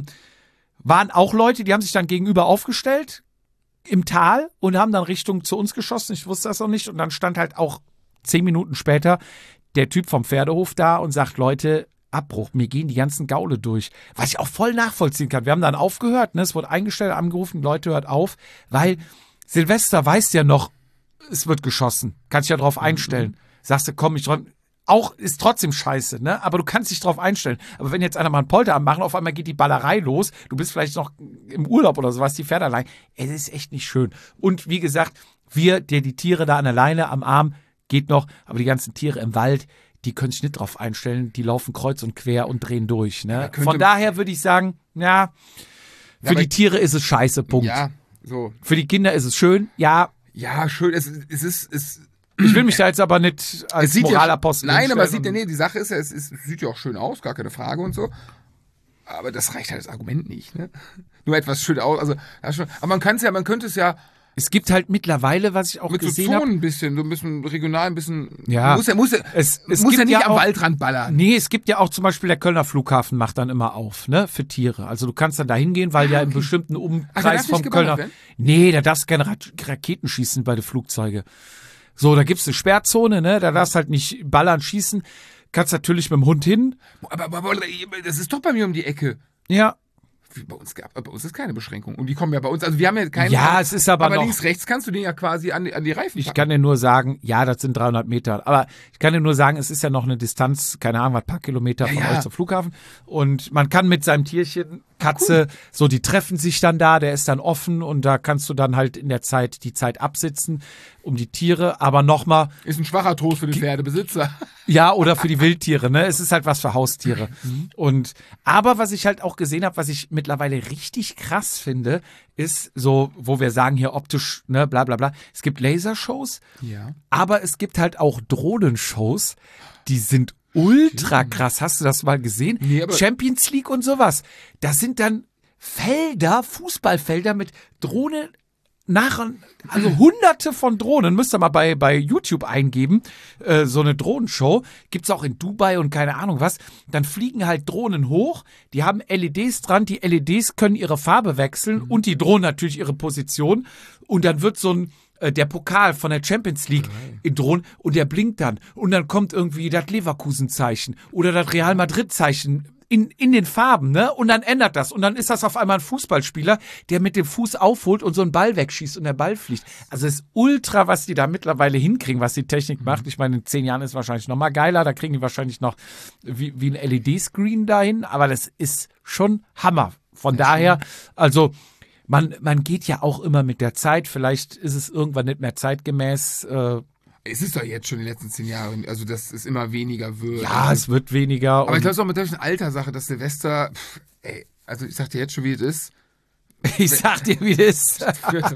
waren auch Leute, die haben sich dann gegenüber aufgestellt im Tal und haben dann Richtung zu uns geschossen. Ich wusste das noch nicht. Und dann stand halt auch 10 Minuten später der Typ vom Pferdehof da und sagt, Leute, Abbruch, mir gehen die ganzen Gaule durch. Was ich auch voll nachvollziehen kann. Wir haben dann aufgehört, ne? Es wurde eingestellt, angerufen, Leute, hört auf, weil Silvester weiß ja noch, es wird geschossen. Kannst dich ja drauf einstellen. Sagst du, komm, ich träume. Auch ist trotzdem scheiße, ne? Aber du kannst dich drauf einstellen. Aber wenn jetzt einer mal einen Polteramt machen, auf einmal geht die Ballerei los, du bist vielleicht noch im Urlaub oder sowas, die Pferde allein. Es ist echt nicht schön. Und wie gesagt, die Tiere da an der Leine am Arm, geht noch, aber die ganzen Tiere im Wald, die können sich nicht drauf einstellen, die laufen kreuz und quer und drehen durch, ne? Von daher würde ich sagen, ja, für die Tiere ist es scheiße, Punkt. Ja, so. Für die Kinder ist es schön, ja. Ja, schön, es ist Ich will mich da jetzt aber nicht als Moralapostel nein, aber die Sache ist ja, es sieht ja auch schön aus, gar keine Frage und so. Aber das reicht halt als Argument nicht, ne? Nur etwas schön aus, also, ja, schon, aber man könnte es ja es gibt halt mittlerweile, was ich auch mit gesehen so habe. Zonen ein bisschen regional, ein bisschen. Ja. Es Es muss gibt ja nicht ja am auch- Waldrand ballern. Nee, es gibt ja auch zum Beispiel der Kölner Flughafen macht dann immer auf, ne, für Tiere. Also du kannst dann da hingehen, weil ja im bestimmten Ach, da Umkreis darf nicht vom geballert Kölner. werden? Nee, da darfst du keine Raketen schießen bei den Flugzeugen. So, da gibt's eine Sperrzone, ne, da darfst halt nicht ballern, schießen. Kannst natürlich mit dem Hund hin. Aber das ist doch bei mir um die Ecke. Ja. Bei uns ist keine Beschränkung. Und die kommen ja bei uns. Also wir haben ja keine. Ja, es ist aber noch- links, rechts kannst du den ja quasi an die Reifen Ich packen. kann dir nur sagen, ja, das sind 300 Meter. Aber ich kann dir nur sagen, es ist ja noch eine Distanz, keine Ahnung, was, paar Kilometer von Ja. euch zum Flughafen. Und man kann mit seinem Tierchen, Katze, so, die treffen sich dann da, der ist dann offen und da kannst du dann halt in der Zeit die Zeit absitzen um die Tiere. Aber nochmal, Ist ein schwacher Trost für den Pferdebesitzer. ja, oder für die Wildtiere, ne? Es ist halt was für Haustiere. Und aber was ich halt auch gesehen habe, was ich mittlerweile richtig krass finde, ist so, wo wir sagen hier optisch, ne, bla bla bla. Es gibt Lasershows, Ja. aber es gibt halt auch Drohnenshows, die sind ultra krass. Hast du das mal gesehen? Nee, aber- Champions League und sowas. Das sind dann Felder, Fußballfelder mit Drohnen also hunderte von Drohnen, müsst ihr mal bei YouTube eingeben, so eine Drohnenshow, gibt's auch in Dubai und keine Ahnung was, dann fliegen halt Drohnen hoch, die haben LEDs dran, die LEDs können ihre Farbe wechseln und die Drohnen natürlich ihre Position und dann wird so ein der Pokal von der Champions League in Drohnen und der blinkt dann und dann kommt irgendwie das Leverkusen-Zeichen oder das Real Madrid-Zeichen in den Farben, ne? Und dann ändert das. Und dann ist das auf einmal ein Fußballspieler, der mit dem Fuß aufholt und so einen Ball wegschießt und der Ball fliegt. Also es ist ultra, was die da mittlerweile hinkriegen, was die Technik macht. Ich meine, in 10 Jahren ist es wahrscheinlich noch mal geiler. Da kriegen die wahrscheinlich noch wie ein LED-Screen dahin. Aber das ist schon Hammer. Von daher, also man geht ja auch immer mit der Zeit. Vielleicht ist es irgendwann nicht mehr zeitgemäß. Es ist doch jetzt schon in den letzten 10 Jahren, also dass es immer weniger wird. Ja, es wird weniger. Aber ich glaube, es ist auch mit solchen Altersache, dass Silvester, also ich sag dir jetzt schon, wie es ist. Ich sag dir, wie das ist.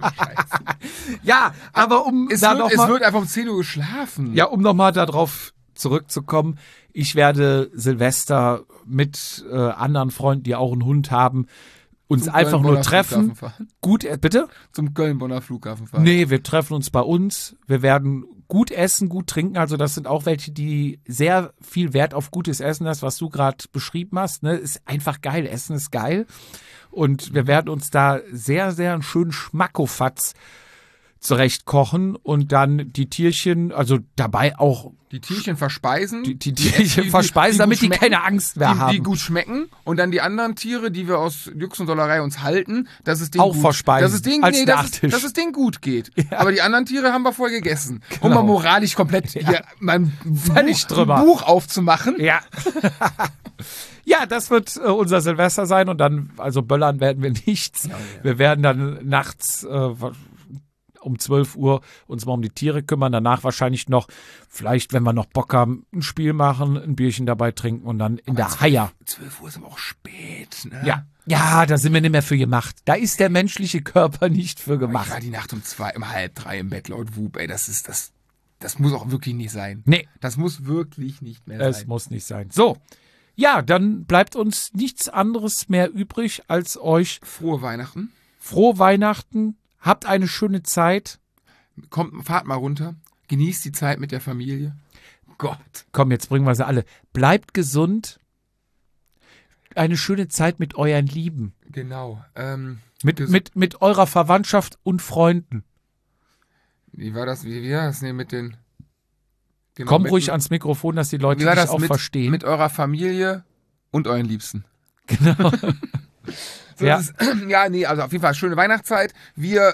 Ja, aber Es wird einfach um 10 Uhr geschlafen. Ja, um nochmal darauf zurückzukommen. Ich werde Silvester mit anderen Freunden, die auch einen Hund haben, uns Zum einfach nur Köln-Bonner treffen. Flughafen fahren. Gut, bitte? Zum Köln-Bonner Flughafen fahren. Nee, wir treffen uns bei uns. Wir werden gut essen, gut trinken. Also das sind auch welche, die sehr viel Wert auf gutes Essen hast, was du gerade beschrieben hast. Ne? Ist einfach geil. Essen ist geil. Und wir werden uns da sehr, sehr einen schönen Schmackofatz zurecht kochen und dann die Tierchen, also dabei auch Die Tierchen verspeisen. die Tierchen verspeisen, damit die gut keine Angst mehr die haben. gut schmecken. Und dann die anderen Tiere, die wir aus Jux und Dollerei uns halten, dass es denen Auch gut, verspeisen, dass es denen, als dass Nachtisch. es denen gut geht. Aber die anderen Tiere haben wir voll gegessen. Um Genau. mal moralisch komplett hier mein Völlig drüber. Buch aufzumachen. Ja. Ja, das wird unser Silvester sein und dann, also böllern werden wir nichts. Wir werden dann nachts um 12 Uhr uns mal um die Tiere kümmern, danach wahrscheinlich noch, vielleicht, wenn wir noch Bock haben, ein Spiel machen, ein Bierchen dabei trinken und dann in der Haier. 12 Uhr ist aber auch spät, ne? Ja, da sind wir nicht mehr für gemacht. Da ist der menschliche Körper nicht für Ich gemacht. war die Nacht um 2, um 2:30 im Bett laut Whoop, ey, das muss auch wirklich nicht sein. Nee, Das muss wirklich nicht mehr es sein. muss nicht sein. So, ja, dann bleibt uns nichts anderes mehr übrig, als euch Frohe Weihnachten. frohe Weihnachten, habt eine schöne Zeit. Fahrt mal runter. Genießt die Zeit mit der Familie. Gott. Komm, jetzt bringen wir sie alle. Bleibt gesund. Eine schöne Zeit mit euren Lieben. Genau. Mit eurer Verwandtschaft und Freunden. Wie war das? Wie war das? Nee, mit den. Genau, Komm mit- ruhig ans Mikrofon, dass die Leute Wie war dich das auch mit, verstehen. mit eurer Familie und euren Liebsten? Genau. So, Ja. das ist, ja, nee, also auf jeden Fall schöne Weihnachtszeit. Wir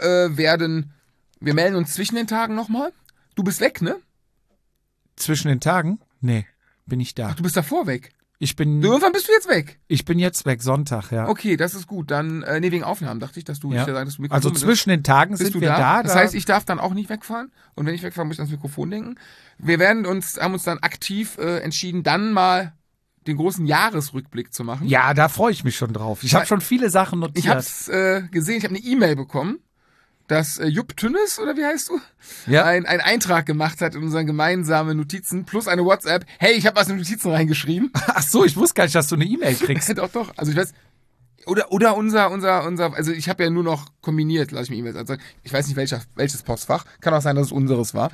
melden uns zwischen den Tagen nochmal. Du bist weg, ne? Zwischen den Tagen? Nee, bin ich da. Ach, du bist davor weg. Ich bin Irgendwann bist du jetzt weg. jetzt weg, Sonntag, ja. Okay, das ist gut. Dann, nee, wegen Aufnahmen dachte ich, dass du, Ja. dass du Mikrofon Also benutzt. zwischen den Tagen Bist sind du wir da. Das heißt, ich darf dann auch nicht wegfahren. Und wenn ich wegfahre, muss ich ans Mikrofon denken. Wir haben uns dann aktiv entschieden, dann mal den großen Jahresrückblick zu machen. ja, da freue ich mich schon drauf. Ich habe schon viele Sachen notiert. Ich habe es gesehen, ich habe eine E-Mail bekommen, dass Jupp Tünnes, oder wie heißt du, Ja. einen Eintrag gemacht hat in unseren gemeinsamen Notizen, plus eine WhatsApp. Hey, ich habe was in Notizen reingeschrieben. Ach so, ich wusste gar nicht, dass du eine E-Mail kriegst. Doch. Also ich weiß. Oder unser, also ich habe ja nur noch kombiniert, lass ich mir E-Mails anzeigen. Ich weiß nicht, welches Postfach. Kann auch sein, dass es unseres war.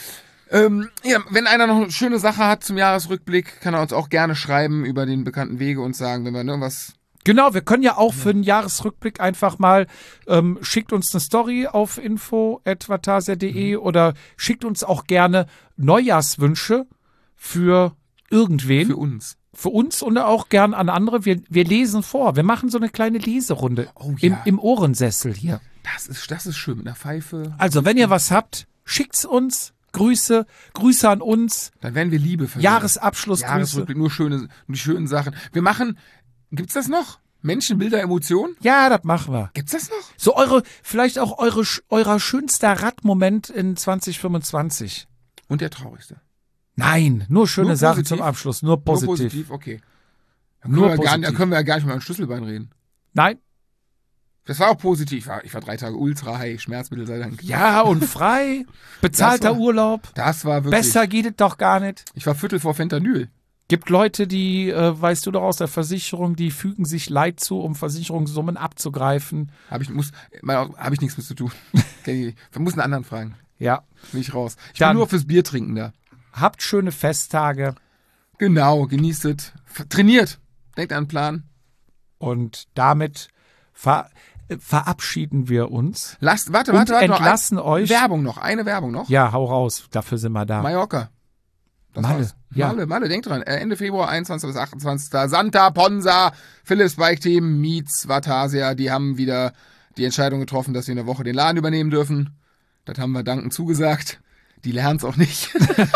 Ja, wenn einer noch eine schöne Sache hat zum Jahresrückblick, kann er uns auch gerne schreiben über den bekannten Wege und sagen, wenn wir irgendwas. Genau, wir können ja auch für den Jahresrückblick einfach mal, schickt uns eine Story auf info@vatasia.de oder schickt uns auch gerne Neujahrswünsche für irgendwen. Für uns. Für uns und auch gern an andere. Wir lesen vor. Wir machen so eine kleine Leserunde Oh ja. im Ohrensessel hier. Das ist schön mit einer Pfeife. Also, wenn ihr was habt, schickt's uns. Grüße an uns. Dann werden wir Liebe verdienen. Jahresabschlussgrüße. Jahresrückblick, nur schöne Sachen. Wir machen, gibt's das noch? Menschen, Bilder, Emotionen? Ja, das machen wir. Gibt's das noch? So vielleicht auch eurer schönster Radmoment in 2025. Und der traurigste. Nein, nur schöne Nur Sachen positiv? zum Abschluss, nur positiv. Nur positiv, okay. Dann Nur können, positiv. dann können wir ja gar nicht mal ein Schlüsselbein reden. Nein, Das war auch positiv. Ich war 3 Tage ultra high, Schmerzmittel sei Dank. ja und frei, bezahlter Das war- Urlaub, Das war wirklich. besser geht es doch gar nicht. Ich war Viertel vor Fentanyl. Gibt Leute, die, weißt du doch aus der Versicherung, die fügen sich Leid zu, um Versicherungssummen abzugreifen. Hab ich nichts mit zu tun. Wir müssen einen anderen fragen. Ja. Bin ich raus. Ich Dann bin nur fürs Bier trinken da. Habt schöne Festtage. Genau, genießt es. Trainiert. Denkt an den Plan. Und damit verabschieden wir uns. Warte. Entlassen euch. Eine Werbung noch. Ja, hau raus. Dafür sind wir da. Mallorca. Malle. Ja. Malle, denkt dran. Ende Februar, 21. bis 28. Santa Ponsa, Philips Bike Team, meets Vatasia. Die haben wieder die Entscheidung getroffen, dass sie eine Woche den Laden übernehmen dürfen. Das haben wir dankend zugesagt. Die lernen es auch nicht.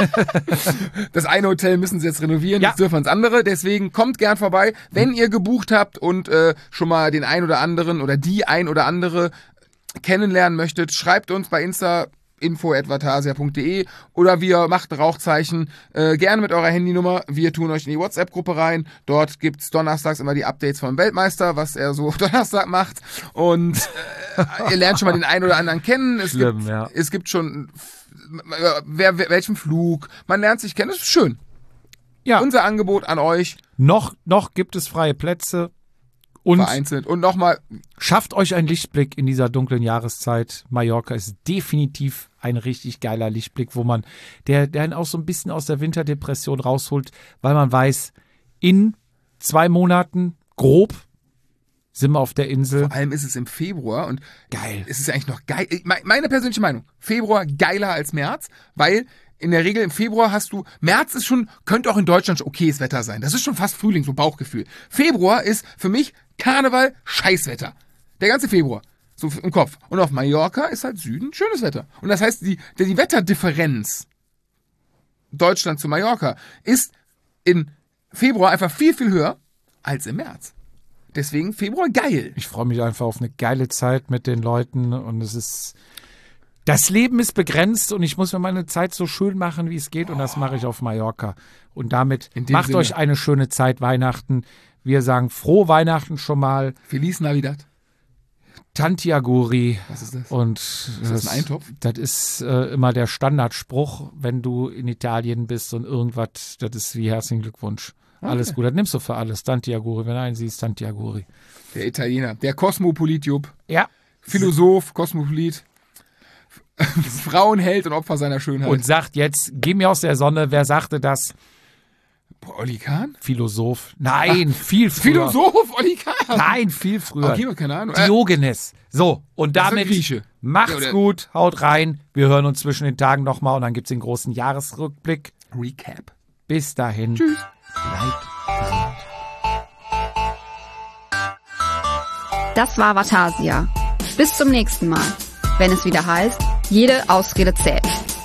Das eine Hotel müssen sie jetzt renovieren, jetzt dürfen ins andere. Deswegen kommt gern vorbei. Wenn ihr gebucht habt und schon mal den ein oder anderen oder die ein oder andere kennenlernen möchtet, schreibt uns bei Insta info@vatasia.de oder wir macht ein Rauchzeichen. Gerne mit eurer Handynummer. Wir tun euch in die WhatsApp-Gruppe rein. Dort gibt's donnerstags immer die Updates vom Weltmeister, was er so Donnerstag macht. Und ihr lernt schon mal den einen oder anderen kennen. Es gibt schon welchen Flug. Man lernt sich kennen. Das ist schön. Ja. Unser Angebot an euch. Noch gibt es freie Plätze. Und vereinzelt. Und nochmal. Schafft euch einen Lichtblick in dieser dunklen Jahreszeit. Mallorca ist definitiv ein richtig geiler Lichtblick, wo man, der einen auch so ein bisschen aus der Winterdepression rausholt, weil man weiß, in 2 Monaten grob sind wir auf der Insel. Vor allem ist es im Februar und geil. Es ist eigentlich noch geil. Meine persönliche Meinung. Februar geiler als März, weil in der Regel im Februar März ist schon, könnte auch in Deutschland okayes Wetter sein. Das ist schon fast Frühling, so Bauchgefühl. Februar ist für mich Karneval, Scheißwetter. Der ganze Februar. So im Kopf. Und auf Mallorca ist halt Süden schönes Wetter. Und das heißt, die Wetterdifferenz Deutschland zu Mallorca ist in Februar einfach viel, viel höher als im März. Deswegen Februar geil. Ich freue mich einfach auf eine geile Zeit mit den Leuten und das Leben ist begrenzt und ich muss mir meine Zeit so schön machen, wie es geht und das mache ich auf Mallorca. Und damit macht euch eine schöne Zeit Weihnachten. Wir sagen frohe Weihnachten schon mal. Feliz Navidad. Tanti Auguri. Was ist das? Und ist das ein Eintopf? Das ist immer der Standardspruch, wenn du in Italien bist und irgendwas, das ist wie herzlichen Glückwunsch. Okay. Alles gut, das nimmst du für alles. Tanti Auguri, wenn du einen siehst, Tanti Auguri. Der Italiener, der Kosmopolit Jupp. Ja. Philosoph, Kosmopolit. Frauenheld und Opfer seiner Schönheit. Und sagt jetzt, geh mir aus der Sonne, wer sagte das? Olli Kahn? Philosoph. Nein, viel früher. Philosoph, Olli Kahn? Nein, viel früher. Okay, keine Ahnung. Diogenes. So, und damit Grieche. Macht's gut, haut rein. Wir hören uns zwischen den Tagen nochmal und dann gibt's den großen Jahresrückblick. Recap. Bis dahin. Tschüss. Das war Vatasia. Bis zum nächsten Mal, wenn es wieder heißt, jede Ausrede zählt.